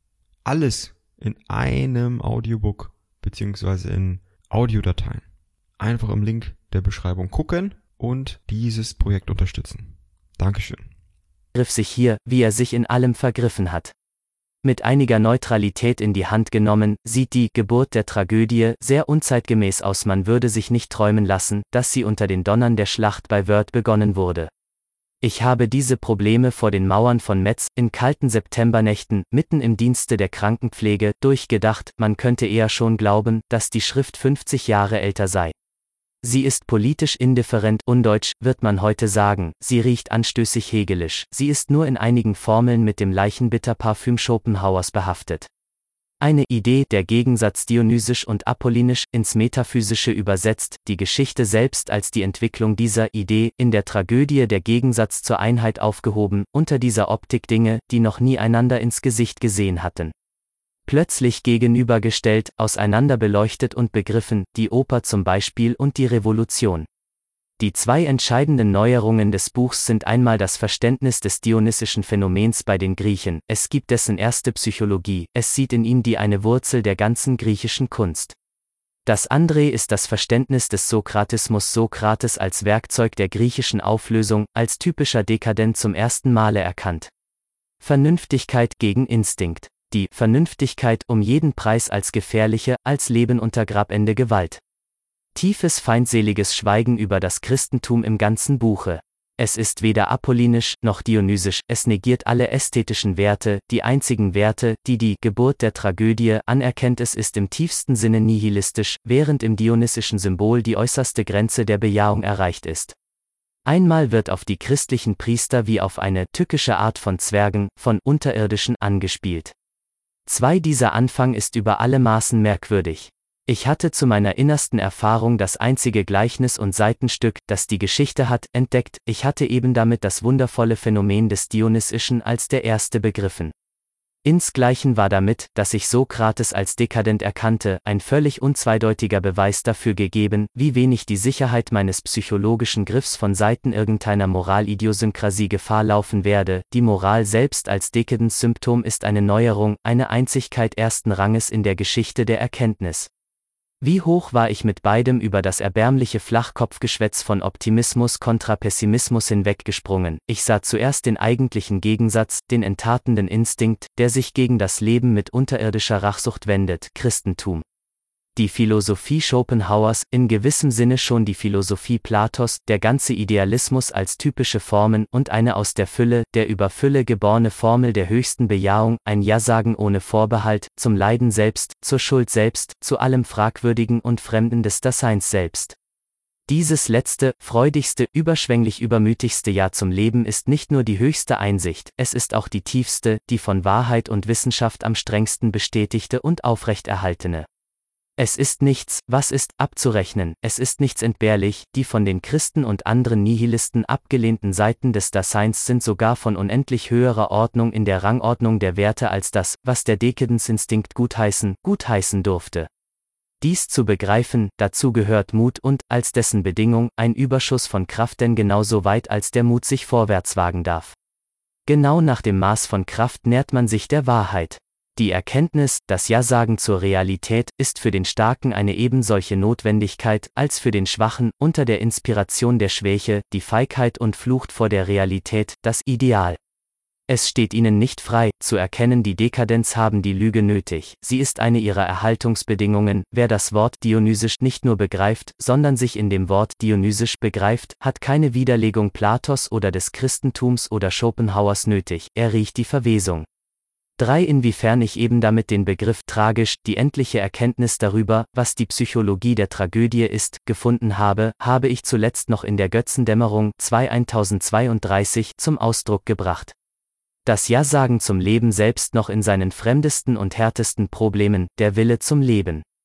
Alles in einem Audiobook, beziehungsweise in Audiodateien. Einfach im Link der Beschreibung gucken und dieses Projekt unterstützen. Dankeschön. Griff sich hier, wie er sich in allem vergriffen hat. Mit einiger Neutralität in die Hand genommen, sieht die Geburt der Tragödie sehr unzeitgemäß aus. Man würde sich nicht träumen lassen, dass sie unter den Donnern der Schlacht bei Wörth begonnen wurde. Ich habe diese Probleme vor den Mauern von Metz, in kalten Septembernächten, mitten im Dienste der Krankenpflege, durchgedacht. Man könnte eher schon glauben, dass die Schrift fünfzig Jahre älter sei. Sie ist politisch indifferent, undeutsch, wird man heute sagen, sie riecht anstößig hegelisch, sie ist nur in einigen Formeln mit dem Leichenbitterparfüm Schopenhauers behaftet. Eine Idee, der Gegensatz dionysisch und apollinisch, ins Metaphysische übersetzt, die Geschichte selbst als die Entwicklung dieser Idee, in der Tragödie der Gegensatz zur Einheit aufgehoben, unter dieser Optik Dinge, die noch nie einander ins Gesicht gesehen hatten. Plötzlich gegenübergestellt, auseinander beleuchtet und begriffen, die Oper zum Beispiel und die Revolution. Die zwei entscheidenden Neuerungen des Buchs sind einmal das Verständnis des dionysischen Phänomens bei den Griechen, es gibt dessen erste Psychologie, es sieht in ihm die eine Wurzel der ganzen griechischen Kunst. Das andere ist das Verständnis des Sokratismus, Sokrates als Werkzeug der griechischen Auflösung, als typischer Dekadent zum ersten Male erkannt. Vernünftigkeit gegen Instinkt. Die Vernünftigkeit um jeden Preis als gefährliche, als Leben untergrabende Gewalt. Tiefes feindseliges Schweigen über das Christentum im ganzen Buche. Es ist weder apollinisch noch dionysisch, es negiert alle ästhetischen Werte, die einzigen Werte, die die Geburt der Tragödie anerkennt. Es ist im tiefsten Sinne nihilistisch, während im dionysischen Symbol die äußerste Grenze der Bejahung erreicht ist. Einmal wird auf die christlichen Priester wie auf eine tückische Art von Zwergen, von Unterirdischen angespielt. Zwei Dieser Anfang ist über alle Maßen merkwürdig. Ich hatte zu meiner innersten Erfahrung das einzige Gleichnis und Seitenstück, das die Geschichte hat, entdeckt, ich hatte eben damit das wundervolle Phänomen des Dionysischen als der erste begriffen. Insgleichen war damit, dass ich Sokrates als dekadent erkannte, ein völlig unzweideutiger Beweis dafür gegeben, wie wenig die Sicherheit meines psychologischen Griffs von Seiten irgendeiner Moralidiosynkrasie Gefahr laufen werde. Die Moral selbst als Dekadenzsymptom ist eine Neuerung, eine Einzigkeit ersten Ranges in der Geschichte der Erkenntnis. Wie hoch war ich mit beidem über das erbärmliche Flachkopfgeschwätz von Optimismus kontra Pessimismus hinweggesprungen. Ich sah zuerst den eigentlichen Gegensatz, den enttatenden Instinkt, der sich gegen das Leben mit unterirdischer Rachsucht wendet, Christentum. Die Philosophie Schopenhauers, in gewissem Sinne schon die Philosophie Platos, der ganze Idealismus als typische Formen und eine aus der Fülle, der über Fülle geborene Formel der höchsten Bejahung, ein Ja-Sagen ohne Vorbehalt, zum Leiden selbst, zur Schuld selbst, zu allem Fragwürdigen und Fremden des Daseins selbst. Dieses letzte, freudigste, überschwänglich übermütigste Ja zum Leben ist nicht nur die höchste Einsicht, es ist auch die tiefste, die von Wahrheit und Wissenschaft am strengsten bestätigte und aufrechterhaltene. Es ist nichts, was ist, abzurechnen, es ist nichts entbehrlich, die von den Christen und anderen Nihilisten abgelehnten Seiten des Daseins sind sogar von unendlich höherer Ordnung in der Rangordnung der Werte als das, was der Dekadenzinstinkt gutheißen, gutheißen durfte. Dies zu begreifen, dazu gehört Mut und, als dessen Bedingung, ein Überschuss von Kraft, denn genauso weit als der Mut sich vorwärts wagen darf. Genau nach dem Maß von Kraft nährt man sich der Wahrheit. Die Erkenntnis, das Ja-Sagen zur Realität, ist für den Starken eine ebensolche Notwendigkeit, als für den Schwachen, unter der Inspiration der Schwäche, die Feigheit und Flucht vor der Realität, das Ideal. Es steht ihnen nicht frei, zu erkennen, die Dekadenz haben die Lüge nötig, sie ist eine ihrer Erhaltungsbedingungen. Wer das Wort dionysisch nicht nur begreift, sondern sich in dem Wort dionysisch begreift, hat keine Widerlegung Platos oder des Christentums oder Schopenhauers nötig, er riecht die Verwesung. drei Inwiefern ich eben damit den Begriff tragisch, die endliche Erkenntnis darüber, was die Psychologie der Tragödie ist, gefunden habe, habe ich zuletzt noch in der Götzendämmerung zwei tausendzweiunddreißig zum Ausdruck gebracht. Das Ja-Sagen zum Leben selbst noch in seinen fremdesten und härtesten Problemen, der Wille zum Leben.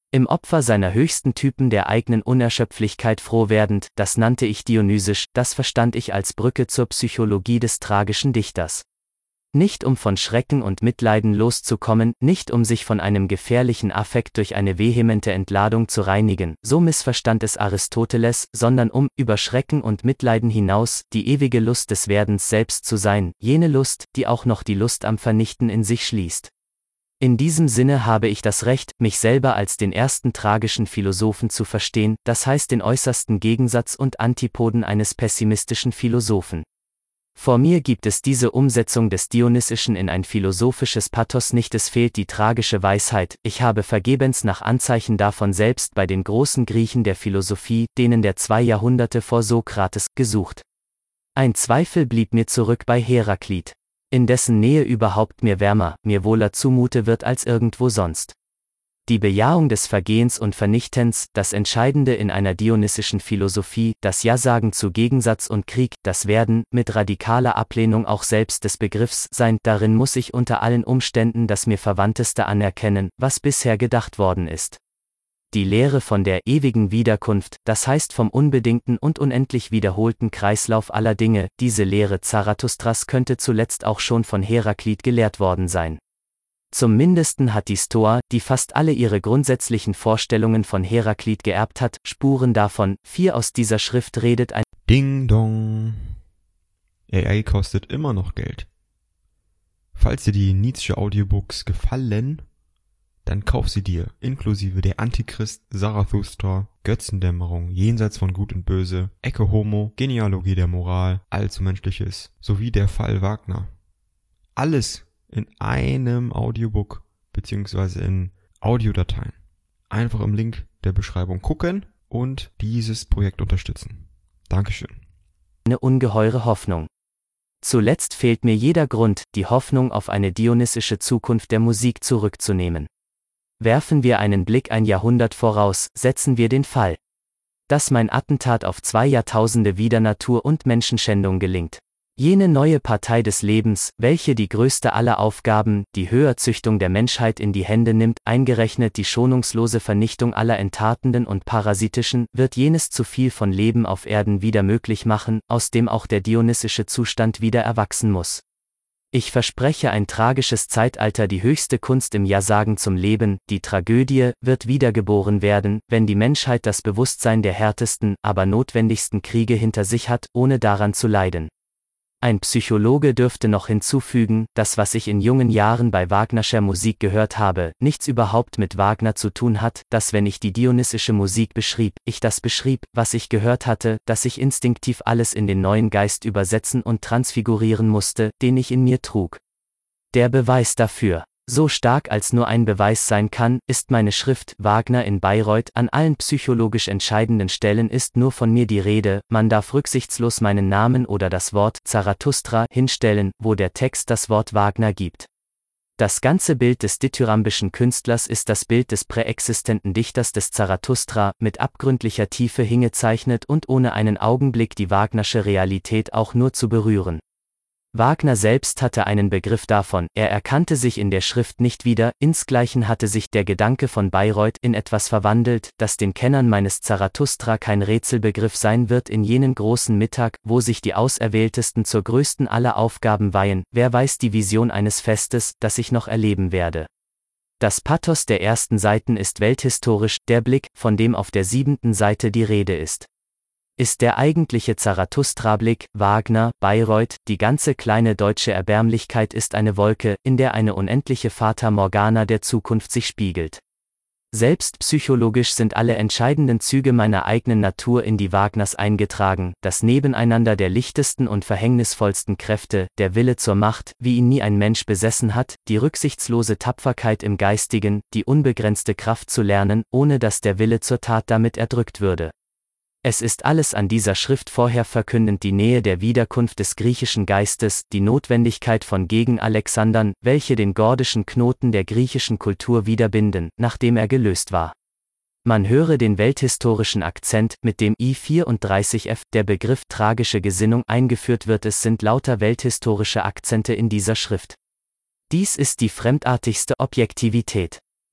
Im Opfer seiner höchsten Typen der eigenen Unerschöpflichkeit froh werdend, das nannte ich dionysisch, das verstand ich als Brücke zur Psychologie des tragischen Dichters. Nicht um von Schrecken und Mitleiden loszukommen, nicht um sich von einem gefährlichen Affekt durch eine vehemente Entladung zu reinigen, so missverstand es Aristoteles, sondern um, über Schrecken und Mitleiden hinaus, die ewige Lust des Werdens selbst zu sein, jene Lust, die auch noch die Lust am Vernichten in sich schließt. In diesem Sinne habe ich das Recht, mich selber als den ersten tragischen Philosophen zu verstehen, das heißt den äußersten Gegensatz und Antipoden eines pessimistischen Philosophen. Vor mir gibt es diese Umsetzung des Dionysischen in ein philosophisches Pathos nicht, es fehlt die tragische Weisheit, ich habe vergebens nach Anzeichen davon selbst bei den großen Griechen der Philosophie, denen der zwei Jahrhunderte vor Sokrates, gesucht. Ein Zweifel blieb mir zurück bei Heraklit, in dessen Nähe überhaupt mir wärmer, mir wohler zumute wird als irgendwo sonst. Die Bejahung des Vergehens und Vernichtens, das Entscheidende in einer dionysischen Philosophie, das Ja-Sagen zu Gegensatz und Krieg, das Werden, mit radikaler Ablehnung auch selbst des Begriffs Sein, darin muss ich unter allen Umständen das mir Verwandteste anerkennen, was bisher gedacht worden ist. Die Lehre von der ewigen Wiederkunft, das heißt vom unbedingten und unendlich wiederholten Kreislauf aller Dinge, diese Lehre Zarathustras könnte zuletzt auch schon von Heraklit gelehrt worden sein. Zum Mindesten hat die Stoa, die fast alle ihre grundsätzlichen Vorstellungen von Heraklit geerbt hat, Spuren davon. Vier aus dieser Schrift redet ein Ding Dong. A I kostet immer noch Geld. Falls dir die Nietzsche Audiobooks gefallen, dann kauf sie dir, inklusive der Antichrist, Zarathustra, Götzendämmerung, Jenseits von Gut und Böse, Ecce Homo, Genealogie der Moral, Allzumenschliches, sowie der Fall Wagner. Alles in einem Audiobook beziehungsweise in Audiodateien. Einfach im Link der Beschreibung gucken und dieses Projekt unterstützen. Dankeschön. Eine ungeheure Hoffnung. Zuletzt fehlt mir jeder Grund, die Hoffnung auf eine dionysische Zukunft der Musik zurückzunehmen. Werfen wir einen Blick ein Jahrhundert voraus, setzen wir den Fall, dass mein Attentat auf zwei Jahrtausende wieder Natur- und Menschenschändung gelingt. Jene neue Partei des Lebens, welche die größte aller Aufgaben, die Höherzüchtung der Menschheit in die Hände nimmt, eingerechnet die schonungslose Vernichtung aller enttartenden und parasitischen, wird jenes zu viel von Leben auf Erden wieder möglich machen, aus dem auch der dionysische Zustand wieder erwachsen muss. Ich verspreche ein tragisches Zeitalter, die höchste Kunst im Ja-Sagen zum Leben, die Tragödie, wird wiedergeboren werden, wenn die Menschheit das Bewusstsein der härtesten, aber notwendigsten Kriege hinter sich hat, ohne daran zu leiden. Ein Psychologe dürfte noch hinzufügen, dass was ich in jungen Jahren bei Wagnerscher Musik gehört habe, nichts überhaupt mit Wagner zu tun hat, dass wenn ich die dionysische Musik beschrieb, ich das beschrieb, was ich gehört hatte, dass ich instinktiv alles in den neuen Geist übersetzen und transfigurieren musste, den ich in mir trug. Der Beweis dafür, so stark als nur ein Beweis sein kann, ist meine Schrift Wagner in Bayreuth. An allen psychologisch entscheidenden Stellen ist nur von mir die Rede, man darf rücksichtslos meinen Namen oder das Wort Zarathustra hinstellen, wo der Text das Wort Wagner gibt. Das ganze Bild des dithyrambischen Künstlers ist das Bild des präexistenten Dichters des Zarathustra, mit abgründlicher Tiefe hingezeichnet und ohne einen Augenblick die Wagnersche Realität auch nur zu berühren. Wagner selbst hatte einen Begriff davon, er erkannte sich in der Schrift nicht wieder, insgleichen hatte sich der Gedanke von Bayreuth in etwas verwandelt, das den Kennern meines Zarathustra kein Rätselbegriff sein wird in jenen großen Mittag, wo sich die Auserwähltesten zur größten aller Aufgaben weihen, wer weiß die Vision eines Festes, das ich noch erleben werde. Das Pathos der ersten Seiten ist welthistorisch, der Blick, von dem auf der siebenten Seite die Rede ist, ist der eigentliche Zarathustra-Blick, Wagner, Bayreuth, die ganze kleine deutsche Erbärmlichkeit ist eine Wolke, in der eine unendliche Fata Morgana der Zukunft sich spiegelt. Selbst psychologisch sind alle entscheidenden Züge meiner eigenen Natur in die Wagners eingetragen, das Nebeneinander der lichtesten und verhängnisvollsten Kräfte, der Wille zur Macht, wie ihn nie ein Mensch besessen hat, die rücksichtslose Tapferkeit im Geistigen, die unbegrenzte Kraft zu lernen, ohne dass der Wille zur Tat damit erdrückt würde. Es ist alles an dieser Schrift vorher verkündend die Nähe der Wiederkunft des griechischen Geistes, die Notwendigkeit von Gegen-Alexandern, welche den gordischen Knoten der griechischen Kultur wiederbinden, nachdem er gelöst war. Man höre den welthistorischen Akzent, mit dem I vierunddreißig F, der Begriff tragische Gesinnung eingeführt wird, es sind lauter welthistorische Akzente in dieser Schrift. Dies ist die fremdartigste Objektivität.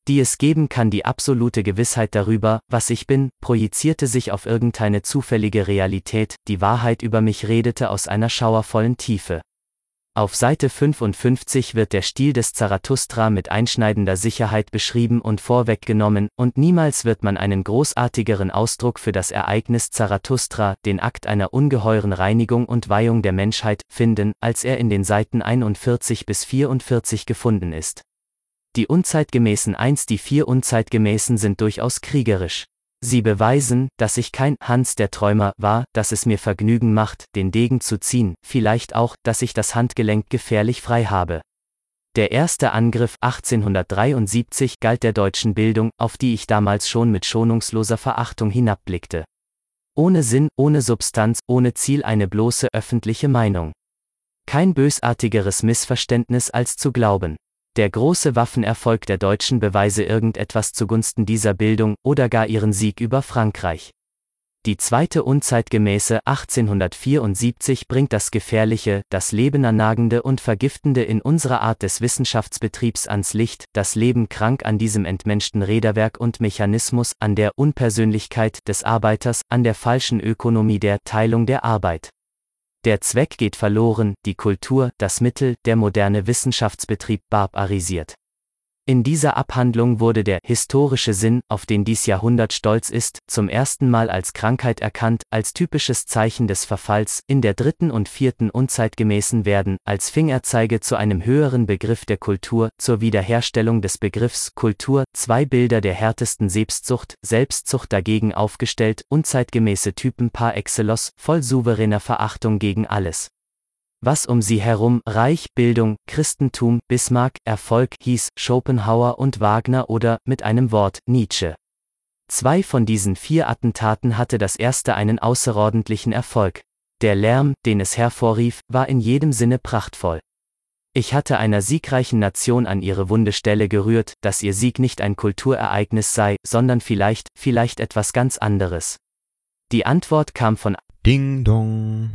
die es geben kann. Die absolute Gewissheit darüber, was ich bin, projizierte sich auf irgendeine zufällige Realität, die Wahrheit über mich redete aus einer schauervollen Tiefe. Auf Seite fünfundfünfzig wird der Stil des Zarathustra mit einschneidender Sicherheit beschrieben und vorweggenommen, und niemals wird man einen großartigeren Ausdruck für das Ereignis Zarathustra, den Akt einer ungeheuren Reinigung und Weihung der Menschheit, finden, als er in den Seiten einundvierzig bis vierundvierzig gefunden ist. Die Unzeitgemäßen eins Die vier Unzeitgemäßen sind durchaus kriegerisch. Sie beweisen, dass ich kein Hans der Träumer war, dass es mir Vergnügen macht, den Degen zu ziehen, vielleicht auch, dass ich das Handgelenk gefährlich frei habe. Der erste Angriff achtzehnhundertdreiundsiebzig galt der deutschen Bildung, auf die ich damals schon mit schonungsloser Verachtung hinabblickte. Ohne Sinn, ohne Substanz, ohne Ziel eine bloße öffentliche Meinung. Kein bösartigeres Missverständnis als zu glauben, der große Waffenerfolg der Deutschen beweise irgendetwas zugunsten dieser Bildung oder gar ihren Sieg über Frankreich. Die zweite Unzeitgemäße achtzehnhundertvierundsiebzig bringt das Gefährliche, das Lebenernagende und Vergiftende in unserer Art des Wissenschaftsbetriebs ans Licht, das Leben krank an diesem entmenschten Räderwerk und Mechanismus, an der Unpersönlichkeit des Arbeiters, an der falschen Ökonomie der Teilung der Arbeit. Der Zweck geht verloren, die Kultur, das Mittel, der moderne Wissenschaftsbetrieb barbarisiert. In dieser Abhandlung wurde der historische Sinn, auf den dies Jahrhundert stolz ist, zum ersten Mal als Krankheit erkannt, als typisches Zeichen des Verfalls. In der dritten und vierten Unzeitgemäßen werden, als Fingerzeige zu einem höheren Begriff der Kultur, zur Wiederherstellung des Begriffs Kultur, zwei Bilder der härtesten Selbstzucht, Selbstzucht dagegen aufgestellt, unzeitgemäße Typen par excellence, voll souveräner Verachtung gegen alles, was um sie herum, Reich, Bildung, Christentum, Bismarck, Erfolg, hieß, Schopenhauer und Wagner oder, mit einem Wort, Nietzsche. Zwei von diesen vier Attentaten hatte das erste einen außerordentlichen Erfolg. Der Lärm, den es hervorrief, war in jedem Sinne prachtvoll. Ich hatte einer siegreichen Nation an ihre wunde Stelle gerührt, dass ihr Sieg nicht ein Kulturereignis sei, sondern vielleicht, vielleicht etwas ganz anderes. Die Antwort kam von Ding Dong.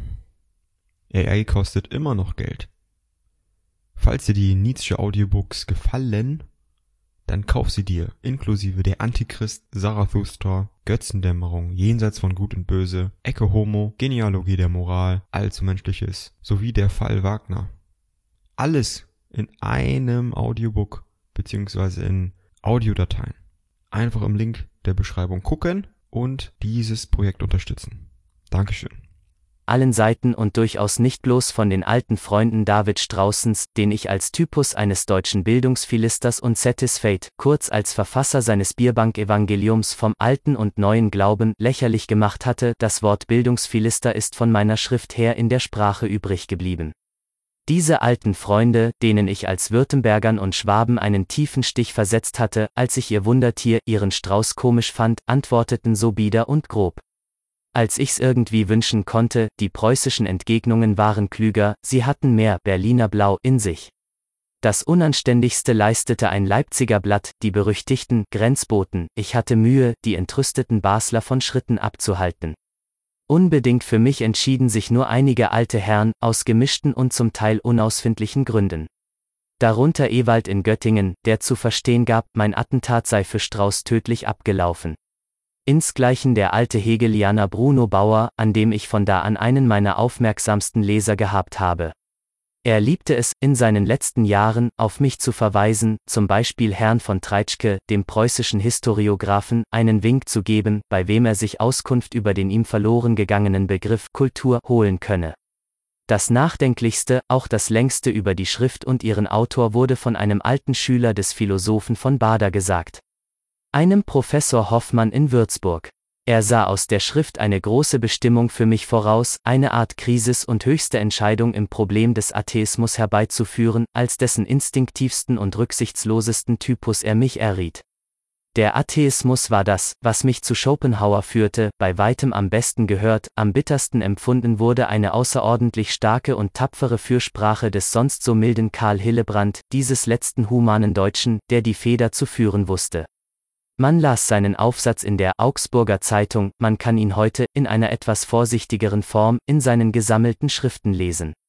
A I kostet immer noch Geld. Falls dir die Nietzsche Audiobooks gefallen, dann kauf sie dir, inklusive der Antichrist, Zarathustra, Götzendämmerung, Jenseits von Gut und Böse, Ecce Homo, Genealogie der Moral, Allzumenschliches, sowie der Fall Wagner. Alles in einem Audiobook, beziehungsweise in Audiodateien. Einfach im Link der Beschreibung gucken und dieses Projekt unterstützen. Dankeschön. Allen Seiten und durchaus nicht bloß von den alten Freunden David Straußens, den ich als Typus eines deutschen Bildungsphilisters und Satisfait, kurz als Verfasser seines Bierbank-Evangeliums vom alten und neuen Glauben, lächerlich gemacht hatte. Das Wort Bildungsphilister ist von meiner Schrift her in der Sprache übrig geblieben. Diese alten Freunde, denen ich als Württembergern und Schwaben einen tiefen Stich versetzt hatte, als ich ihr Wundertier, ihren Strauß komisch fand, antworteten so bieder und grob. Als ich's irgendwie wünschen konnte, die preußischen Entgegnungen waren klüger, sie hatten mehr Berliner Blau in sich. Das Unanständigste leistete ein Leipziger Blatt, die berüchtigten Grenzboten, ich hatte Mühe, die entrüsteten Basler von Schritten abzuhalten. Unbedingt für mich entschieden sich nur einige alte Herren, aus gemischten und zum Teil unausfindlichen Gründen. Darunter Ewald in Göttingen, der zu verstehen gab, mein Attentat sei für Strauß tödlich abgelaufen. Insgleichen der alte Hegelianer Bruno Bauer, an dem ich von da an einen meiner aufmerksamsten Leser gehabt habe. Er liebte es, in seinen letzten Jahren, auf mich zu verweisen, zum Beispiel Herrn von Treitschke, dem preußischen Historiographen, einen Wink zu geben, bei wem er sich Auskunft über den ihm verloren gegangenen Begriff Kultur holen könne. Das Nachdenklichste, auch das längste über die Schrift und ihren Autor wurde von einem alten Schüler des Philosophen von Baader gesagt. Einem Professor Hoffmann in Würzburg. Er sah aus der Schrift eine große Bestimmung für mich voraus, eine Art Krisis und höchste Entscheidung im Problem des Atheismus herbeizuführen, als dessen instinktivsten und rücksichtslosesten Typus er mich erriet. Der Atheismus war das, was mich zu Schopenhauer führte, bei weitem am besten gehört, am bittersten empfunden wurde eine außerordentlich starke und tapfere Fürsprache des sonst so milden Karl Hillebrand, dieses letzten humanen Deutschen, der die Feder zu führen wusste. Man las seinen Aufsatz in der Augsburger Zeitung, man kann ihn heute, in einer etwas vorsichtigeren Form, in seinen gesammelten Schriften lesen.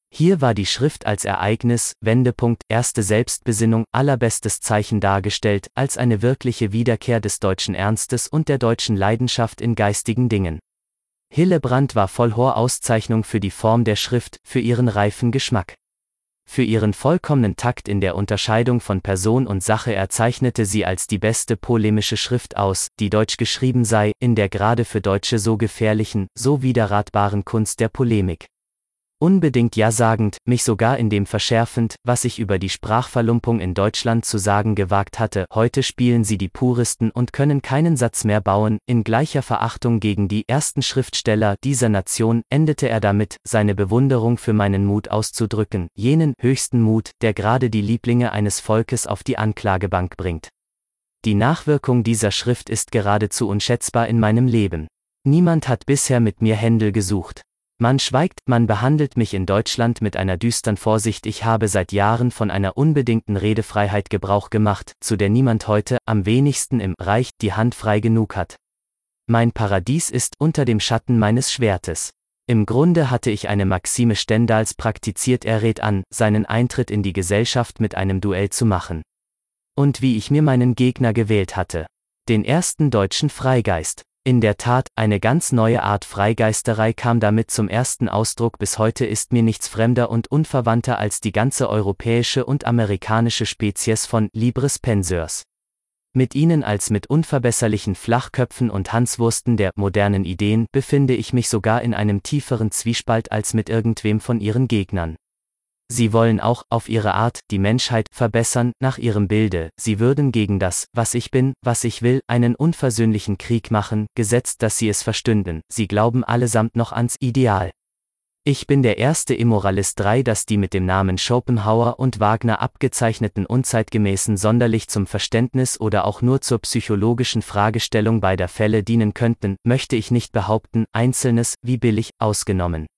Hier war die Schrift als Ereignis, Wendepunkt, erste Selbstbesinnung, allerbestes Zeichen dargestellt, als eine wirkliche Wiederkehr des deutschen Ernstes und der deutschen Leidenschaft in geistigen Dingen. Hillebrand war voll hoher Auszeichnung für die Form der Schrift, für ihren reifen Geschmack. Für ihren vollkommenen Takt in der Unterscheidung von Person und Sache er zeichnete sie als die beste polemische Schrift aus, die deutsch geschrieben sei, in der gerade für Deutsche so gefährlichen, so widerratbaren Kunst der Polemik. Unbedingt ja-sagend, mich sogar in dem verschärfend, was ich über die Sprachverlumpung in Deutschland zu sagen gewagt hatte. Heute spielen sie die Puristen und können keinen Satz mehr bauen. In gleicher Verachtung gegen die ersten Schriftsteller dieser Nation endete er damit, seine Bewunderung für meinen Mut auszudrücken, jenen höchsten Mut, der gerade die Lieblinge eines Volkes auf die Anklagebank bringt. Die Nachwirkung dieser Schrift ist geradezu unschätzbar in meinem Leben. Niemand hat bisher mit mir Händel gesucht. Man schweigt, man behandelt mich in Deutschland mit einer düstern Vorsicht. Ich habe seit Jahren von einer unbedingten Redefreiheit Gebrauch gemacht, zu der niemand heute, am wenigsten im Reich, die Hand frei genug hat. Mein Paradies ist unter dem Schatten meines Schwertes. Im Grunde hatte ich eine Maxime Stendhals praktiziert, er rät an, seinen Eintritt in die Gesellschaft mit einem Duell zu machen. Und wie ich mir meinen Gegner gewählt hatte. Den ersten deutschen Freigeist. In der Tat, eine ganz neue Art Freigeisterei kam damit zum ersten Ausdruck. Bis heute ist mir nichts fremder und unverwandter als die ganze europäische und amerikanische Spezies von Libres Penseurs. Mit ihnen als mit unverbesserlichen Flachköpfen und Hanswursten der modernen Ideen befinde ich mich sogar in einem tieferen Zwiespalt als mit irgendwem von ihren Gegnern. Sie wollen auch, auf ihre Art, die Menschheit verbessern, nach ihrem Bilde. Sie würden gegen das, was ich bin, was ich will, einen unversöhnlichen Krieg machen, gesetzt, dass sie es verstünden. Sie glauben allesamt noch ans Ideal. Ich bin der erste Immoralist drei, dass die mit dem Namen Schopenhauer und Wagner abgezeichneten unzeitgemäßen sonderlich zum Verständnis oder auch nur zur psychologischen Fragestellung beider Fälle dienen könnten, möchte ich nicht behaupten, Einzelnes, wie billig, ausgenommen.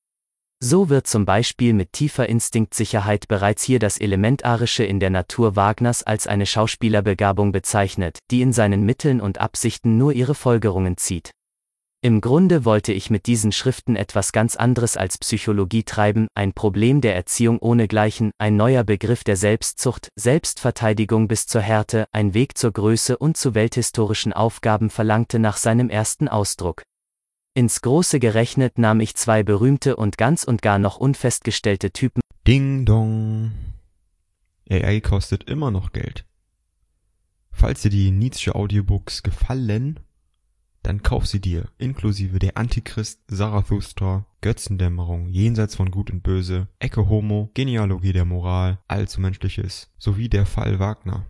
So wird zum Beispiel mit tiefer Instinktsicherheit bereits hier das Elementarische in der Natur Wagners als eine Schauspielerbegabung bezeichnet, die in seinen Mitteln und Absichten nur ihre Folgerungen zieht. Im Grunde wollte ich mit diesen Schriften etwas ganz anderes als Psychologie treiben, ein Problem der Erziehung ohnegleichen, ein neuer Begriff der Selbstzucht, Selbstverteidigung bis zur Härte, ein Weg zur Größe und zu welthistorischen Aufgaben verlangte nach seinem ersten Ausdruck. Ins Große gerechnet nahm ich zwei berühmte und ganz und gar noch unfestgestellte Typen. Ding dong. A I kostet immer noch Geld. Falls dir die Nietzsche Audiobooks gefallen, dann kauf sie dir, inklusive der Antichrist, Zarathustra, Götzendämmerung, Jenseits von Gut und Böse, Ecce Homo, Genealogie der Moral, Allzu Menschliches, sowie der Fall Wagner.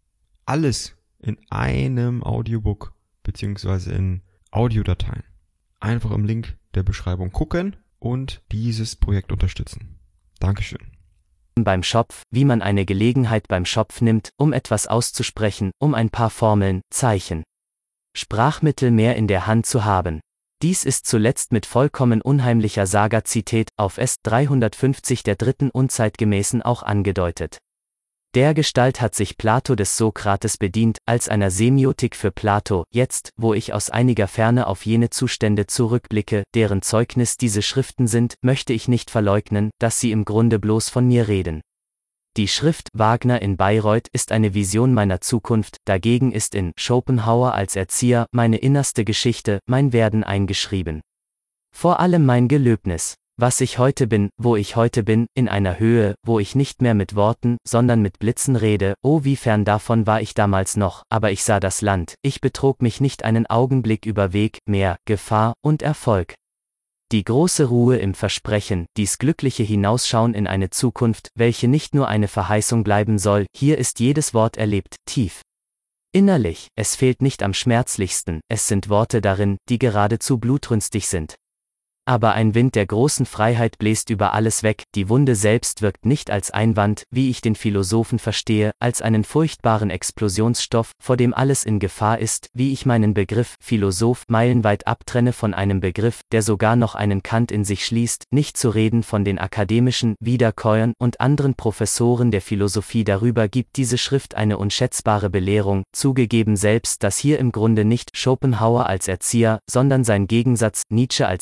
Alles in einem Audiobook, beziehungsweise in Audiodateien. Einfach im Link der Beschreibung gucken und dieses Projekt unterstützen. Dankeschön. Beim Schopf, wie man eine Gelegenheit beim Schopf nimmt, um etwas auszusprechen, um ein paar Formeln, Zeichen, Sprachmittel mehr in der Hand zu haben. Dies ist zuletzt mit vollkommen unheimlicher Sagazität auf S dreihundertfünfzig der dritten Unzeitgemäßen auch angedeutet. Dergestalt hat sich Plato des Sokrates bedient, als einer Semiotik für Plato. Jetzt, wo ich aus einiger Ferne auf jene Zustände zurückblicke, deren Zeugnis diese Schriften sind, möchte ich nicht verleugnen, dass sie im Grunde bloß von mir reden. Die Schrift Wagner in Bayreuth ist eine Vision meiner Zukunft, dagegen ist in Schopenhauer als Erzieher meine innerste Geschichte, mein Werden eingeschrieben. Vor allem mein Gelöbnis. Was ich heute bin, wo ich heute bin, in einer Höhe, wo ich nicht mehr mit Worten, sondern mit Blitzen rede, oh wie fern davon war ich damals noch, aber ich sah das Land, ich betrog mich nicht einen Augenblick über Weg, Meer, Gefahr und Erfolg. Die große Ruhe im Versprechen, dies glückliche Hinausschauen in eine Zukunft, welche nicht nur eine Verheißung bleiben soll, hier ist jedes Wort erlebt, tief. Innerlich, es fehlt nicht am schmerzlichsten, es sind Worte darin, die geradezu blutrünstig sind. Aber ein Wind der großen Freiheit bläst über alles weg, die Wunde selbst wirkt nicht als Einwand, wie ich den Philosophen verstehe, als einen furchtbaren Explosionsstoff, vor dem alles in Gefahr ist, wie ich meinen Begriff Philosoph meilenweit abtrenne von einem Begriff, der sogar noch einen Kant in sich schließt, nicht zu reden von den akademischen Wiederkäuern und anderen Professoren der Philosophie. Darüber gibt diese Schrift eine unschätzbare Belehrung, zugegeben selbst, dass hier im Grunde nicht Schopenhauer als Erzieher, sondern sein Gegensatz Nietzsche als Erzieher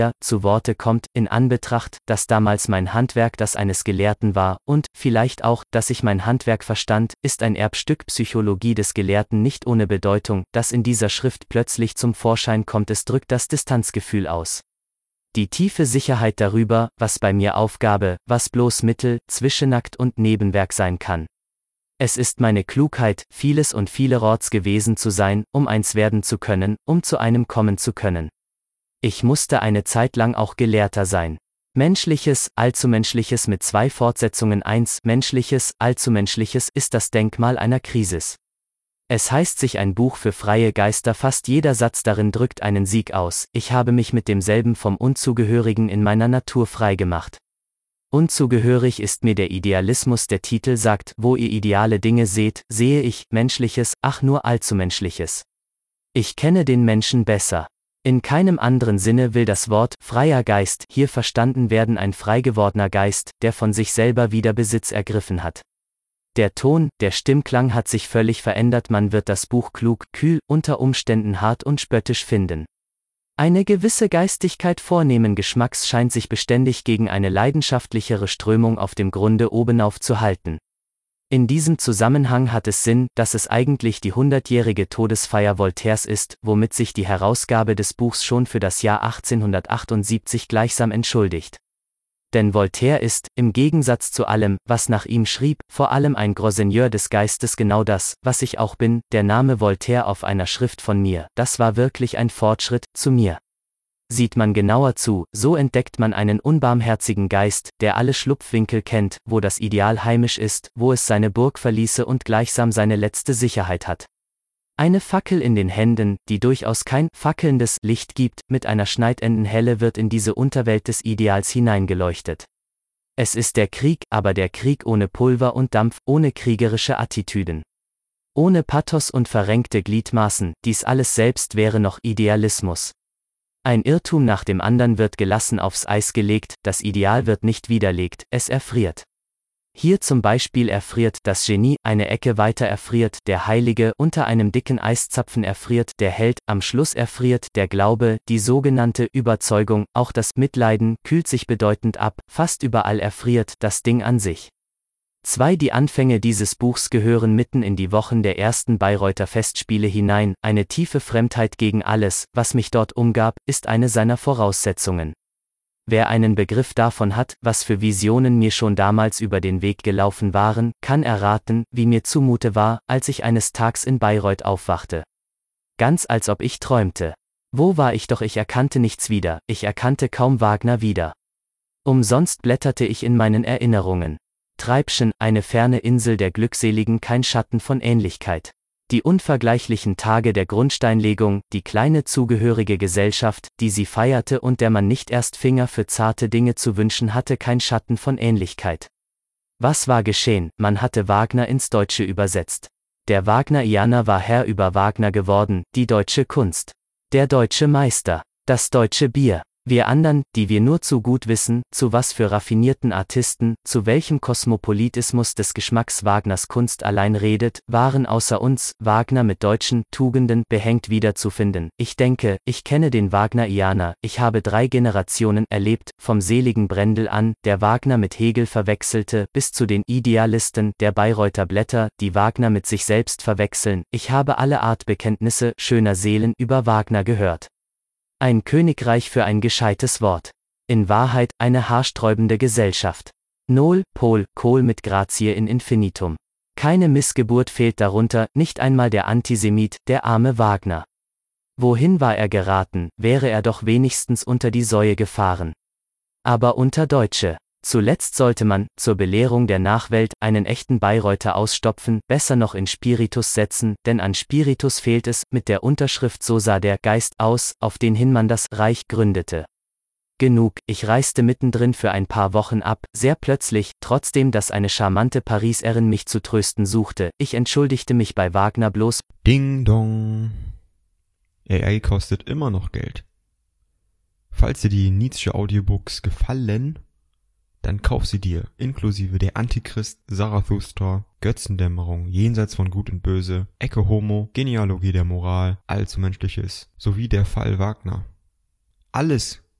mehr zu Worte kommt, in Anbetracht, dass damals mein Handwerk das eines Gelehrten war, und, vielleicht auch, dass ich mein Handwerk verstand, ist ein Erbstück Psychologie des Gelehrten nicht ohne Bedeutung, das in dieser Schrift plötzlich zum Vorschein kommt. Es drückt das Distanzgefühl aus. Die tiefe Sicherheit darüber, was bei mir Aufgabe, was bloß Mittel, Zwischenakt und Nebenwerk sein kann. Es ist meine Klugheit, vieles und vielerorts gewesen zu sein, um eins werden zu können, um zu einem kommen zu können. Ich musste eine Zeit lang auch Gelehrter sein. Menschliches, Allzumenschliches mit zwei Fortsetzungen. eins Menschliches, Allzumenschliches ist das Denkmal einer Krisis. Es heißt sich ein Buch für freie Geister, fast jeder Satz darin drückt einen Sieg aus. Ich habe mich mit demselben vom Unzugehörigen in meiner Natur frei gemacht. Unzugehörig ist mir der Idealismus. Der Titel sagt, wo ihr ideale Dinge seht, sehe ich Menschliches, ach nur Allzumenschliches. Ich kenne den Menschen besser. In keinem anderen Sinne will das Wort freier Geist hier verstanden werden, ein freigewordener Geist, der von sich selber wieder Besitz ergriffen hat. Der Ton, der Stimmklang hat sich völlig verändert. Man wird das Buch klug, kühl, unter Umständen hart und spöttisch finden. Eine gewisse Geistigkeit vornehmen Geschmacks scheint sich beständig gegen eine leidenschaftlichere Strömung auf dem Grunde obenauf zu halten. In diesem Zusammenhang hat es Sinn, dass es eigentlich die hundertjährige Todesfeier Voltaires ist, womit sich die Herausgabe des Buchs schon für das Jahr achtzehnhundertachtundsiebzig gleichsam entschuldigt. Denn Voltaire ist, im Gegensatz zu allem, was nach ihm schrieb, vor allem ein Gros Seigneur des Geistes, genau das, was ich auch bin. Der Name Voltaire auf einer Schrift von mir, das war wirklich ein Fortschritt, zu mir. Sieht man genauer zu, so entdeckt man einen unbarmherzigen Geist, der alle Schlupfwinkel kennt, wo das Ideal heimisch ist, wo es seine Burg verließe und gleichsam seine letzte Sicherheit hat. Eine Fackel in den Händen, die durchaus kein fackelndes Licht gibt, mit einer Schneidendenhelle wird in diese Unterwelt des Ideals hineingeleuchtet. Es ist der Krieg, aber der Krieg ohne Pulver und Dampf, ohne kriegerische Attitüden. Ohne Pathos und verrenkte Gliedmaßen, dies alles selbst wäre noch Idealismus. Ein Irrtum nach dem anderen wird gelassen aufs Eis gelegt, das Ideal wird nicht widerlegt, es erfriert. Hier zum Beispiel erfriert das Genie, eine Ecke weiter erfriert der Heilige, unter einem dicken Eiszapfen erfriert der Held, am Schluss erfriert der Glaube, die sogenannte Überzeugung, auch das Mitleiden kühlt sich bedeutend ab, fast überall erfriert das Ding an sich. zwei Die Anfänge dieses Buchs gehören mitten in die Wochen der ersten Bayreuther Festspiele hinein. Eine tiefe Fremdheit gegen alles, was mich dort umgab, ist eine seiner Voraussetzungen. Wer einen Begriff davon hat, was für Visionen mir schon damals über den Weg gelaufen waren, kann erraten, wie mir zumute war, als ich eines Tags in Bayreuth aufwachte. Ganz als ob ich träumte. Wo war ich doch? Ich erkannte nichts wieder, ich erkannte kaum Wagner wieder. Umsonst blätterte ich in meinen Erinnerungen. Treibschen, eine ferne Insel der Glückseligen, kein Schatten von Ähnlichkeit. Die unvergleichlichen Tage der Grundsteinlegung, die kleine zugehörige Gesellschaft, die sie feierte und der man nicht erst Finger für zarte Dinge zu wünschen hatte, kein Schatten von Ähnlichkeit. Was war geschehen? Man hatte Wagner ins Deutsche übersetzt. Der Wagnerianer war Herr über Wagner geworden, die deutsche Kunst. Der deutsche Meister, das deutsche Bier. Wir andern, die wir nur zu gut wissen, zu was für raffinierten Artisten, zu welchem Kosmopolitismus des Geschmacks Wagners Kunst allein redet, waren außer uns, Wagner mit deutschen Tugenden behängt wiederzufinden. Ich denke, ich kenne den Wagnerianer, ich habe drei Generationen erlebt, vom seligen Brendel an, der Wagner mit Hegel verwechselte, bis zu den Idealisten der Bayreuther Blätter, die Wagner mit sich selbst verwechseln. Ich habe alle Art Bekenntnisse schöner Seelen über Wagner gehört. Ein Königreich für ein gescheites Wort. In Wahrheit eine haarsträubende Gesellschaft. Nol, Pol, Kohl mit Grazie in Infinitum. Keine Missgeburt fehlt darunter, nicht einmal der Antisemit, der arme Wagner. Wohin war er geraten, wäre er doch wenigstens unter die Säue gefahren. Aber unter Deutsche. Zuletzt sollte man, zur Belehrung der Nachwelt, einen echten Bayreuther ausstopfen, besser noch in Spiritus setzen, denn an Spiritus fehlt es, mit der Unterschrift so sah der Geist aus, auf den hin man das Reich gründete. Genug, ich reiste mittendrin für ein paar Wochen ab, sehr plötzlich, trotzdem dass eine charmante Pariserin mich zu trösten suchte, ich entschuldigte mich bei Wagner bloß. Ding dong. A I kostet immer noch Geld. Falls dir die Nietzsche Audiobooks gefallen, dann kauf sie dir, inklusive der Antichrist, Zarathustra, Götzendämmerung, Jenseits von Gut und Böse, Ecce Homo, Genealogie der Moral, Allzumenschliches, sowie der Fall Wagner. Alles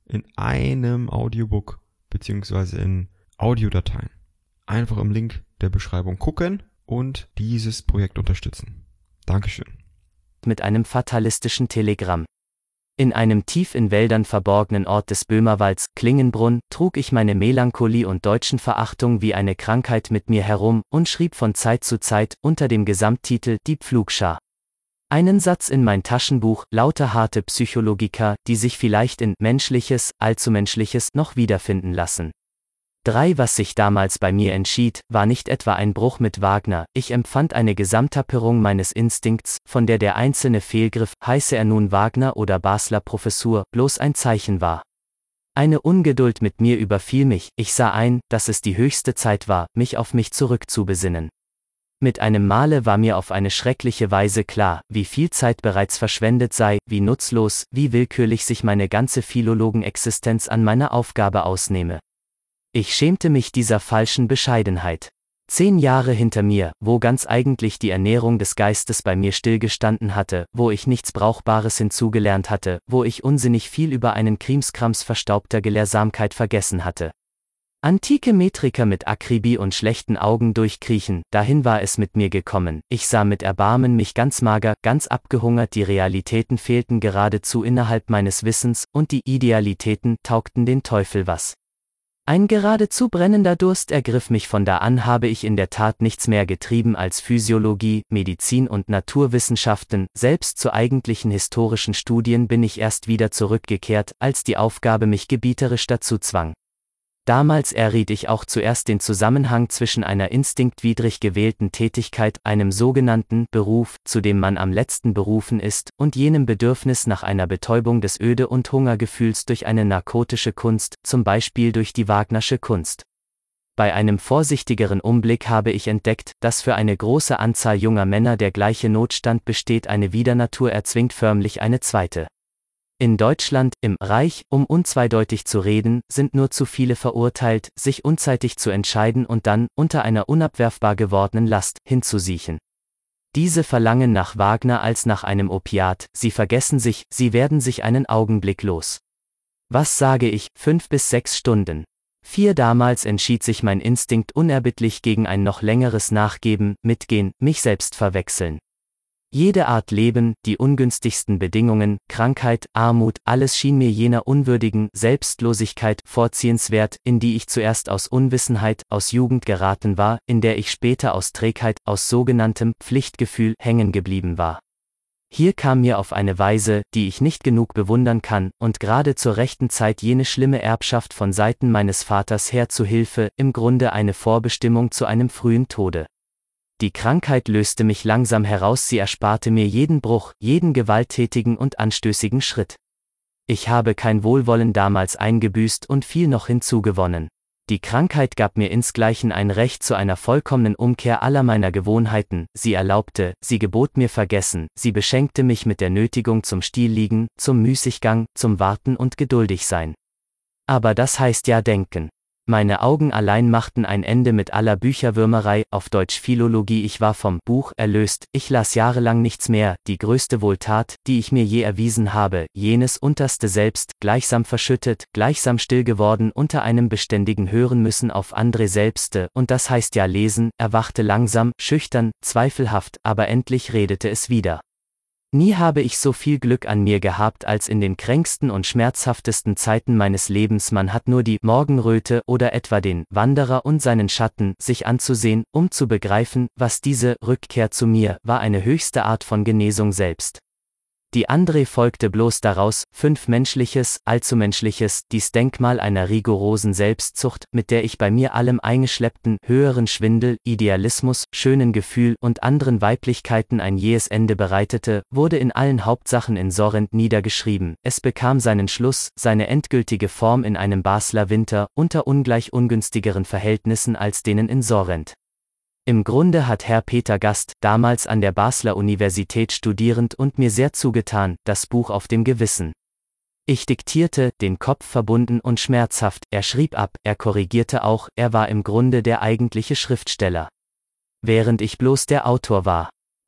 in einem Audiobook beziehungsweise in Audiodateien. Einfach im Link der Beschreibung gucken und dieses Projekt unterstützen. Dankeschön. Mit einem fatalistischen Telegramm. In einem tief in Wäldern verborgenen Ort des Böhmerwalds, Klingenbrunn, trug ich meine Melancholie und Deutschenverachtung wie eine Krankheit mit mir herum und schrieb von Zeit zu Zeit unter dem Gesamttitel Die Pflugschar einen Satz in mein Taschenbuch, lauter harte Psychologika, die sich vielleicht in Menschliches, Allzumenschliches noch wiederfinden lassen. Drei Was sich damals bei mir entschied, war nicht etwa ein Bruch mit Wagner, ich empfand eine Gesamtappirrung meines Instinkts, von der der einzelne Fehlgriff, heiße er nun Wagner oder Basler Professur, bloß ein Zeichen war. Eine Ungeduld mit mir überfiel mich, ich sah ein, dass es die höchste Zeit war, mich auf mich zurückzubesinnen. Mit einem Male war mir auf eine schreckliche Weise klar, wie viel Zeit bereits verschwendet sei, wie nutzlos, wie willkürlich sich meine ganze Philologenexistenz an meiner Aufgabe ausnehme. Ich schämte mich dieser falschen Bescheidenheit. Zehn Jahre hinter mir, wo ganz eigentlich die Ernährung des Geistes bei mir stillgestanden hatte, wo ich nichts Brauchbares hinzugelernt hatte, wo ich unsinnig viel über einen Krimskrams verstaubter Gelehrsamkeit vergessen hatte. Antike Metriker mit Akribie und schlechten Augen durchkriechen, dahin war es mit mir gekommen, ich sah mit Erbarmen mich ganz mager, ganz abgehungert, die Realitäten fehlten geradezu innerhalb meines Wissens, und die Idealitäten taugten den Teufel was. Ein geradezu brennender Durst ergriff mich, von da an habe ich in der Tat nichts mehr getrieben als Physiologie, Medizin und Naturwissenschaften, selbst zu eigentlichen historischen Studien bin ich erst wieder zurückgekehrt, als die Aufgabe mich gebieterisch dazu zwang. Damals erriet ich auch zuerst den Zusammenhang zwischen einer instinktwidrig gewählten Tätigkeit, einem sogenannten Beruf, zu dem man am letzten berufen ist, und jenem Bedürfnis nach einer Betäubung des Öde- und Hungergefühls durch eine narkotische Kunst, zum Beispiel durch die Wagnersche Kunst. Bei einem vorsichtigeren Umblick habe ich entdeckt, dass für eine große Anzahl junger Männer der gleiche Notstand besteht, eine Widernatur erzwingt förmlich eine zweite. In Deutschland, im Reich, um unzweideutig zu reden, sind nur zu viele verurteilt, sich unzeitig zu entscheiden und dann, unter einer unabwerfbar gewordenen Last, hinzusiechen. Diese verlangen nach Wagner als nach einem Opiat, sie vergessen sich, sie werden sich einen Augenblick los. Was sage ich, fünf bis sechs Stunden. Vier damals entschied sich mein Instinkt unerbittlich gegen ein noch längeres Nachgeben, Mitgehen, mich selbst verwechseln. Jede Art Leben, die ungünstigsten Bedingungen, Krankheit, Armut, alles schien mir jener unwürdigen Selbstlosigkeit vorziehenswert, in die ich zuerst aus Unwissenheit, aus Jugend geraten war, in der ich später aus Trägheit, aus sogenanntem Pflichtgefühl hängen geblieben war. Hier kam mir auf eine Weise, die ich nicht genug bewundern kann, und gerade zur rechten Zeit jene schlimme Erbschaft von Seiten meines Vaters her zu Hilfe, im Grunde eine Vorbestimmung zu einem frühen Tode. Die Krankheit löste mich langsam heraus, sie ersparte mir jeden Bruch, jeden gewalttätigen und anstößigen Schritt. Ich habe kein Wohlwollen damals eingebüßt und viel noch hinzugewonnen. Die Krankheit gab mir insgleichen ein Recht zu einer vollkommenen Umkehr aller meiner Gewohnheiten, sie erlaubte, sie gebot mir Vergessen, sie beschenkte mich mit der Nötigung zum Stillliegen, zum Müßiggang, zum Warten und Geduldigsein. Aber das heißt ja denken. Meine Augen allein machten ein Ende mit aller Bücherwürmerei, auf Deutsch Philologie. Ich war vom Buch erlöst, ich las jahrelang nichts mehr, die größte Wohltat, die ich mir je erwiesen habe, jenes unterste Selbst, gleichsam verschüttet, gleichsam still geworden unter einem beständigen Hören müssen auf andere Selbste, und das heißt ja lesen, erwachte langsam, schüchtern, zweifelhaft, aber endlich redete es wieder. Nie habe ich so viel Glück an mir gehabt als in den kränksten und schmerzhaftesten Zeiten meines Lebens. Man hat nur die Morgenröte oder etwa den Wanderer und seinen Schatten sich anzusehen, um zu begreifen, was diese Rückkehr zu mir war, eine höchste Art von Genesung selbst. Die andere folgte bloß daraus, fünf Menschliches, Allzumenschliches, dies Denkmal einer rigorosen Selbstzucht, mit der ich bei mir allem eingeschleppten, höheren Schwindel, Idealismus, schönen Gefühl und anderen Weiblichkeiten ein jähes Ende bereitete, wurde in allen Hauptsachen in Sorrent niedergeschrieben, es bekam seinen Schluss, seine endgültige Form in einem Basler Winter, unter ungleich ungünstigeren Verhältnissen als denen in Sorrent. Im Grunde hat Herr Peter Gast, damals an der Basler Universität studierend und mir sehr zugetan, das Buch auf dem Gewissen. Ich diktierte, den Kopf verbunden und schmerzhaft, er schrieb ab, er korrigierte auch, er war im Grunde der eigentliche Schriftsteller. Während ich bloß der Autor war.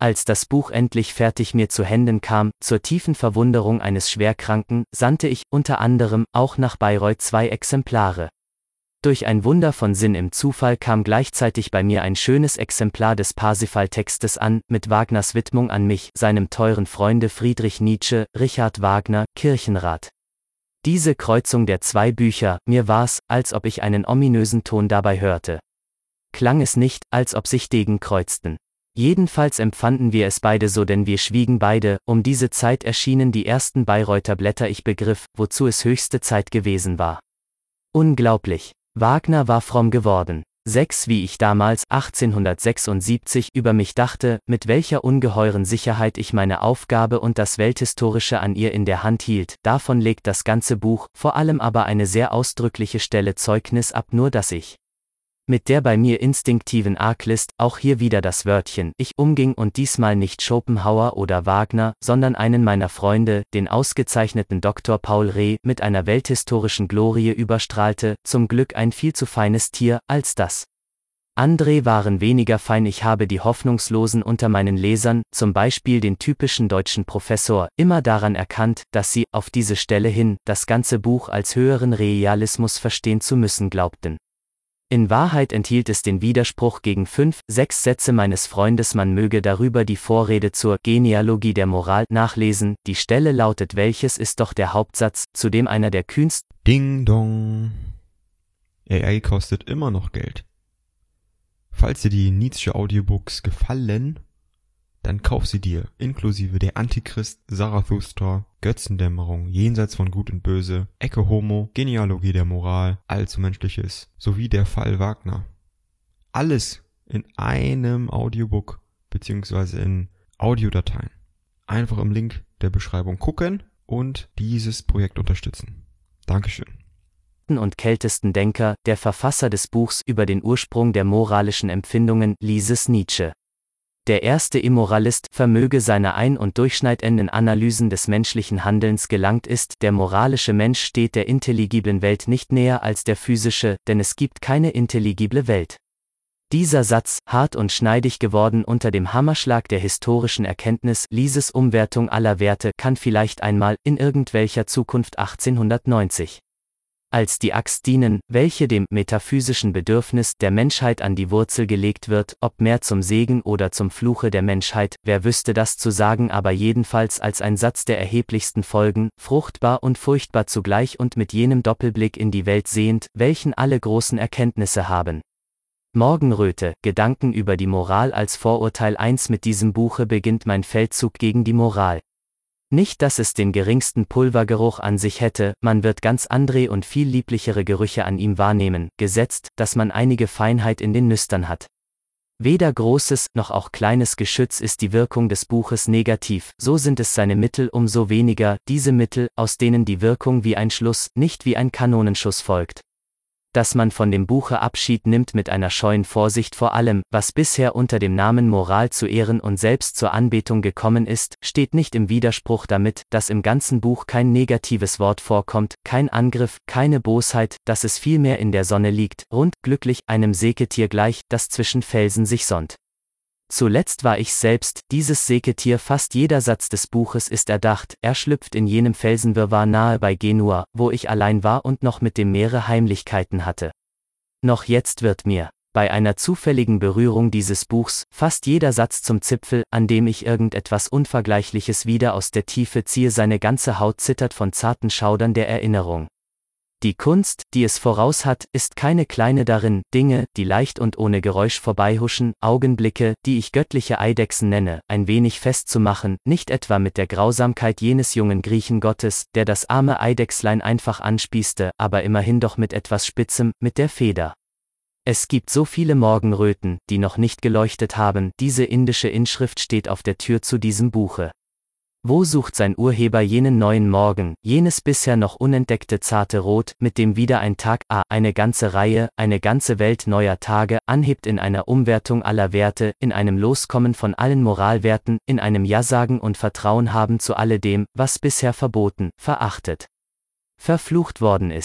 Als das Buch endlich fertig mir zu Händen kam, zur tiefen Verwunderung eines Schwerkranken, sandte ich, unter anderem, auch nach Bayreuth zwei Exemplare. Durch ein Wunder von Sinn im Zufall kam gleichzeitig bei mir ein schönes Exemplar des Parsifal-Textes an, mit Wagners Widmung an mich, seinem teuren Freunde Friedrich Nietzsche, Richard Wagner, Kirchenrat. Diese Kreuzung der zwei Bücher, mir war's, als ob ich einen ominösen Ton dabei hörte. Klang es nicht, als ob sich Degen kreuzten. Jedenfalls empfanden wir es beide so, denn wir schwiegen beide. Um diese Zeit erschienen die ersten Bayreuther Blätter, ich begriff, wozu es höchste Zeit gewesen war. Unglaublich. Wagner war fromm geworden. Sechs, wie ich damals, achtzehnhundertsechsundsiebzig, über mich dachte, mit welcher ungeheuren Sicherheit ich meine Aufgabe und das Welthistorische an ihr in der Hand hielt, davon legt das ganze Buch, vor allem aber eine sehr ausdrückliche Stelle Zeugnis ab, nur dass ich mit der bei mir instinktiven Arglist, auch hier wieder das Wörtchen, ich umging und diesmal nicht Schopenhauer oder Wagner, sondern einen meiner Freunde, den ausgezeichneten Doktor Paul Reh, mit einer welthistorischen Glorie überstrahlte, zum Glück ein viel zu feines Tier, als das. Andere waren weniger fein. Ich habe die Hoffnungslosen unter meinen Lesern, zum Beispiel den typischen deutschen Professor, immer daran erkannt, dass sie, auf diese Stelle hin, das ganze Buch als höheren Realismus verstehen zu müssen glaubten. In Wahrheit enthielt es den Widerspruch gegen fünf, sechs Sätze meines Freundes. Man möge darüber die Vorrede zur Genealogie der Moral nachlesen, die Stelle lautet: Welches ist doch der Hauptsatz, zu dem einer der kühnsten Ding dong. A I kostet immer noch Geld. Falls dir die Nietzsche Audiobooks gefallen, dann kauf sie dir, inklusive der Antichrist, Zarathustra, Götzendämmerung, Jenseits von Gut und Böse, Ecce Homo, Genealogie der Moral, Allzu Menschliches, sowie der Fall Wagner. Alles in einem Audiobook, beziehungsweise in Audiodateien. Einfach im Link der Beschreibung gucken und dieses Projekt unterstützen. Dankeschön. und kältesten Denker, der Verfasser des Buchs über den Ursprung der moralischen Empfindungen, ließ Nietzsche. Der erste Immoralist vermöge seiner ein- und durchschneidenden Analysen des menschlichen Handelns gelangt ist, der moralische Mensch steht der intelligiblen Welt nicht näher als der physische, denn es gibt keine intelligible Welt. Dieser Satz, hart und schneidig geworden unter dem Hammerschlag der historischen Erkenntnis, Lieses Umwertung aller Werte, kann vielleicht einmal, in irgendwelcher Zukunft achtzehnhundertneunzig, als die Axt dienen, welche dem metaphysischen Bedürfnis der Menschheit an die Wurzel gelegt wird, ob mehr zum Segen oder zum Fluche der Menschheit, wer wüsste das zu sagen, aber jedenfalls als ein Satz der erheblichsten Folgen, fruchtbar und furchtbar zugleich und mit jenem Doppelblick in die Welt sehend, welchen alle großen Erkenntnisse haben. Morgenröte, Gedanken über die Moral als Vorurteil. eins Mit diesem Buche beginnt mein Feldzug gegen die Moral. Nicht, dass es den geringsten Pulvergeruch an sich hätte, man wird ganz andere und viel lieblichere Gerüche an ihm wahrnehmen, gesetzt, dass man einige Feinheit in den Nüstern hat. Weder großes, noch auch kleines Geschütz ist die Wirkung des Buches negativ, so sind es seine Mittel umso weniger, diese Mittel, aus denen die Wirkung wie ein Schluss, nicht wie ein Kanonenschuss folgt. Dass man von dem Buche Abschied nimmt mit einer scheuen Vorsicht vor allem, was bisher unter dem Namen Moral zu Ehren und selbst zur Anbetung gekommen ist, steht nicht im Widerspruch damit, dass im ganzen Buch kein negatives Wort vorkommt, kein Angriff, keine Bosheit, dass es vielmehr in der Sonne liegt, rund, glücklich, einem Säketier gleich, das zwischen Felsen sich sonnt. Zuletzt war ich selbst, dieses Säketier. Fast jeder Satz des Buches ist erdacht, er schlüpft in jenem Felsenwirrwarr nahe bei Genua, wo ich allein war und noch mit dem Meere Heimlichkeiten hatte. Noch jetzt wird mir, bei einer zufälligen Berührung dieses Buchs, fast jeder Satz zum Zipfel, an dem ich irgendetwas Unvergleichliches wieder aus der Tiefe ziehe, seine ganze Haut zittert von zarten Schaudern der Erinnerung. Die Kunst, die es voraus hat, ist keine kleine darin, Dinge, die leicht und ohne Geräusch vorbeihuschen, Augenblicke, die ich göttliche Eidechsen nenne, ein wenig festzumachen, nicht etwa mit der Grausamkeit jenes jungen Griechengottes, der das arme Eidechslein einfach anspießte, aber immerhin doch mit etwas Spitzem, mit der Feder. Es gibt so viele Morgenröten, die noch nicht geleuchtet haben, diese indische Inschrift steht auf der Tür zu diesem Buche. Wo sucht sein Urheber jenen neuen Morgen, jenes bisher noch unentdeckte zarte Rot, mit dem wieder ein Tag, ah, eine ganze Reihe, eine ganze Welt neuer Tage, anhebt in einer Umwertung aller Werte, in einem Loskommen von allen Moralwerten, in einem Ja-Sagen und Vertrauen haben zu alledem, was bisher verboten, verachtet, verflucht worden ist.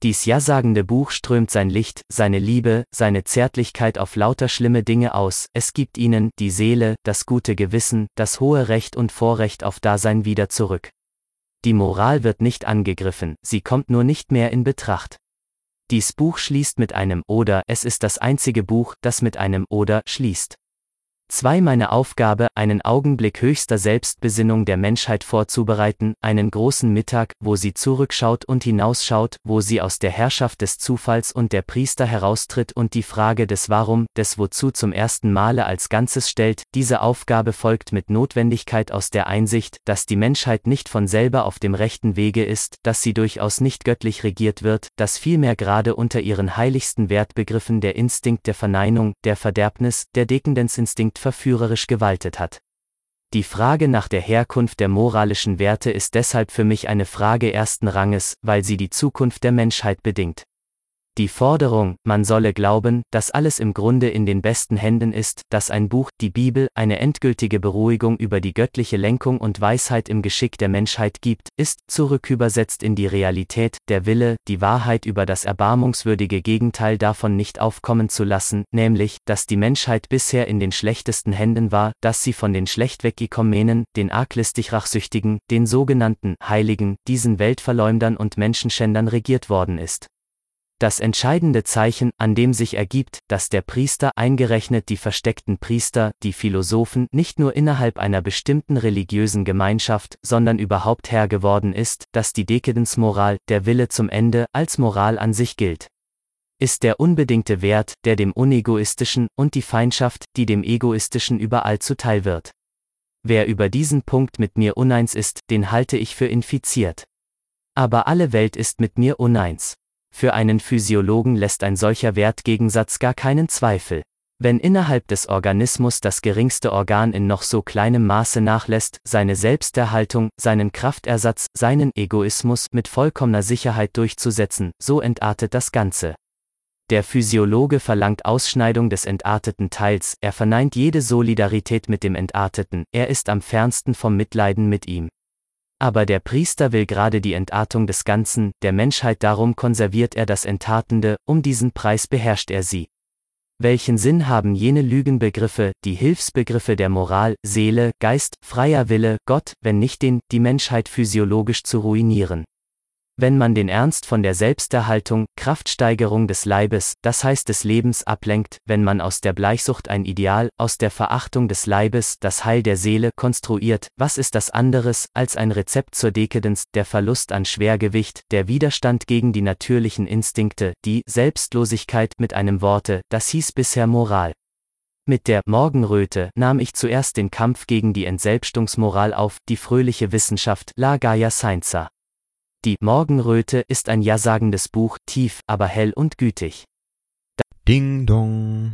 Dies ja-sagende Buch strömt sein Licht, seine Liebe, seine Zärtlichkeit auf lauter schlimme Dinge aus, es gibt ihnen, die Seele, das gute Gewissen, das hohe Recht und Vorrecht auf Dasein wieder zurück. Die Moral wird nicht angegriffen, sie kommt nur nicht mehr in Betracht. Dies Buch schließt mit einem Oder, es ist das einzige Buch, das mit einem Oder schließt. zwei Meine Aufgabe, einen Augenblick höchster Selbstbesinnung der Menschheit vorzubereiten, einen großen Mittag, wo sie zurückschaut und hinausschaut, wo sie aus der Herrschaft des Zufalls und der Priester heraustritt und die Frage des Warum, des Wozu zum ersten Male als Ganzes stellt. Diese Aufgabe folgt mit Notwendigkeit aus der Einsicht, dass die Menschheit nicht von selber auf dem rechten Wege ist, dass sie durchaus nicht göttlich regiert wird, dass vielmehr gerade unter ihren heiligsten Wertbegriffen der Instinkt der Verneinung, der Verderbnis, der Dekendenzinstinkt verführerisch gewaltet hat. Die Frage nach der Herkunft der moralischen Werte ist deshalb für mich eine Frage ersten Ranges, weil sie die Zukunft der Menschheit bedingt. Die Forderung, man solle glauben, dass alles im Grunde in den besten Händen ist, dass ein Buch, die Bibel, eine endgültige Beruhigung über die göttliche Lenkung und Weisheit im Geschick der Menschheit gibt, ist, zurückübersetzt in die Realität, der Wille, die Wahrheit über das erbarmungswürdige Gegenteil davon nicht aufkommen zu lassen, nämlich, dass die Menschheit bisher in den schlechtesten Händen war, dass sie von den Schlechtweggekommenen, den arglistig Rachsüchtigen, den sogenannten Heiligen, diesen Weltverleumdern und Menschenschändern regiert worden ist. Das entscheidende Zeichen, an dem sich ergibt, dass der Priester, eingerechnet die versteckten Priester, die Philosophen, nicht nur innerhalb einer bestimmten religiösen Gemeinschaft, sondern überhaupt Herr geworden ist, dass die Dekadenzmoral, der Wille zum Ende, als Moral an sich gilt. Ist der unbedingte Wert, der dem Unegoistischen, und die Feindschaft, die dem Egoistischen überall zuteil wird. Wer über diesen Punkt mit mir uneins ist, den halte ich für infiziert. Aber alle Welt ist mit mir uneins. Für einen Physiologen lässt ein solcher Wertgegensatz gar keinen Zweifel. Wenn innerhalb des Organismus das geringste Organ in noch so kleinem Maße nachlässt, seine Selbsterhaltung, seinen Kraftersatz, seinen Egoismus mit vollkommener Sicherheit durchzusetzen, so entartet das Ganze. Der Physiologe verlangt Ausschneidung des entarteten Teils, er verneint jede Solidarität mit dem Entarteten, er ist am fernsten vom Mitleiden mit ihm. Aber der Priester will gerade die Entartung des Ganzen, der Menschheit, darum konserviert er das Entartende, um diesen Preis beherrscht er sie. Welchen Sinn haben jene Lügenbegriffe, die Hilfsbegriffe der Moral, Seele, Geist, freier Wille, Gott, wenn nicht den, die Menschheit physiologisch zu ruinieren? Wenn man den Ernst von der Selbsterhaltung, Kraftsteigerung des Leibes, das heißt des Lebens ablenkt, wenn man aus der Bleichsucht ein Ideal, aus der Verachtung des Leibes das Heil der Seele konstruiert, was ist das anderes, als ein Rezept zur Dekadenz, der Verlust an Schwergewicht, der Widerstand gegen die natürlichen Instinkte, die Selbstlosigkeit mit einem Worte, das hieß bisher Moral. Mit der Morgenröte nahm ich zuerst den Kampf gegen die Entselbstungsmoral auf, die fröhliche Wissenschaft, La Gaia Scienza. Die Morgenröte ist ein ja-sagendes Buch, tief, aber hell und gütig. Ding dong.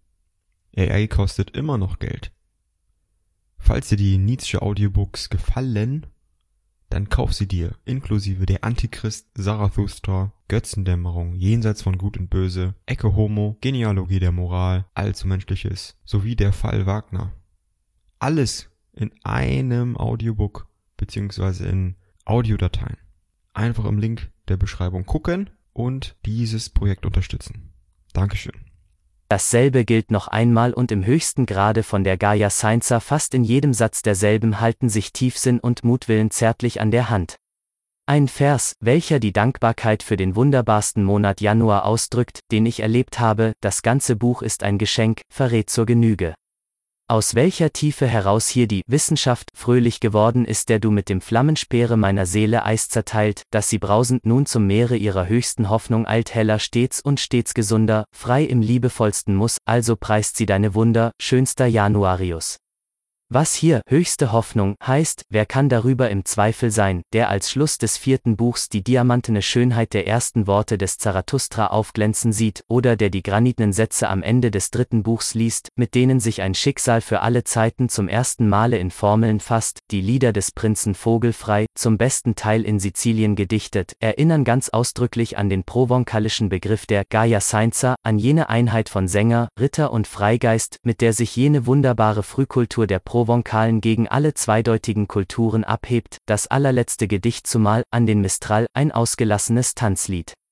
A I kostet immer noch Geld. Falls dir die Nietzsche Audiobooks gefallen, dann kauf sie dir, inklusive der Antichrist, Zarathustra, Götzendämmerung, Jenseits von Gut und Böse, Ecce Homo, Genealogie der Moral, Allzumenschliches, sowie der Fall Wagner. Alles in einem Audiobook, beziehungsweise in Audiodateien. Einfach im Link der Beschreibung gucken und dieses Projekt unterstützen. Dankeschön. Dasselbe gilt noch einmal und im höchsten Grade von der Gaia Scienza. Fast in jedem Satz derselben halten sich Tiefsinn und Mutwillen zärtlich an der Hand. Ein Vers, welcher die Dankbarkeit für den wunderbarsten Monat Januar ausdrückt, den ich erlebt habe, das ganze Buch ist ein Geschenk, verrät zur Genüge. Aus welcher Tiefe heraus hier die Wissenschaft fröhlich geworden ist, der du mit dem Flammenspeere meiner Seele Eis zerteilt, dass sie brausend nun zum Meere ihrer höchsten Hoffnung eilt, heller stets und stets gesunder, frei im liebevollsten Muss, also preist sie deine Wunder, schönster Januarius. Was hier höchste Hoffnung heißt, wer kann darüber im Zweifel sein, der als Schluss des vierten Buchs die diamantene Schönheit der ersten Worte des Zarathustra aufglänzen sieht, oder der die granitenen Sätze am Ende des dritten Buchs liest, mit denen sich ein Schicksal für alle Zeiten zum ersten Male in Formeln fasst, die Lieder des Prinzen Vogelfrei, zum besten Teil in Sizilien gedichtet, erinnern ganz ausdrücklich an den provenzalischen Begriff der Gaia Scienza, an jene Einheit von Sänger, Ritter und Freigeist, mit der sich jene wunderbare Frühkultur der Provencalen gegen alle zweideutigen Kulturen abhebt, das allerletzte Gedicht zumal, an den Mistral, ein ausgelassenes Tanzlied.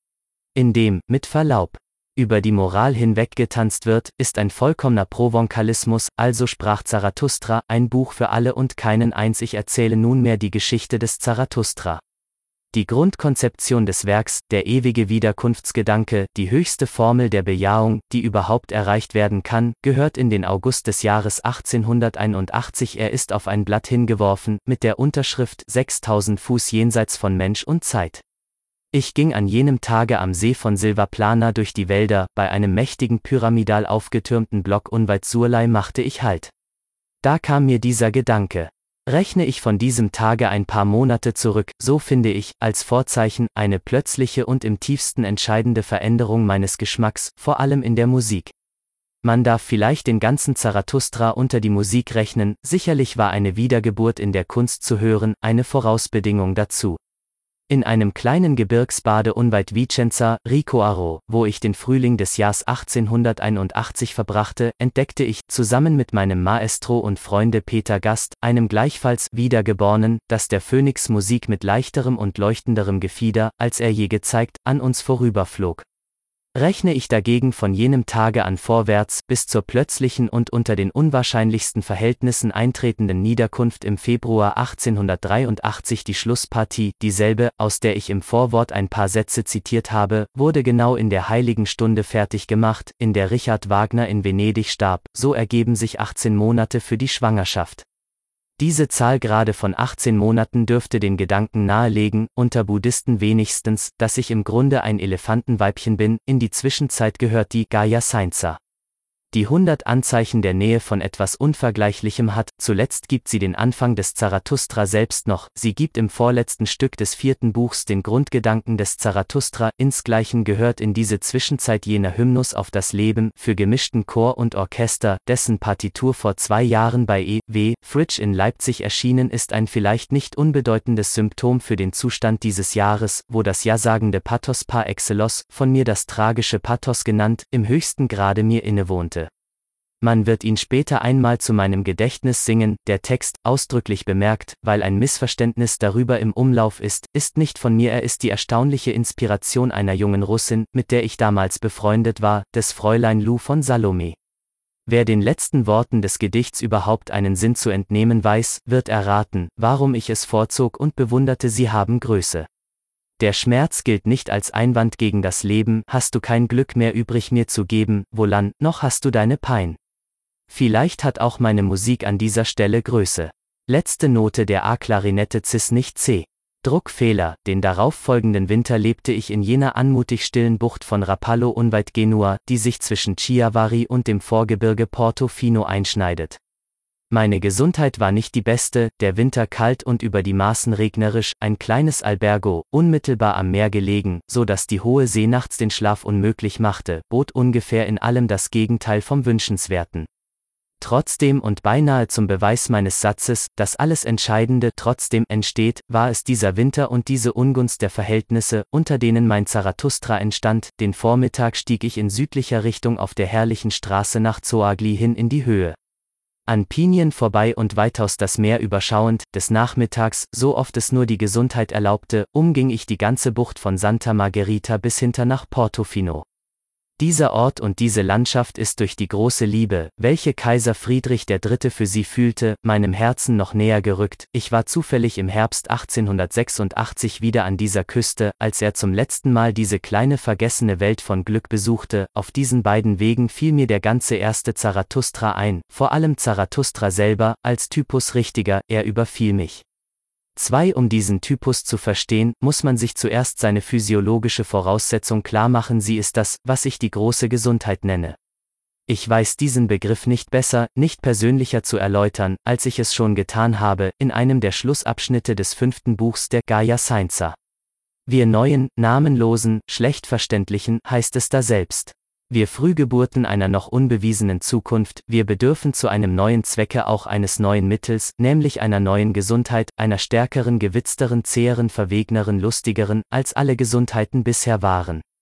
In dem, mit Verlaub, über die Moral hinweggetanzt wird, ist ein vollkommener Provenkalismus, also sprach Zarathustra, ein Buch für alle und keinen eins. Ich erzähle nunmehr die Geschichte des Zarathustra. Die Grundkonzeption des Werks, der ewige Wiederkunftsgedanke, die höchste Formel der Bejahung, die überhaupt erreicht werden kann, gehört in den August des Jahres achtzehnhunderteinundachtzig. Er ist auf ein Blatt hingeworfen, mit der Unterschrift sechstausend Fuß jenseits von Mensch und Zeit. Ich ging an jenem Tage am See von Silvaplana durch die Wälder, bei einem mächtigen pyramidal aufgetürmten Block unweit Surlai machte ich Halt. Da kam mir dieser Gedanke. Rechne ich von diesem Tage ein paar Monate zurück, so finde ich, als Vorzeichen, eine plötzliche und im tiefsten entscheidende Veränderung meines Geschmacks, vor allem in der Musik. Man darf vielleicht den ganzen Zarathustra unter die Musik rechnen, sicherlich war eine Wiedergeburt in der Kunst zu hören, eine Vorausbedingung dazu. In einem kleinen Gebirgsbade unweit Vicenza, Ricoaro, wo ich den Frühling des Jahres achtzehnhunderteinundachtzig verbrachte, entdeckte ich, zusammen mit meinem Maestro und Freunde Peter Gast, einem gleichfalls Wiedergeborenen, dass der Phönix Musik mit leichterem und leuchtenderem Gefieder, als er je gezeigt, an uns vorüberflog. Rechne ich dagegen von jenem Tage an vorwärts, bis zur plötzlichen und unter den unwahrscheinlichsten Verhältnissen eintretenden Niederkunft im Februar achtzehnhundertdreiundachtzig die Schlusspartie, dieselbe, aus der ich im Vorwort ein paar Sätze zitiert habe, wurde genau in der heiligen Stunde fertig gemacht, in der Richard Wagner in Venedig starb, so ergeben sich achtzehn Monate für die Schwangerschaft. Diese Zahl gerade von achtzehn Monaten dürfte den Gedanken nahelegen, unter Buddhisten wenigstens, dass ich im Grunde ein Elefantenweibchen bin, in die Zwischenzeit gehört die Gaya Sainza. Die hundert Anzeichen der Nähe von etwas Unvergleichlichem hat, zuletzt gibt sie den Anfang des Zarathustra selbst noch, sie gibt im vorletzten Stück des vierten Buchs den Grundgedanken des Zarathustra, insgleichen gehört in diese Zwischenzeit jener Hymnus auf das Leben, für gemischten Chor und Orchester, dessen Partitur vor zwei Jahren bei E W Fritsch in Leipzig erschienen ist, ein vielleicht nicht unbedeutendes Symptom für den Zustand dieses Jahres, wo das ja-sagende Pathos par excellence, von mir das tragische Pathos genannt, im höchsten Grade mir innewohnte. Man wird ihn später einmal zu meinem Gedächtnis singen, der Text, ausdrücklich bemerkt, weil ein Missverständnis darüber im Umlauf ist, ist nicht von mir, er ist die erstaunliche Inspiration einer jungen Russin, mit der ich damals befreundet war, des Fräulein Lou von Salome. Wer den letzten Worten des Gedichts überhaupt einen Sinn zu entnehmen weiß, wird erraten, warum ich es vorzog und bewunderte, sie haben Größe. Der Schmerz gilt nicht als Einwand gegen das Leben, hast du kein Glück mehr übrig mir zu geben, wohlan, noch hast du deine Pein. Vielleicht hat auch meine Musik an dieser Stelle Größe. Letzte Note der A-Klarinette Cis nicht C. Druckfehler, den darauffolgenden Winter lebte ich in jener anmutig stillen Bucht von Rapallo unweit Genua, die sich zwischen Chiavari und dem Vorgebirge Portofino einschneidet. Meine Gesundheit war nicht die beste, der Winter kalt und über die Maßen regnerisch, ein kleines Albergo, unmittelbar am Meer gelegen, so dass die hohe See nachts den Schlaf unmöglich machte, bot ungefähr in allem das Gegenteil vom Wünschenswerten. Trotzdem und beinahe zum Beweis meines Satzes, dass alles Entscheidende trotzdem entsteht, war es dieser Winter und diese Ungunst der Verhältnisse, unter denen mein Zarathustra entstand. Den Vormittag stieg ich in südlicher Richtung auf der herrlichen Straße nach Zoagli hin in die Höhe. An Pinien vorbei und weitaus das Meer überschauend, des Nachmittags, so oft es nur die Gesundheit erlaubte, umging ich die ganze Bucht von Santa Margherita bis hinter nach Portofino. Dieser Ort und diese Landschaft ist durch die große Liebe, welche Kaiser Friedrich der Dritte für sie fühlte, meinem Herzen noch näher gerückt. Ich war zufällig im Herbst achtzehnhundertsechsundachtzig wieder an dieser Küste, als er zum letzten Mal diese kleine vergessene Welt von Glück besuchte. Auf diesen beiden Wegen fiel mir der ganze erste Zarathustra ein, vor allem Zarathustra selber, als Typus richtiger, er überfiel mich. Zwei Um diesen Typus zu verstehen, muss man sich zuerst seine physiologische Voraussetzung klarmachen, sie ist das, was ich die große Gesundheit nenne. Ich weiß diesen Begriff nicht besser, nicht persönlicher zu erläutern, als ich es schon getan habe, in einem der Schlussabschnitte des fünften Buchs der Gaya Sainza. Wir neuen, namenlosen, schlecht verständlichen, heißt es da selbst. Wir Frühgeburten einer noch unbewiesenen Zukunft, wir bedürfen zu einem neuen Zwecke auch eines neuen Mittels, nämlich einer neuen Gesundheit, einer stärkeren, gewitzteren, zäheren, verwegneren, lustigeren, als alle Gesundheiten bisher waren.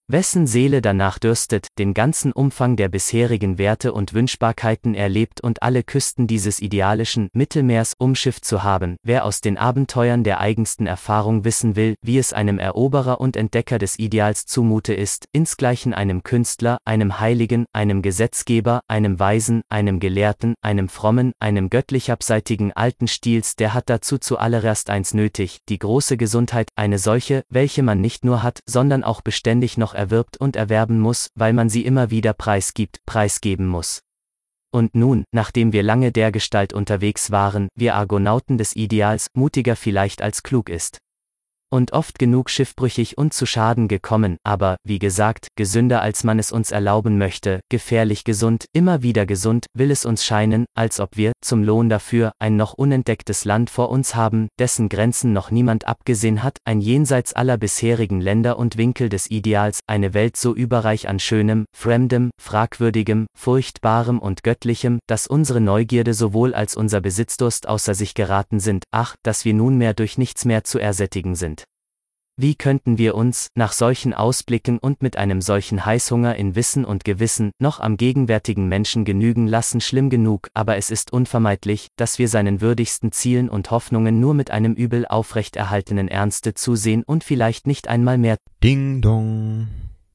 Wessen Seele danach dürstet, den ganzen Umfang der bisherigen Werte und Wünschbarkeiten erlebt und alle Küsten dieses idealischen Mittelmeers umschifft zu haben, wer aus den Abenteuern der eigensten Erfahrung wissen will, wie es einem Eroberer und Entdecker des Ideals zumute ist, insgleichen einem Künstler, einem Heiligen, einem Gesetzgeber, einem Weisen, einem Gelehrten, einem Frommen, einem göttlich-abseitigen alten Stils, der hat dazu zuallererst eins nötig, die große Gesundheit, eine solche, welche man nicht nur hat, sondern auch beständig noch erwirbt und erwerben muss, weil man sie immer wieder preisgibt, preisgeben muss. Und nun, nachdem wir lange dergestalt unterwegs waren, wir Argonauten des Ideals, mutiger vielleicht als klug ist. Und oft genug schiffbrüchig und zu Schaden gekommen, aber, wie gesagt, gesünder als man es uns erlauben möchte, gefährlich gesund, immer wieder gesund, will es uns scheinen, als ob wir, zum Lohn dafür, ein noch unentdecktes Land vor uns haben, dessen Grenzen noch niemand abgesehen hat, ein jenseits aller bisherigen Länder und Winkel des Ideals, eine Welt so überreich an Schönem, Fremdem, Fragwürdigem, Furchtbarem und Göttlichem, dass unsere Neugierde sowohl als unser Besitzdurst außer sich geraten sind, ach, dass wir nunmehr durch nichts mehr zu ersättigen sind. Wie könnten wir uns, nach solchen Ausblicken und mit einem solchen Heißhunger in Wissen und Gewissen, noch am gegenwärtigen Menschen genügen lassen? Schlimm genug, aber es ist unvermeidlich, dass wir seinen würdigsten Zielen und Hoffnungen nur mit einem übel aufrechterhaltenen Ernste zusehen und vielleicht nicht einmal mehr. Ding dong.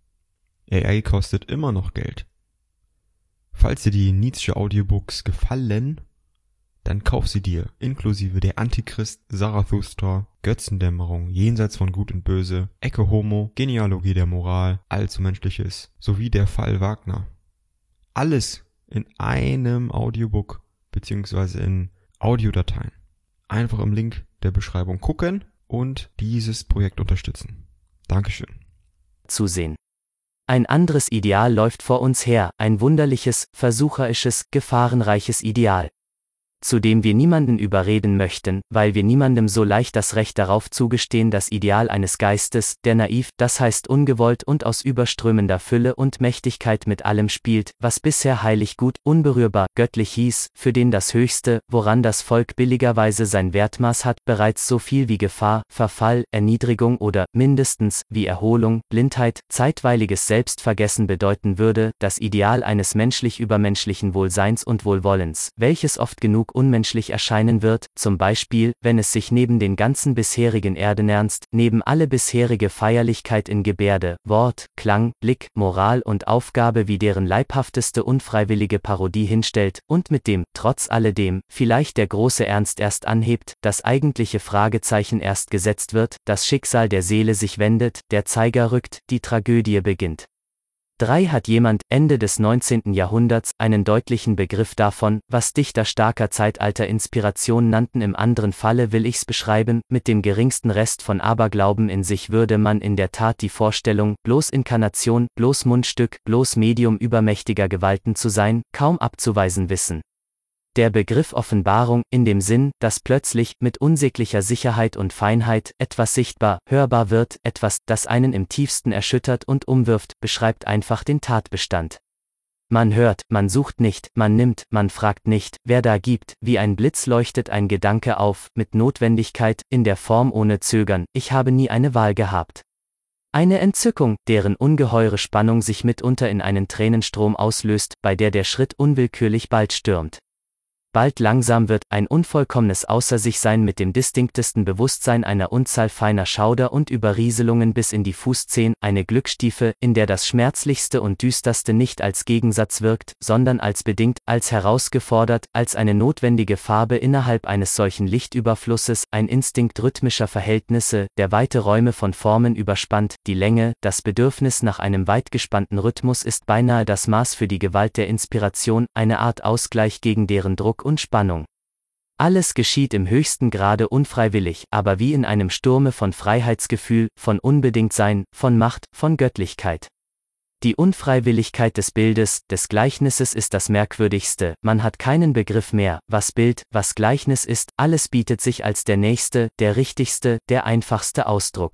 A I kostet immer noch Geld. Falls dir die Nietzsche Audiobooks gefallen, dann kauf sie dir, inklusive der Antichrist, Zarathustra, Götzendämmerung, Jenseits von Gut und Böse, Ecce Homo, Genealogie der Moral, Allzu Menschliches, sowie der Fall Wagner. Alles in einem Audiobook, beziehungsweise in Audiodateien. Einfach im Link der Beschreibung gucken und dieses Projekt unterstützen. Dankeschön. Zusehen. Ein anderes Ideal läuft vor uns her, ein wunderliches, versucherisches, gefahrenreiches Ideal, zu dem wir niemanden überreden möchten, weil wir niemandem so leicht das Recht darauf zugestehen, das Ideal eines Geistes, der naiv, das heißt ungewollt und aus überströmender Fülle und Mächtigkeit mit allem spielt, was bisher heilig, gut, unberührbar, göttlich hieß, für den das Höchste, woran das Volk billigerweise sein Wertmaß hat, bereits so viel wie Gefahr, Verfall, Erniedrigung oder, mindestens, wie Erholung, Blindheit, zeitweiliges Selbstvergessen bedeuten würde, das Ideal eines menschlich-übermenschlichen Wohlseins und Wohlwollens, welches oft genug unmenschlich erscheinen wird, zum Beispiel, wenn es sich neben den ganzen bisherigen Erdenernst, neben alle bisherige Feierlichkeit in Gebärde, Wort, Klang, Blick, Moral und Aufgabe wie deren leibhafteste unfreiwillige Parodie hinstellt, und mit dem, trotz alledem, vielleicht der große Ernst erst anhebt, das eigentliche Fragezeichen erst gesetzt wird, das Schicksal der Seele sich wendet, der Zeiger rückt, die Tragödie beginnt. drei Hat jemand, Ende des neunzehnten Jahrhunderts, einen deutlichen Begriff davon, was Dichter starker Zeitalter-Inspiration nannten? Im anderen Falle will ich's beschreiben, mit dem geringsten Rest von Aberglauben in sich würde man in der Tat die Vorstellung, bloß Inkarnation, bloß Mundstück, bloß Medium übermächtiger Gewalten zu sein, kaum abzuweisen wissen. Der Begriff Offenbarung, in dem Sinn, dass plötzlich, mit unsäglicher Sicherheit und Feinheit, etwas sichtbar, hörbar wird, etwas, das einen im tiefsten erschüttert und umwirft, beschreibt einfach den Tatbestand. Man hört, man sucht nicht, man nimmt, man fragt nicht, wer da gibt, wie ein Blitz leuchtet ein Gedanke auf, mit Notwendigkeit, in der Form ohne Zögern, ich habe nie eine Wahl gehabt. Eine Entzückung, deren ungeheure Spannung sich mitunter in einen Tränenstrom auslöst, bei der der Schritt unwillkürlich bald stürmt. Bald langsam wird, ein unvollkommenes Außer-sich-Sein mit dem distinktesten Bewusstsein einer Unzahl feiner Schauder und Überrieselungen bis in die Fußzehen, eine Glückstiefe, in der das Schmerzlichste und Düsterste nicht als Gegensatz wirkt, sondern als bedingt, als herausgefordert, als eine notwendige Farbe innerhalb eines solchen Lichtüberflusses, ein Instinkt rhythmischer Verhältnisse, der weite Räume von Formen überspannt, die Länge, das Bedürfnis nach einem weitgespannten Rhythmus ist beinahe das Maß für die Gewalt der Inspiration, eine Art Ausgleich gegen deren Druck und Spannung. Alles geschieht im höchsten Grade unfreiwillig, aber wie in einem Sturme von Freiheitsgefühl, von Unbedingtsein, von Macht, von Göttlichkeit. Die Unfreiwilligkeit des Bildes, des Gleichnisses ist das Merkwürdigste, man hat keinen Begriff mehr, was Bild, was Gleichnis ist, alles bietet sich als der nächste, der richtigste, der einfachste Ausdruck.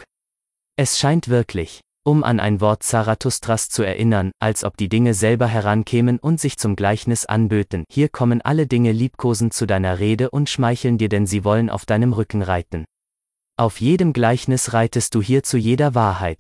Es scheint wirklich, um an ein Wort Zarathustras zu erinnern, als ob die Dinge selber herankämen und sich zum Gleichnis anböten. Hier kommen alle Dinge liebkosend zu deiner Rede und schmeicheln dir, denn sie wollen auf deinem Rücken reiten. Auf jedem Gleichnis reitest du hier zu jeder Wahrheit.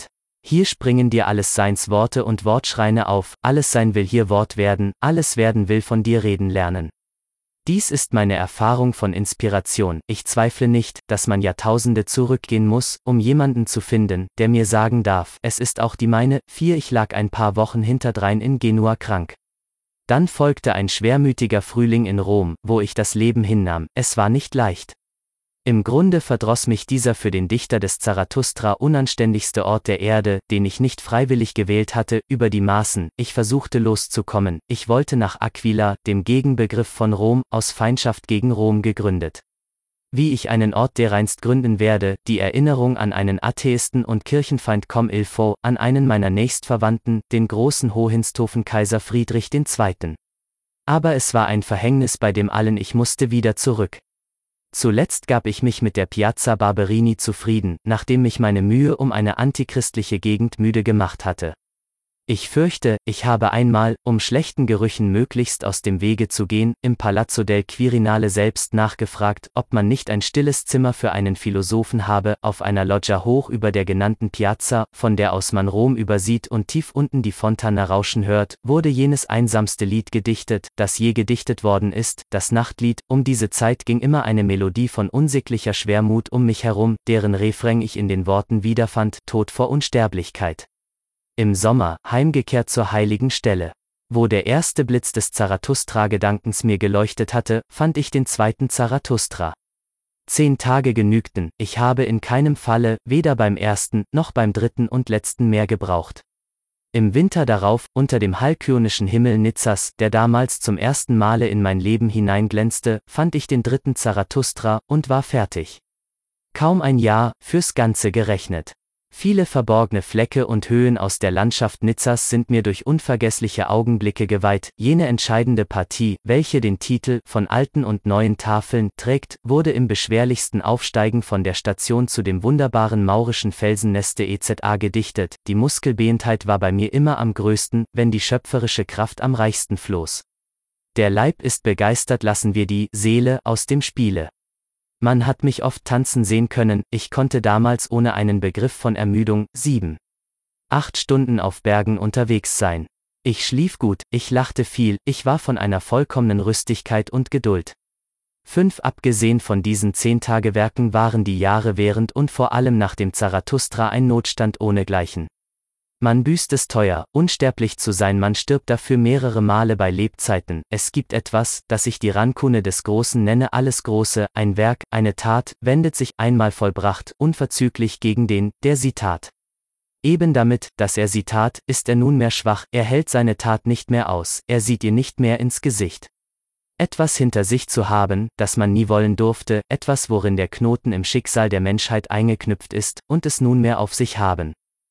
Hier springen dir alles Seins Worte und Wortschreine auf, alles Sein will hier Wort werden, alles werden will von dir reden lernen. Dies ist meine Erfahrung von Inspiration. Ich zweifle nicht, dass man Jahrtausende zurückgehen muss, um jemanden zu finden, der mir sagen darf, es ist auch die meine. vier Ich lag ein paar Wochen hinterdrein in Genua krank. Dann folgte ein schwermütiger Frühling in Rom, wo ich das Leben hinnahm. Es war nicht leicht. Im Grunde verdross mich dieser für den Dichter des Zarathustra unanständigste Ort der Erde, den ich nicht freiwillig gewählt hatte, über die Maßen. Ich versuchte loszukommen. Ich wollte nach Aquila, dem Gegenbegriff von Rom, aus Feindschaft gegen Rom gegründet. Wie ich einen Ort dereinst gründen werde, die Erinnerung an einen Atheisten und Kirchenfeind comme il faut, an einen meiner Nächstverwandten, den großen Hohenstaufen-Kaiser Friedrich der Zweite. Aber es war ein Verhängnis bei dem allen, ich musste wieder zurück. Zuletzt gab ich mich mit der Piazza Barberini zufrieden, nachdem mich meine Mühe um eine antichristliche Gegend müde gemacht hatte. Ich fürchte, ich habe einmal, um schlechten Gerüchen möglichst aus dem Wege zu gehen, im Palazzo del Quirinale selbst nachgefragt, ob man nicht ein stilles Zimmer für einen Philosophen habe, auf einer Loggia hoch über der genannten Piazza, von der aus man Rom übersieht und tief unten die Fontana rauschen hört, wurde jenes einsamste Lied gedichtet, das je gedichtet worden ist, das Nachtlied. Um diese Zeit ging immer eine Melodie von unsäglicher Schwermut um mich herum, deren Refrain ich in den Worten wiederfand, Tod vor Unsterblichkeit. Im Sommer, heimgekehrt zur heiligen Stelle. Wo der erste Blitz des Zarathustra-Gedankens mir geleuchtet hatte, fand ich den zweiten Zarathustra. Zehn Tage genügten, ich habe in keinem Falle, weder beim ersten, noch beim dritten und letzten mehr gebraucht. Im Winter darauf, unter dem halbkönischen Himmel Nizzas, der damals zum ersten Male in mein Leben hineinglänzte, fand ich den dritten Zarathustra und war fertig. Kaum ein Jahr, fürs Ganze gerechnet. Viele verborgene Flecke und Höhen aus der Landschaft Nizzas sind mir durch unvergessliche Augenblicke geweiht. Jene entscheidende Partie, welche den Titel »Von alten und neuen Tafeln« trägt, wurde im beschwerlichsten Aufsteigen von der Station zu dem wunderbaren maurischen Felsenneste et cetera gedichtet. Die Muskelbehentheit war bei mir immer am größten, wenn die schöpferische Kraft am reichsten floss. Der Leib ist begeistert, lassen wir die Seele aus dem Spiele. Man hat mich oft tanzen sehen können, ich konnte damals ohne einen Begriff von Ermüdung, sieben, acht Stunden auf Bergen unterwegs sein. Ich schlief gut, ich lachte viel, ich war von einer vollkommenen Rüstigkeit und Geduld. Fünf abgesehen von diesen Zehntagewerken waren die Jahre während und vor allem nach dem Zarathustra ein Notstand ohnegleichen. Man büßt es teuer, unsterblich zu sein, man stirbt dafür mehrere Male bei Lebzeiten. Es gibt etwas, das ich die Rankune des Großen nenne, alles Große, ein Werk, eine Tat, wendet sich, einmal vollbracht, unverzüglich gegen den, der sie tat. Eben damit, dass er sie tat, ist er nunmehr schwach, er hält seine Tat nicht mehr aus, er sieht ihr nicht mehr ins Gesicht. Etwas hinter sich zu haben, das man nie wollen durfte, etwas, worin der Knoten im Schicksal der Menschheit eingeknüpft ist, und es nunmehr auf sich haben.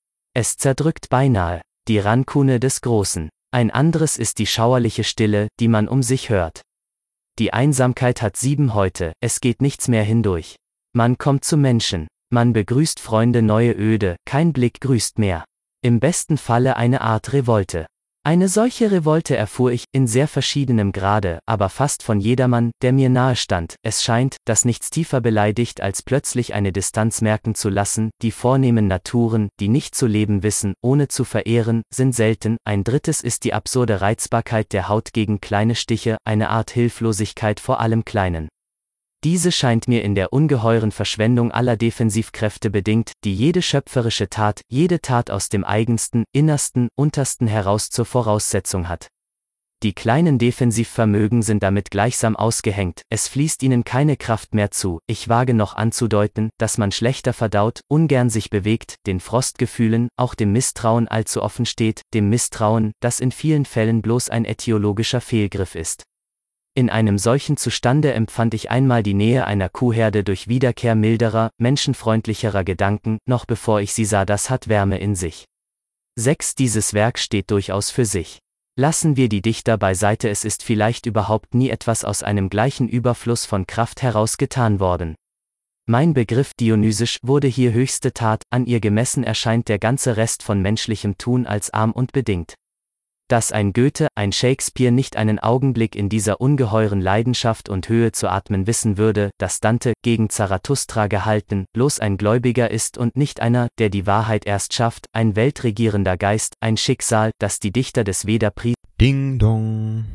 Es zerdrückt beinahe, die Rankune des Großen. Ein anderes ist die schauerliche Stille, die man um sich hört. Die Einsamkeit hat sieben Häute, es geht nichts mehr hindurch. Man kommt zu Menschen, man begrüßt Freunde, neue Öde, kein Blick grüßt mehr. Im besten Falle eine Art Revolte. Eine solche Revolte erfuhr ich, in sehr verschiedenem Grade, aber fast von jedermann, der mir nahe stand. Es scheint, dass nichts tiefer beleidigt, als plötzlich eine Distanz merken zu lassen. Die vornehmen Naturen, die nicht zu leben wissen, ohne zu verehren, sind selten. Ein drittes ist die absurde Reizbarkeit der Haut gegen kleine Stiche, eine Art Hilflosigkeit vor allem Kleinen. Diese scheint mir in der ungeheuren Verschwendung aller Defensivkräfte bedingt, die jede schöpferische Tat, jede Tat aus dem eigensten, innersten, untersten heraus zur Voraussetzung hat. Die kleinen Defensivvermögen sind damit gleichsam ausgehängt, es fließt ihnen keine Kraft mehr zu. Ich wage noch anzudeuten, dass man schlechter verdaut, ungern sich bewegt, den Frostgefühlen, auch dem Misstrauen allzu offen steht, dem Misstrauen, das in vielen Fällen bloß ein ätiologischer Fehlgriff ist. In einem solchen Zustande empfand ich einmal die Nähe einer Kuhherde durch Wiederkehr milderer, menschenfreundlicherer Gedanken, noch bevor ich sie sah, das hat Wärme in sich. sechs Dieses Werk steht durchaus für sich. Lassen wir die Dichter beiseite, es ist vielleicht überhaupt nie etwas aus einem gleichen Überfluss von Kraft heraus getan worden. Mein Begriff dionysisch wurde hier höchste Tat, an ihr gemessen erscheint der ganze Rest von menschlichem Tun als arm und bedingt. Dass ein Goethe, ein Shakespeare nicht einen Augenblick in dieser ungeheuren Leidenschaft und Höhe zu atmen wissen würde, dass Dante, gegen Zarathustra gehalten, bloß ein Gläubiger ist und nicht einer, der die Wahrheit erst schafft, ein weltregierender Geist, ein Schicksal, das die Dichter des Veda priesen. Ding dong.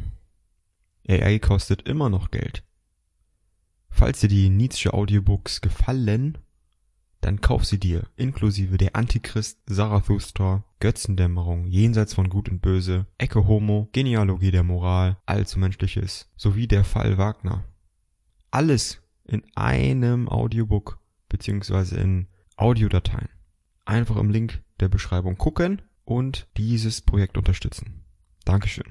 A I kostet immer noch Geld. Falls dir die Nietzsche Audiobooks gefallen, dann kauf sie dir, inklusive der Antichrist, Zarathustra, Götzendämmerung, Jenseits von Gut und Böse, Ecce Homo, Genealogie der Moral, Allzumenschliches, sowie der Fall Wagner. Alles in einem Audiobook, beziehungsweise in Audiodateien. Einfach im Link der Beschreibung gucken und dieses Projekt unterstützen. Dankeschön.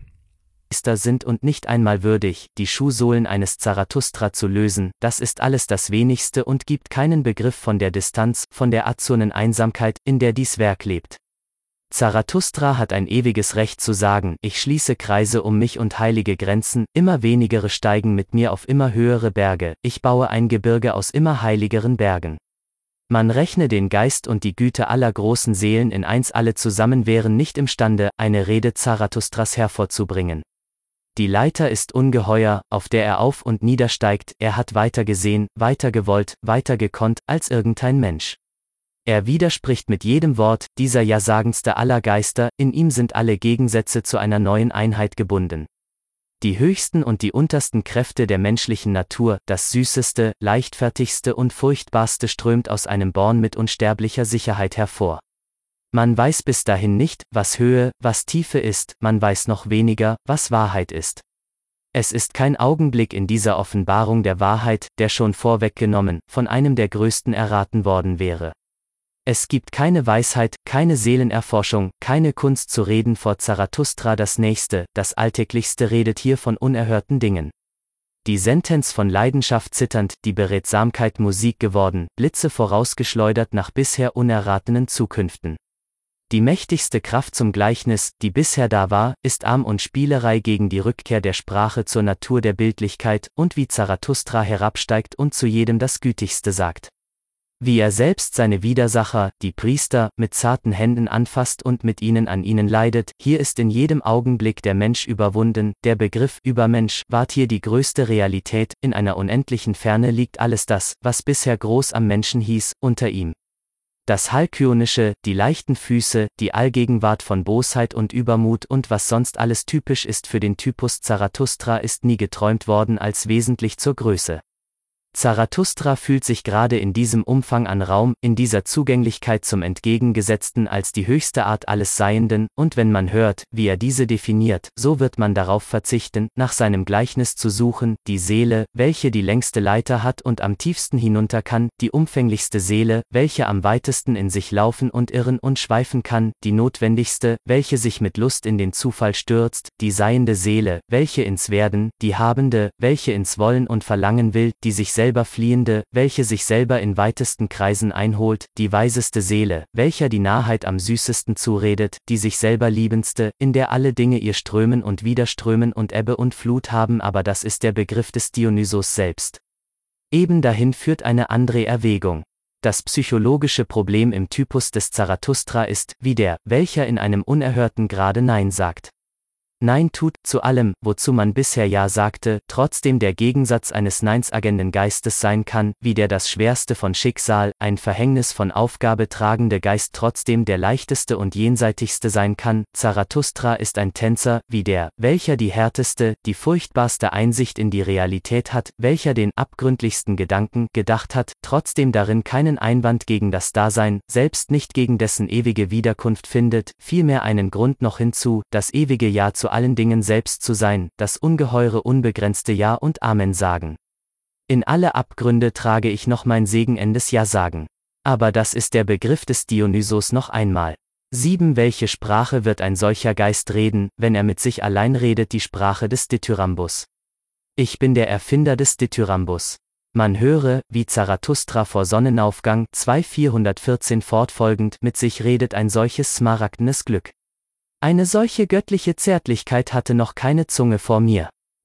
Sind und nicht einmal würdig, die Schuhsohlen eines Zarathustra zu lösen, das ist alles das Wenigste und gibt keinen Begriff von der Distanz, von der azonen Einsamkeit, in der dies Werk lebt. Zarathustra hat ein ewiges Recht zu sagen, ich schließe Kreise um mich und heilige Grenzen, immer wenigere steigen mit mir auf immer höhere Berge, ich baue ein Gebirge aus immer heiligeren Bergen. Man rechne den Geist und die Güte aller großen Seelen in eins, alle zusammen wären nicht imstande, eine Rede Zarathustras hervorzubringen. Die Leiter ist ungeheuer, auf der er auf und niedersteigt, er hat weiter gesehen, weiter gewollt, weiter gekonnt, als irgendein Mensch. Er widerspricht mit jedem Wort, dieser ja-sagendste aller Geister, in ihm sind alle Gegensätze zu einer neuen Einheit gebunden. Die höchsten und die untersten Kräfte der menschlichen Natur, das Süßeste, Leichtfertigste und Furchtbarste strömt aus einem Born mit unsterblicher Sicherheit hervor. Man weiß bis dahin nicht, was Höhe, was Tiefe ist, man weiß noch weniger, was Wahrheit ist. Es ist kein Augenblick in dieser Offenbarung der Wahrheit, der schon vorweggenommen, von einem der Größten erraten worden wäre. Es gibt keine Weisheit, keine Seelenerforschung, keine Kunst zu reden vor Zarathustra. Das Nächste, das Alltäglichste redet hier von unerhörten Dingen. Die Sentenz von Leidenschaft zitternd, die Beredsamkeit Musik geworden, Blitze vorausgeschleudert nach bisher unerratenen Zukünften. Die mächtigste Kraft zum Gleichnis, die bisher da war, ist Arm und Spielerei gegen die Rückkehr der Sprache zur Natur der Bildlichkeit und wie Zarathustra herabsteigt und zu jedem das Gütigste sagt. Wie er selbst seine Widersacher, die Priester, mit zarten Händen anfasst und mit ihnen an ihnen leidet, hier ist in jedem Augenblick der Mensch überwunden, der Begriff Übermensch ward hier die größte Realität, in einer unendlichen Ferne liegt alles das, was bisher groß am Menschen hieß, unter ihm. Das Halkyonische, die leichten Füße, die Allgegenwart von Bosheit und Übermut und was sonst alles typisch ist für den Typus Zarathustra ist nie geträumt worden als wesentlich zur Größe. Zarathustra fühlt sich gerade in diesem Umfang an Raum, in dieser Zugänglichkeit zum Entgegengesetzten als die höchste Art alles Seienden, und wenn man hört, wie er diese definiert, so wird man darauf verzichten, nach seinem Gleichnis zu suchen, die Seele, welche die längste Leiter hat und am tiefsten hinunter kann, die umfänglichste Seele, welche am weitesten in sich laufen und irren und schweifen kann, die notwendigste, welche sich mit Lust in den Zufall stürzt, die seiende Seele, welche ins Werden, die Habende, welche ins Wollen und Verlangen will, die sich selber Fliehende, welche sich selber in weitesten Kreisen einholt, die weiseste Seele, welcher die Narrheit am süßesten zuredet, die sich selber liebendste, in der alle Dinge ihr strömen und widerströmen und Ebbe und Flut haben, aber das ist der Begriff des Dionysos selbst. Eben dahin führt eine andere Erwägung. Das psychologische Problem im Typus des Zarathustra ist, wie der, welcher in einem unerhörten Grade Nein sagt. Nein tut, zu allem, wozu man bisher Ja sagte, trotzdem der Gegensatz eines Neinsagenden Geistes sein kann, wie der das Schwerste von Schicksal, ein Verhängnis von Aufgabe tragende Geist trotzdem der leichteste und jenseitigste sein kann. Zarathustra ist ein Tänzer, wie der, welcher die härteste, die furchtbarste Einsicht in die Realität hat, welcher den abgründlichsten Gedanken gedacht hat, trotzdem darin keinen Einwand gegen das Dasein, selbst nicht gegen dessen ewige Wiederkunft findet, vielmehr einen Grund noch hinzu, das ewige Ja zu allen Dingen selbst zu sein, das ungeheure unbegrenzte Ja und Amen sagen. In alle Abgründe trage ich noch mein segenendes Ja sagen. Aber das ist der Begriff des Dionysos noch einmal. sieben Welche Sprache wird ein solcher Geist reden, wenn er mit sich allein redet, die Sprache des Dithyrambus. Ich bin der Erfinder des Dithyrambus. Man höre, wie Zarathustra vor Sonnenaufgang zwei vierhundertvierzehn fortfolgend mit sich redet, ein solches smaragdenes Glück. Eine solche göttliche Zärtlichkeit hatte noch keine Zunge vor mir.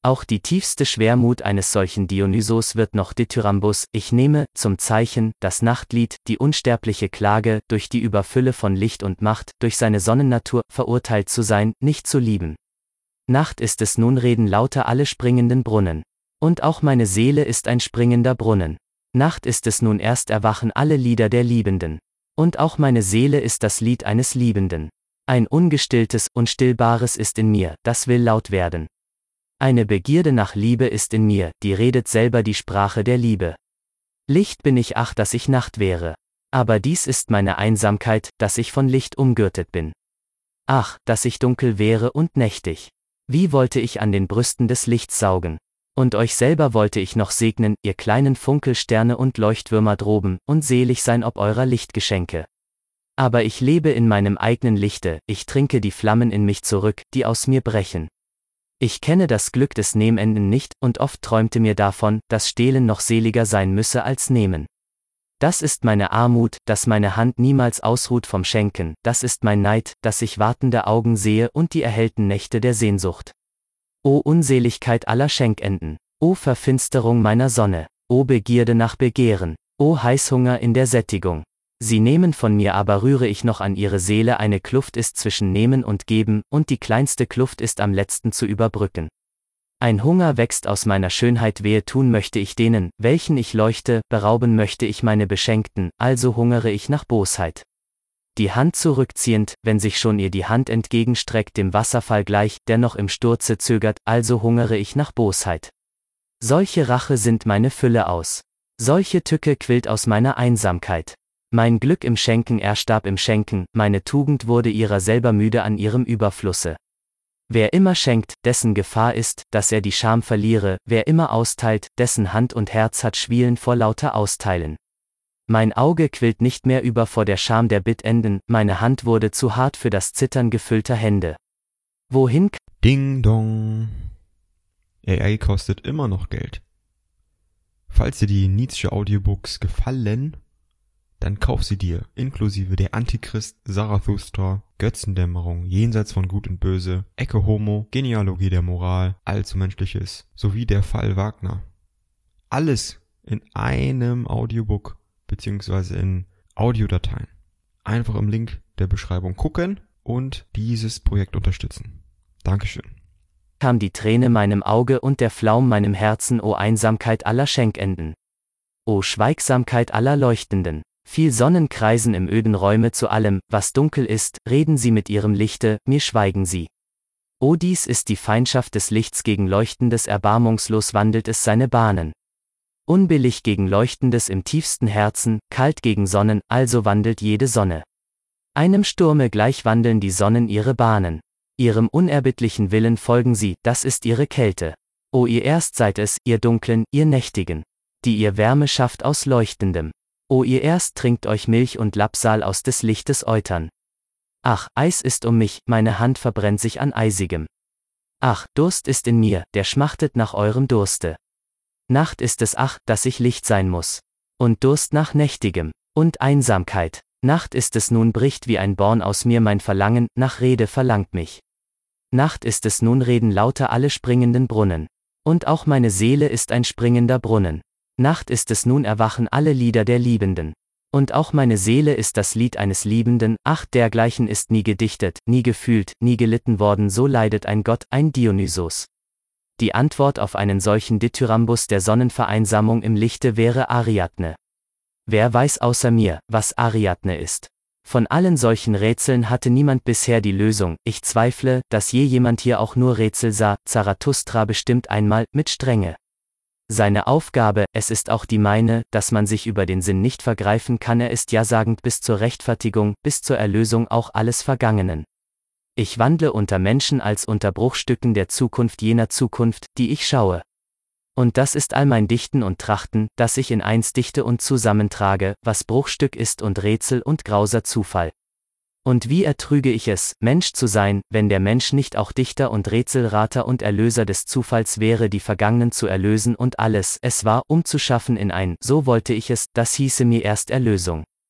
Auch die tiefste Schwermut eines solchen Dionysos wird noch Dithyrambus, ich nehme, zum Zeichen, das Nachtlied, die unsterbliche Klage, durch die Überfülle von Licht und Macht, durch seine Sonnennatur, verurteilt zu sein, nicht zu lieben. Nacht ist es nun reden lauter alle springenden Brunnen. Und auch meine Seele ist ein springender Brunnen. Nacht ist es nun erst erwachen alle Lieder der Liebenden. Und auch meine Seele ist das Lied eines Liebenden. Ein ungestilltes, unstillbares ist in mir, das will laut werden. Eine Begierde nach Liebe ist in mir, die redet selber die Sprache der Liebe. Licht bin ich, ach, dass ich Nacht wäre. Aber dies ist meine Einsamkeit, dass ich von Licht umgürtet bin. Ach, dass ich dunkel wäre und nächtig. Wie wollte ich an den Brüsten des Lichts saugen. Und euch selber wollte ich noch segnen, ihr kleinen Funkelsterne und Leuchtwürmer droben, und selig sein ob eurer Lichtgeschenke. Aber ich lebe in meinem eigenen Lichte, ich trinke die Flammen in mich zurück, die aus mir brechen. Ich kenne das Glück des Nehmenden nicht, und oft träumte mir davon, dass Stehlen noch seliger sein müsse als Nehmen. Das ist meine Armut, dass meine Hand niemals ausruht vom Schenken, das ist mein Neid, dass ich wartende Augen sehe und die erhellten Nächte der Sehnsucht. O Unseligkeit aller Schenkenden, o Verfinsterung meiner Sonne, o Begierde nach Begehren, o Heißhunger in der Sättigung. Sie nehmen von mir, aber rühre ich noch an ihre Seele, eine Kluft ist zwischen Nehmen und Geben, und die kleinste Kluft ist am letzten zu überbrücken. Ein Hunger wächst aus meiner Schönheit, wehe tun möchte ich denen, welchen ich leuchte, berauben möchte ich meine Beschenkten, also hungere ich nach Bosheit. Die Hand zurückziehend, wenn sich schon ihr die Hand entgegenstreckt dem Wasserfall gleich, der noch im Sturze zögert, also hungere ich nach Bosheit. Solche Rache sind meine Fülle aus. Solche Tücke quillt aus meiner Einsamkeit. Mein Glück im Schenken erstarb im Schenken, meine Tugend wurde ihrer selber müde an ihrem Überflusse. Wer immer schenkt, dessen Gefahr ist, dass er die Scham verliere, wer immer austeilt, dessen Hand und Herz hat Schwielen vor lauter Austeilen. Mein Auge quillt nicht mehr über vor der Scham der Bittenden, meine Hand wurde zu hart für das Zittern gefüllter Hände. Wohin? Ding dong. A I kostet immer noch Geld. Falls dir die Nietzsche Audiobooks gefallen, dann kauf sie dir, inklusive der Antichrist, Zarathustra, Götzendämmerung, Jenseits von Gut und Böse, Ecce Homo, Genealogie der Moral, Allzumenschliches, sowie der Fall Wagner. Alles in einem Audiobook, beziehungsweise in Audiodateien. Einfach im Link der Beschreibung gucken und dieses Projekt unterstützen. Dankeschön. Kam die Träne meinem Auge und der Flaum meinem Herzen, o Einsamkeit aller Schenkenden. O Schweigsamkeit aller Leuchtenden. Viel Sonnen kreisen im öden Räume zu allem, was dunkel ist, reden sie mit ihrem Lichte, mir schweigen sie. O dies ist die Feindschaft des Lichts gegen Leuchtendes, erbarmungslos wandelt es seine Bahnen. Unbillig gegen Leuchtendes im tiefsten Herzen, kalt gegen Sonnen, also wandelt jede Sonne. Einem Sturme gleich wandeln die Sonnen ihre Bahnen. Ihrem unerbittlichen Willen folgen sie, das ist ihre Kälte. O ihr erst seid es, ihr Dunklen, ihr Nächtigen, die ihr Wärme schafft aus Leuchtendem. O ihr erst trinkt euch Milch und Labsal aus des Lichtes Eutern. Ach, Eis ist um mich, meine Hand verbrennt sich an Eisigem. Ach, Durst ist in mir, der schmachtet nach eurem Durste. Nacht ist es, ach, dass ich Licht sein muss. Und Durst nach Nächtigem. Und Einsamkeit. Nacht ist es nun, bricht wie ein Born aus mir mein Verlangen, nach Rede verlangt mich. Nacht ist es nun, reden lauter alle springenden Brunnen. Und auch meine Seele ist ein springender Brunnen. Nacht ist es nun, erwachen alle Lieder der Liebenden. Und auch meine Seele ist das Lied eines Liebenden, ach, dergleichen ist nie gedichtet, nie gefühlt, nie gelitten worden, so leidet ein Gott, ein Dionysos. Die Antwort auf einen solchen Dithyrambus der Sonnenvereinsamung im Lichte wäre Ariadne. Wer weiß außer mir, was Ariadne ist? Von allen solchen Rätseln hatte niemand bisher die Lösung, ich zweifle, dass je jemand hier auch nur Rätsel sah, Zarathustra bestimmt einmal, mit Strenge. Seine Aufgabe, es ist auch die meine, dass man sich über den Sinn nicht vergreifen kann, er ist ja-sagend bis zur Rechtfertigung, bis zur Erlösung auch alles Vergangenen. Ich wandle unter Menschen als unter Bruchstücken der Zukunft jener Zukunft, die ich schaue. Und das ist all mein Dichten und Trachten, dass ich in eins dichte und zusammentrage, was Bruchstück ist und Rätsel und grauser Zufall. Und wie ertrüge ich es, Mensch zu sein, wenn der Mensch nicht auch Dichter und Rätselrater und Erlöser des Zufalls wäre, die Vergangenen zu erlösen und alles, es war, umzuschaffen in ein, so wollte ich es, das hieße mir erst Erlösung.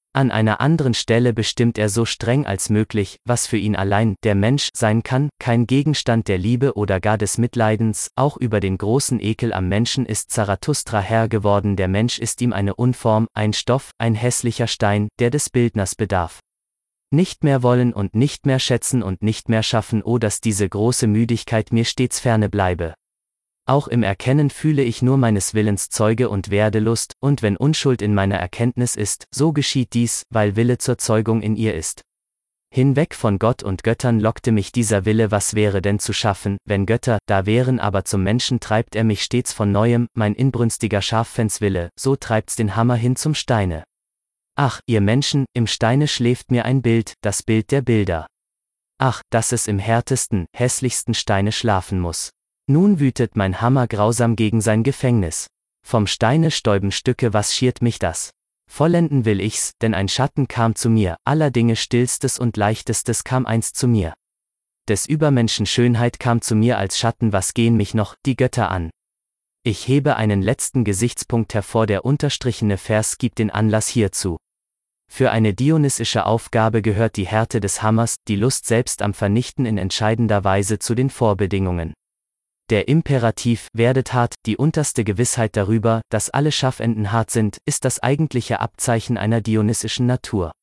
An einer anderen Stelle bestimmt er so streng als möglich, was für ihn allein, der Mensch, sein kann, kein Gegenstand der Liebe oder gar des Mitleidens, auch über den großen Ekel am Menschen ist Zarathustra Herr geworden, der Mensch ist ihm eine Unform, ein Stoff, ein hässlicher Stein, der des Bildners bedarf. Nicht mehr wollen und nicht mehr schätzen und nicht mehr schaffen, oh, dass diese große Müdigkeit mir stets ferne bleibe. Auch im Erkennen fühle ich nur meines Willens Zeuge und werde Lust, und wenn Unschuld in meiner Erkenntnis ist, so geschieht dies, weil Wille zur Zeugung in ihr ist. Hinweg von Gott und Göttern lockte mich dieser Wille, was wäre denn zu schaffen, wenn Götter da wären, aber zum Menschen treibt er mich stets von Neuem, mein inbrünstiger Schaffenswille, so treibt's den Hammer hin zum Steine. Ach, ihr Menschen, im Steine schläft mir ein Bild, das Bild der Bilder. Ach, dass es im härtesten, hässlichsten Steine schlafen muss. Nun wütet mein Hammer grausam gegen sein Gefängnis. Vom Steine stäuben Stücke, was schiert mich das? Vollenden will ich's, denn ein Schatten kam zu mir, aller Dinge stillstes und leichtestes kam einst zu mir. Des Übermenschen Schönheit kam zu mir als Schatten, was gehen mich noch, die Götter an. Ich hebe einen letzten Gesichtspunkt hervor, der unterstrichene Vers gibt den Anlass hierzu. Für eine dionysische Aufgabe gehört die Härte des Hammers, die Lust selbst am Vernichten in entscheidender Weise zu den Vorbedingungen. Der Imperativ, werdet hart, die unterste Gewissheit darüber, dass alle Schaffenden hart sind, ist das eigentliche Abzeichen einer dionysischen Natur.